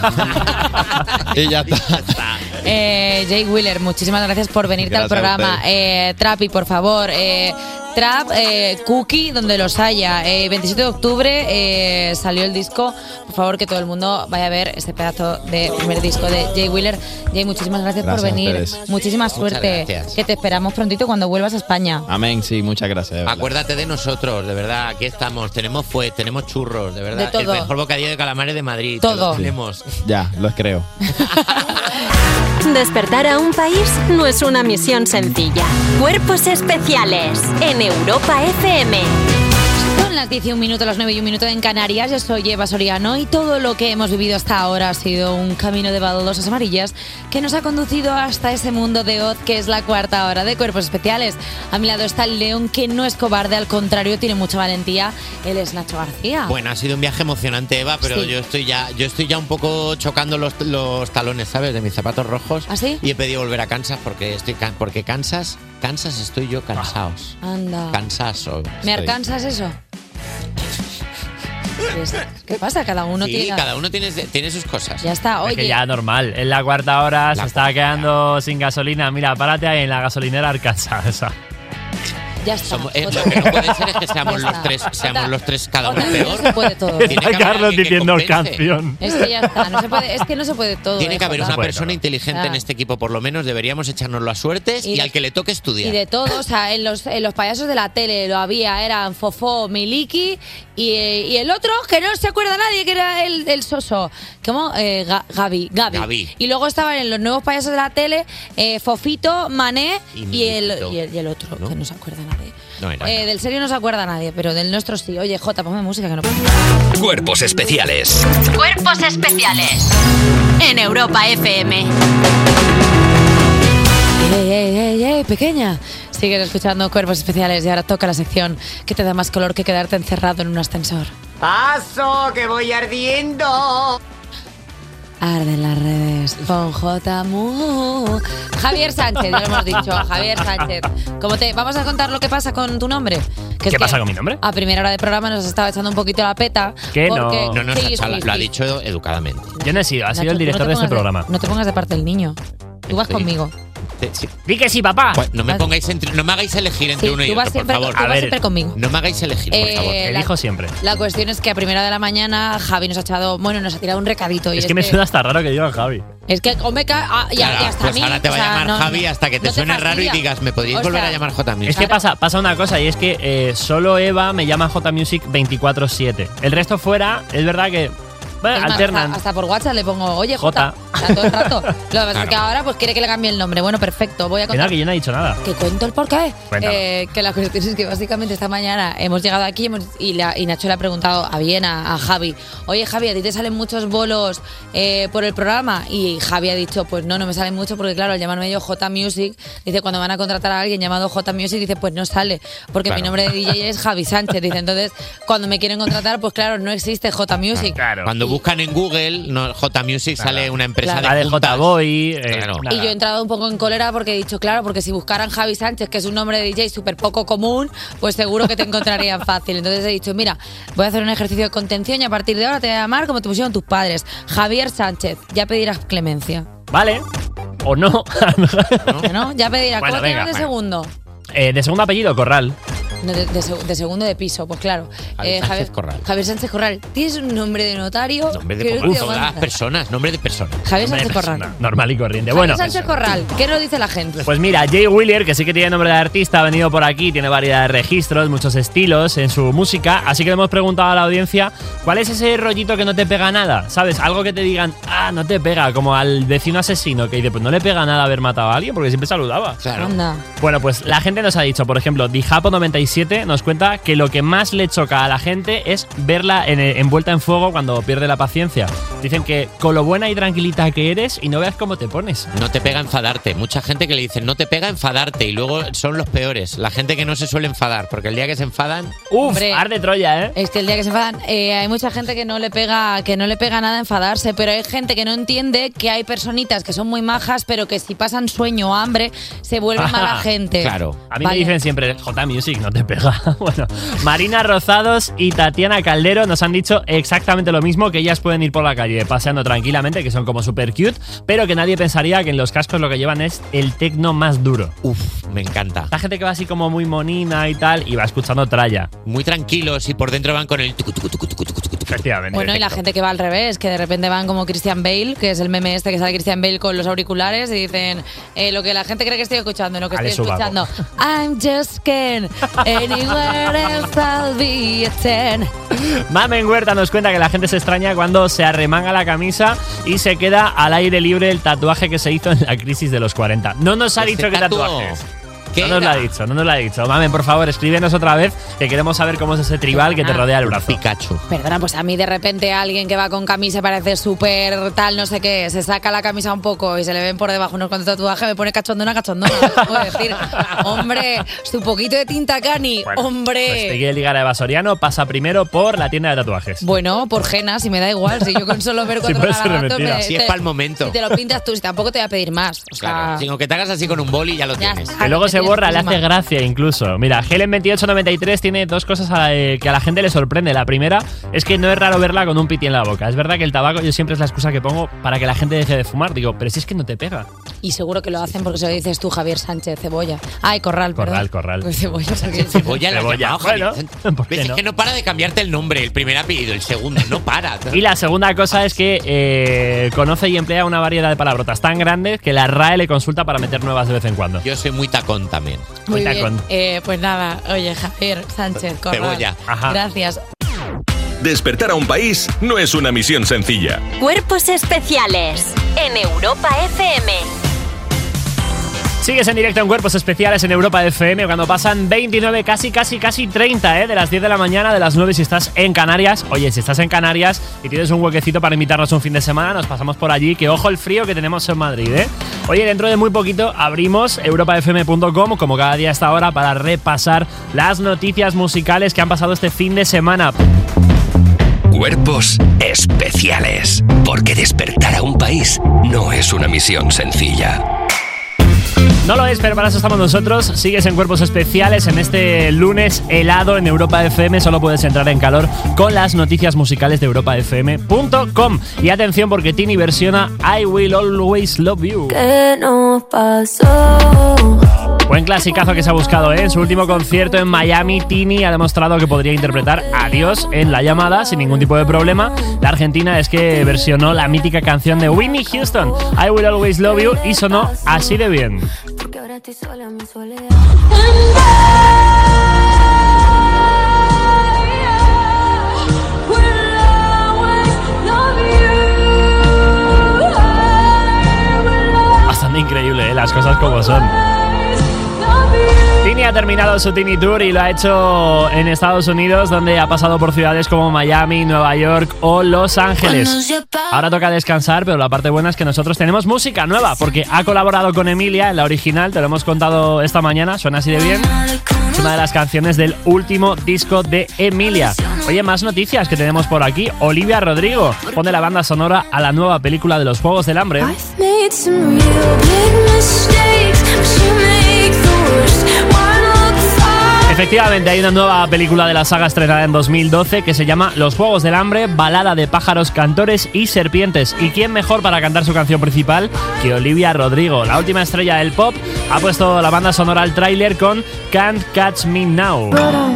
Y ya está. Eh, Jay Wheeler, muchísimas gracias por venirte Gracias al a programa. ustedes. Eh, Trapi, por favor. Eh, Trap, eh, Cookie, donde los haya. Eh, veintisiete de octubre eh, salió el disco. Por favor, que todo el mundo vaya a ver este pedazo de primer disco de Jay Wheeler. Jay, muchísimas gracias, Gracias por a venir. ustedes. Muchísima Muchas suerte. gracias. Que te esperamos prontito cuando vuelvas a España. Amén, sí, muchas gracias. de verdad. Acuérdate de nosotros, de verdad, aquí estamos. Tenemos fue, tenemos churros, de verdad. De todo. El mejor bocadillo de calamares de Madrid. Todo. Lo tenemos. Ya, los creo. Despertar a un país no es una misión sencilla. Cuerpos especiales en Europa F M. Son las diez y un minuto, las nueve y un minuto en Canarias. Yo soy Eva Soriano y todo lo que hemos vivido hasta ahora ha sido un camino de baldosas amarillas que nos ha conducido hasta ese mundo de Oz que es la cuarta hora de Cuerpos Especiales. A mi lado está el león que no es cobarde, al contrario, tiene mucha valentía. Él es Nacho García. Bueno, ha sido un viaje emocionante, Eva, pero Sí. yo estoy ya, yo estoy ya un poco chocando los, los talones, ¿sabes? De mis zapatos rojos. ¿Ah, sí? Y he pedido volver a Kansas porque estoy can- porque Kansas, Kansas estoy yo cansados. Anda. Cansaso. ¿Me estoy. alcanzas eso? Pues, ¿qué pasa? Cada uno Sí, tiene... cada uno tiene, tiene sus cosas. Ya está, Es que oye. ya normal. En la cuarta hora se está quedando sin gasolina. Mira, párate ahí en la gasolinera Arkansas. Ya está. Somos- eh, lo que no puede ser es que seamos Ya los está. tres, seamos Jota, los tres cada uno Jota, peor. no se puede todo. Tiene que haber Carlos alguien que diciendo compense. canción. Es que ya está, no se puede, es que no se puede todo. Tiene eh, que haber Jota. una persona inteligente Ya. en este equipo, por lo menos deberíamos echarnos las suertes y, Y de- al que le toque estudiar. Y de todo, o sea, en los, en los payasos de la tele lo había, eran Fofó, Miliki y, y el otro, que no se acuerda nadie, que era el, el soso. ¿Cómo? Eh, Ga- Gaby, Gaby. Gaby. Y luego estaban en los nuevos payasos de la tele eh, Fofito, Mané Y y, el, Miliquito. y, el, y el otro, que no se acuerda nadie. No era. Eh, del serio no se acuerda nadie, pero del nuestro sí. Oye, Jota, ponme música que no puedo. Cuerpos especiales. Cuerpos especiales en Europa F M. ¡Ey, ey, ey, ey, pequeña! Sigues escuchando Cuerpos Especiales y ahora toca la sección que te da más color que quedarte encerrado en un ascensor. ¡Paso, que voy ardiendo! Arden las redes con J. Mu. Javier Sánchez, ya lo hemos dicho, Javier Sánchez. ¿Cómo te, vamos a contar lo que pasa con tu nombre. Que es ¿Qué que pasa con mi nombre? A primera hora de programa nos estaba echando un poquito la peta. Que no. porque- No, no, Sí, Sacha, sí, lo ha sí. dicho educadamente. Yo no he sido, ha sido Nacho, el tú director no te de este pongas programa. No te pongas de parte del niño. Tú vas Estoy- conmigo. Te- sí. Di que sí, papá. Pues no me pongáis entre- no me hagáis elegir entre Sí, uno y tú vas otro, por siempre- favor. tú vas siempre conmigo. No me hagáis elegir, por Eh, favor. la- Elijo siempre. La cuestión es que a primera de la mañana Javi nos ha echado, bueno, nos ha tirado un recadito. Y Es que me suena hasta raro que diga Javi. Es que, hombre, ca- ah, ya, Claro, ya está. pues a mí, ahora te va o sea, a llamar no, Javi no, hasta que te no suene raro y fastidia. digas, ¿me podríais O volver sea, a llamar J Music? Es que pasa, pasa una cosa y es que eh, solo Eva me llama J Music veinticuatro siete. El resto fuera, es verdad que bueno, Es más, alternan. hasta, hasta por WhatsApp le pongo, oye, Jota. Jota. O sea, todo el rato. Lo que pasa es Claro. que ahora pues quiere que le cambie el nombre. Bueno, perfecto. Voy a Que contar. no, que yo no he dicho nada. Que cuento el porqué. Cuéntalo. Eh, que la cuestión es que básicamente esta mañana hemos llegado aquí hemos- y, la- y Nacho le ha preguntado a bien a, a Javi, oye Javi, ¿a ti te salen muchos bolos eh, por el programa? Y Javi ha dicho, pues no, no me salen mucho porque claro, al llamarme yo J Music, dice, cuando van a contratar a alguien llamado J Music, dice, pues no sale, porque Claro. mi nombre de D J es Javi Sánchez. Dice, entonces, cuando me quieren contratar, pues claro, no existe J Music. Cuando buscan en Google, no, J Music, sale una empresa Claro. de Sale juntas. J-Boy. eh, Claro. Y yo he entrado un poco en cólera porque he dicho, claro, porque si buscaran Javi Sánchez, que es un nombre de D J súper poco común, pues seguro que te encontrarían fácil. Entonces he dicho, mira, voy a hacer un ejercicio de contención y a partir de ahora te voy a llamar como te pusieron tus padres. Javier Sánchez, ya pedirás clemencia. Vale. O no. ¿Que no? Ya pedirás. Bueno, ¿Cómo te venga, llamas de bueno. segundo? Eh, de segundo apellido, Corral. No, de, de seg- de segundo de piso, pues claro. Javier Sánchez Corral. Javier Sánchez Corral. ¿Tienes un nombre de notario? Nombre de que Uf, no te todas las aguanta. personas, nombre de persona. Javier Hombre, Sánchez Corral. persona, Normal y corriente. Javier Bueno, Sánchez Corral. ¿Qué nos dice la gente? pues mira, Jay Wheeler, que sí que tiene nombre de artista, ha venido por aquí, tiene variedad de registros, muchos estilos en su música, así que le hemos preguntado a la audiencia cuál es ese rollito que no te pega nada, ¿sabes? Algo que te digan, ah, no te pega, como al vecino asesino, que dice, pues no le pega nada haber matado a alguien porque siempre saludaba. Claro. Anda. Bueno, pues la gente nos ha dicho, por ejemplo, Dijapo noventa y siete nos cuenta que lo que más le choca a la gente es verla en- envuelta en fuego cuando pierde la paciencia. Dicen que con lo buena y tranquilita que eres y no veas cómo te pones. No te pega enfadarte. Mucha gente que le dice, no te pega enfadarte. Y luego son los peores. La gente que no se suele enfadar. Porque el día que se enfadan. Uf, Hombre, arde Troya, ¿eh? Es que el día que se enfadan, eh, hay mucha gente que no le pega, que no le pega nada enfadarse, pero hay gente que no entiende que hay personitas que son muy majas, pero que si pasan sueño o hambre se vuelven mala gente. Claro. A mí Vale. me dicen siempre, J Music, no te pega. Bueno, Marina Rozados y Tatiana Caldero nos han dicho exactamente lo mismo, que ellas pueden ir por la calle paseando tranquilamente, que son como super cute, pero que nadie pensaría que en los cascos lo que llevan es el tecno más duro. Uf, me encanta. La gente que va así como muy monina y tal, y va escuchando tralla. Muy tranquilos y por dentro van con el tucu, tucu, tucu, tucu, tucu, tucu. Efectivamente. Bueno, y la gente que va al revés, que de repente van como Christian Bale, que es el meme este que sale Christian Bale con los auriculares y dicen eh, lo que la gente cree que estoy escuchando, lo que Ale estoy Subago. escuchando. I'm just kidding, anywhere else I'll be a ten. Mamen Huerta nos cuenta que la gente se extraña cuando se arremanga la camisa y se queda al aire libre el tatuaje que se hizo en la crisis de los cuarenta. No nos ha Ese dicho qué tatuo, tatuajes. ¿qué No nos lo ha era? dicho, no nos lo ha dicho. Mamen, por favor, escríbenos otra vez que queremos saber cómo es ese tribal que te rodea el brazo. Pikachu. Perdona, pues a mí de repente alguien que va con camisa parece súper tal, no sé qué, se saca la camisa un poco y se le ven por debajo unos cuantos tatuajes, me pone cachondona, cachondona. ¿Qué puedo decir? Hombre, su poquito de tinta cani, Bueno, hombre. Pues te quiere ligar a Eva Soriano, pasa primero por la tienda de tatuajes. Bueno, por genas, y me da igual. Si yo con solo ver Sí, cuatro puede ser garabatos mentira. me- Si es te- para el momento. Si te lo pintas tú, si tampoco te voy a pedir más. O sea, Claro, sino que te hagas así con un boli y ya lo Ya tienes. está. Que luego se tienes borra, le encima. hace gracia incluso. Mira, Helen veintiocho noventa y tres tiene dos cosas a- eh, que a la gente le sorprende. La primera es que no es raro verla con un piti en la boca. Es verdad que el tabaco yo siempre es la excusa que pongo para que la gente deje de fumar. Digo, pero si es que no te pega. Y seguro que lo hacen porque se lo dices tú, Javier Sánchez, cebolla. Ay, corral, Corral, perdón. corral. Pues cebolla, porque- Cebolla, la has Cebolla. llamado, Javier Bueno, Sánchez. ¿por qué ¿Ves? Es no? que no para de cambiarte el nombre, el primer apellido, el segundo, no para. Y la segunda cosa es que eh, conoce y emplea una variedad de palabrotas tan grandes que la R A E le consulta para meter nuevas de vez en cuando. Yo soy muy tacón también. Muy Muy bien. tacón. Eh, pues nada, oye, Javier Sánchez, corral. Cebolla. Ajá. Gracias. Despertar a un país no es una misión sencilla. Cuerpos especiales en Europa F M. Sigues en directo en Cuerpos Especiales en Europa F M cuando pasan veintinueve, casi, casi, casi treinta, ¿eh? De las diez de la mañana, de las nueve si estás en Canarias. Oye, si estás en Canarias y tienes un huequecito para invitarnos un fin de semana, nos pasamos por allí, que ojo el frío que tenemos en Madrid, ¿eh? Oye, dentro de muy poquito abrimos europa f m punto com, como cada día a esta hora, para repasar las noticias musicales que han pasado este fin de semana. Cuerpos especiales. Porque despertar a un país no es una misión sencilla. No lo es, pero para eso estamos nosotros. Sigues en Cuerpos Especiales en este lunes helado en Europa F M. Solo puedes entrar en calor con las noticias musicales de europa f m punto com. Y atención porque Tini versiona I Will Always Love You. ¿Qué nos pasó? Buen clasicazo que se ha buscado, ¿eh? En su último concierto en Miami, Tini ha demostrado que podría interpretar Adiós en la llamada sin ningún tipo de problema. La argentina es que versionó la mítica canción de Whitney Houston, I Will Always Love You, y sonó así de bien. Porque ahora estoy sola en mi soledad. Bastante increíble, ¿eh? Las cosas como son. Tini ha terminado su Tini Tour y lo ha hecho en Estados Unidos, donde ha pasado por ciudades como Miami, Nueva York o Los Ángeles. Ahora toca descansar, pero la parte buena es que nosotros tenemos música nueva, porque ha colaborado con Emilia en la original, te lo hemos contado esta mañana, suena así de bien. Es una de las canciones del último disco de Emilia. Oye, más noticias que tenemos por aquí. Olivia Rodrigo pone la banda sonora a la nueva película de los Juegos del Hambre. Efectivamente, hay una nueva película de la saga estrenada en dos mil doce que se llama Los Juegos del Hambre, balada de pájaros, cantores y serpientes. ¿Y quién mejor para cantar su canción principal que Olivia Rodrigo? La última estrella del pop ha puesto la banda sonora al tráiler con Can't Catch Me Now.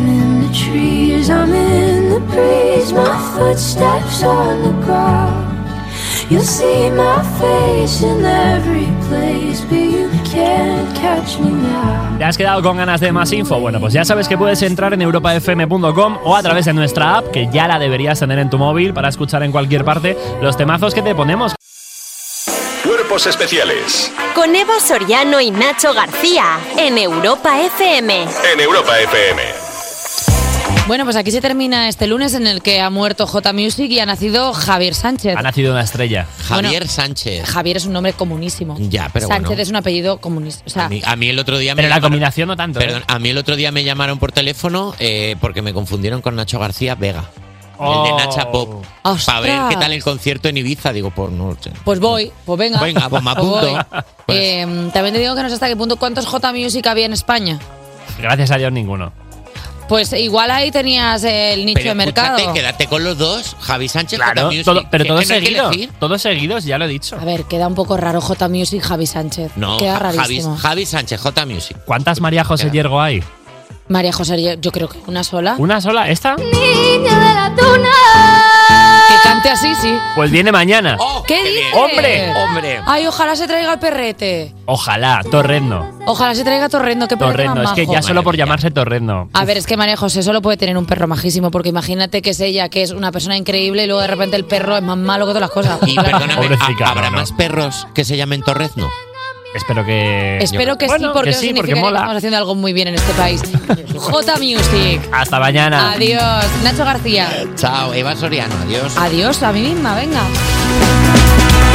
You'll see my face in every place, but you can't catch me now. ¿Te has quedado con ganas de más info? Bueno, pues ya sabes que puedes entrar en europa f m punto com o a través de nuestra app, que ya la deberías tener en tu móvil para escuchar en cualquier parte los temazos que te ponemos. Cuerpos Especiales Con Eva Soriano y Nacho García en Europa F M. En Europa F M. Bueno, pues aquí se termina este lunes en el que ha muerto J Music y ha nacido Javier Sánchez. Ha nacido una estrella. Javier Bueno, Sánchez. Javier es un nombre comunísimo. Ya, pero Sánchez bueno. es un apellido comunista. O sea, A mí, a mí el otro día me Pero la llamaron- combinación no tanto. ¿eh? Perdón, a mí el otro día me llamaron por teléfono eh, porque me confundieron con Nacho García Vega. Oh. El de Nacha Pop. ¡Ostras! Para ver qué tal el concierto en Ibiza. Digo, por no sé. pues voy, pues venga. Venga, pues me Pues apunto. voy. Eh, también te digo que no sé hasta qué punto cuántos J Music había en España. Gracias a Dios, ninguno. Pues igual ahí tenías el nicho Pero de mercado. escúchate, quédate con los dos. Javi Sánchez, Claro, J Music. todo- pero Que- todos que no hay que seguidos. elegir. Todos seguidos, ya lo he dicho. A ver, queda un poco raro J Music, Javi Sánchez. No, queda Ja- Javi, rarísimo. Javi Sánchez, J Music. ¿Cuántas María José Queda. Yergo hay? María José, yo creo que una sola. ¿Una sola? ¿Esta? Niña de la tuna. Que cante así, sí. Pues viene mañana. Oh, ¿Qué bien. dices? ¡Hombre! Hombre. Ay, ojalá se traiga el perrete. Ojalá, Torrendo. Ojalá se traiga Torrendo, qué perrete Torrendo, más es que majo. ya solo por llamarse Torrendo. A ver, es que María José solo puede tener un perro majísimo, porque imagínate que es ella, que es una persona increíble, y luego de repente el perro es más malo que todas las cosas. Y perdóname, Pobrecita, ¿ha- ¿habrá no, no. más perros que se llamen Torrezno? Espero que. Espero que Bueno, sí, porque que eso sí, significa porque que mola. estamos haciendo algo muy bien en este país. J Music. Hasta mañana. Adiós. Nacho García. Chao, Eva Soriano, adiós. Adiós, a mí misma, venga.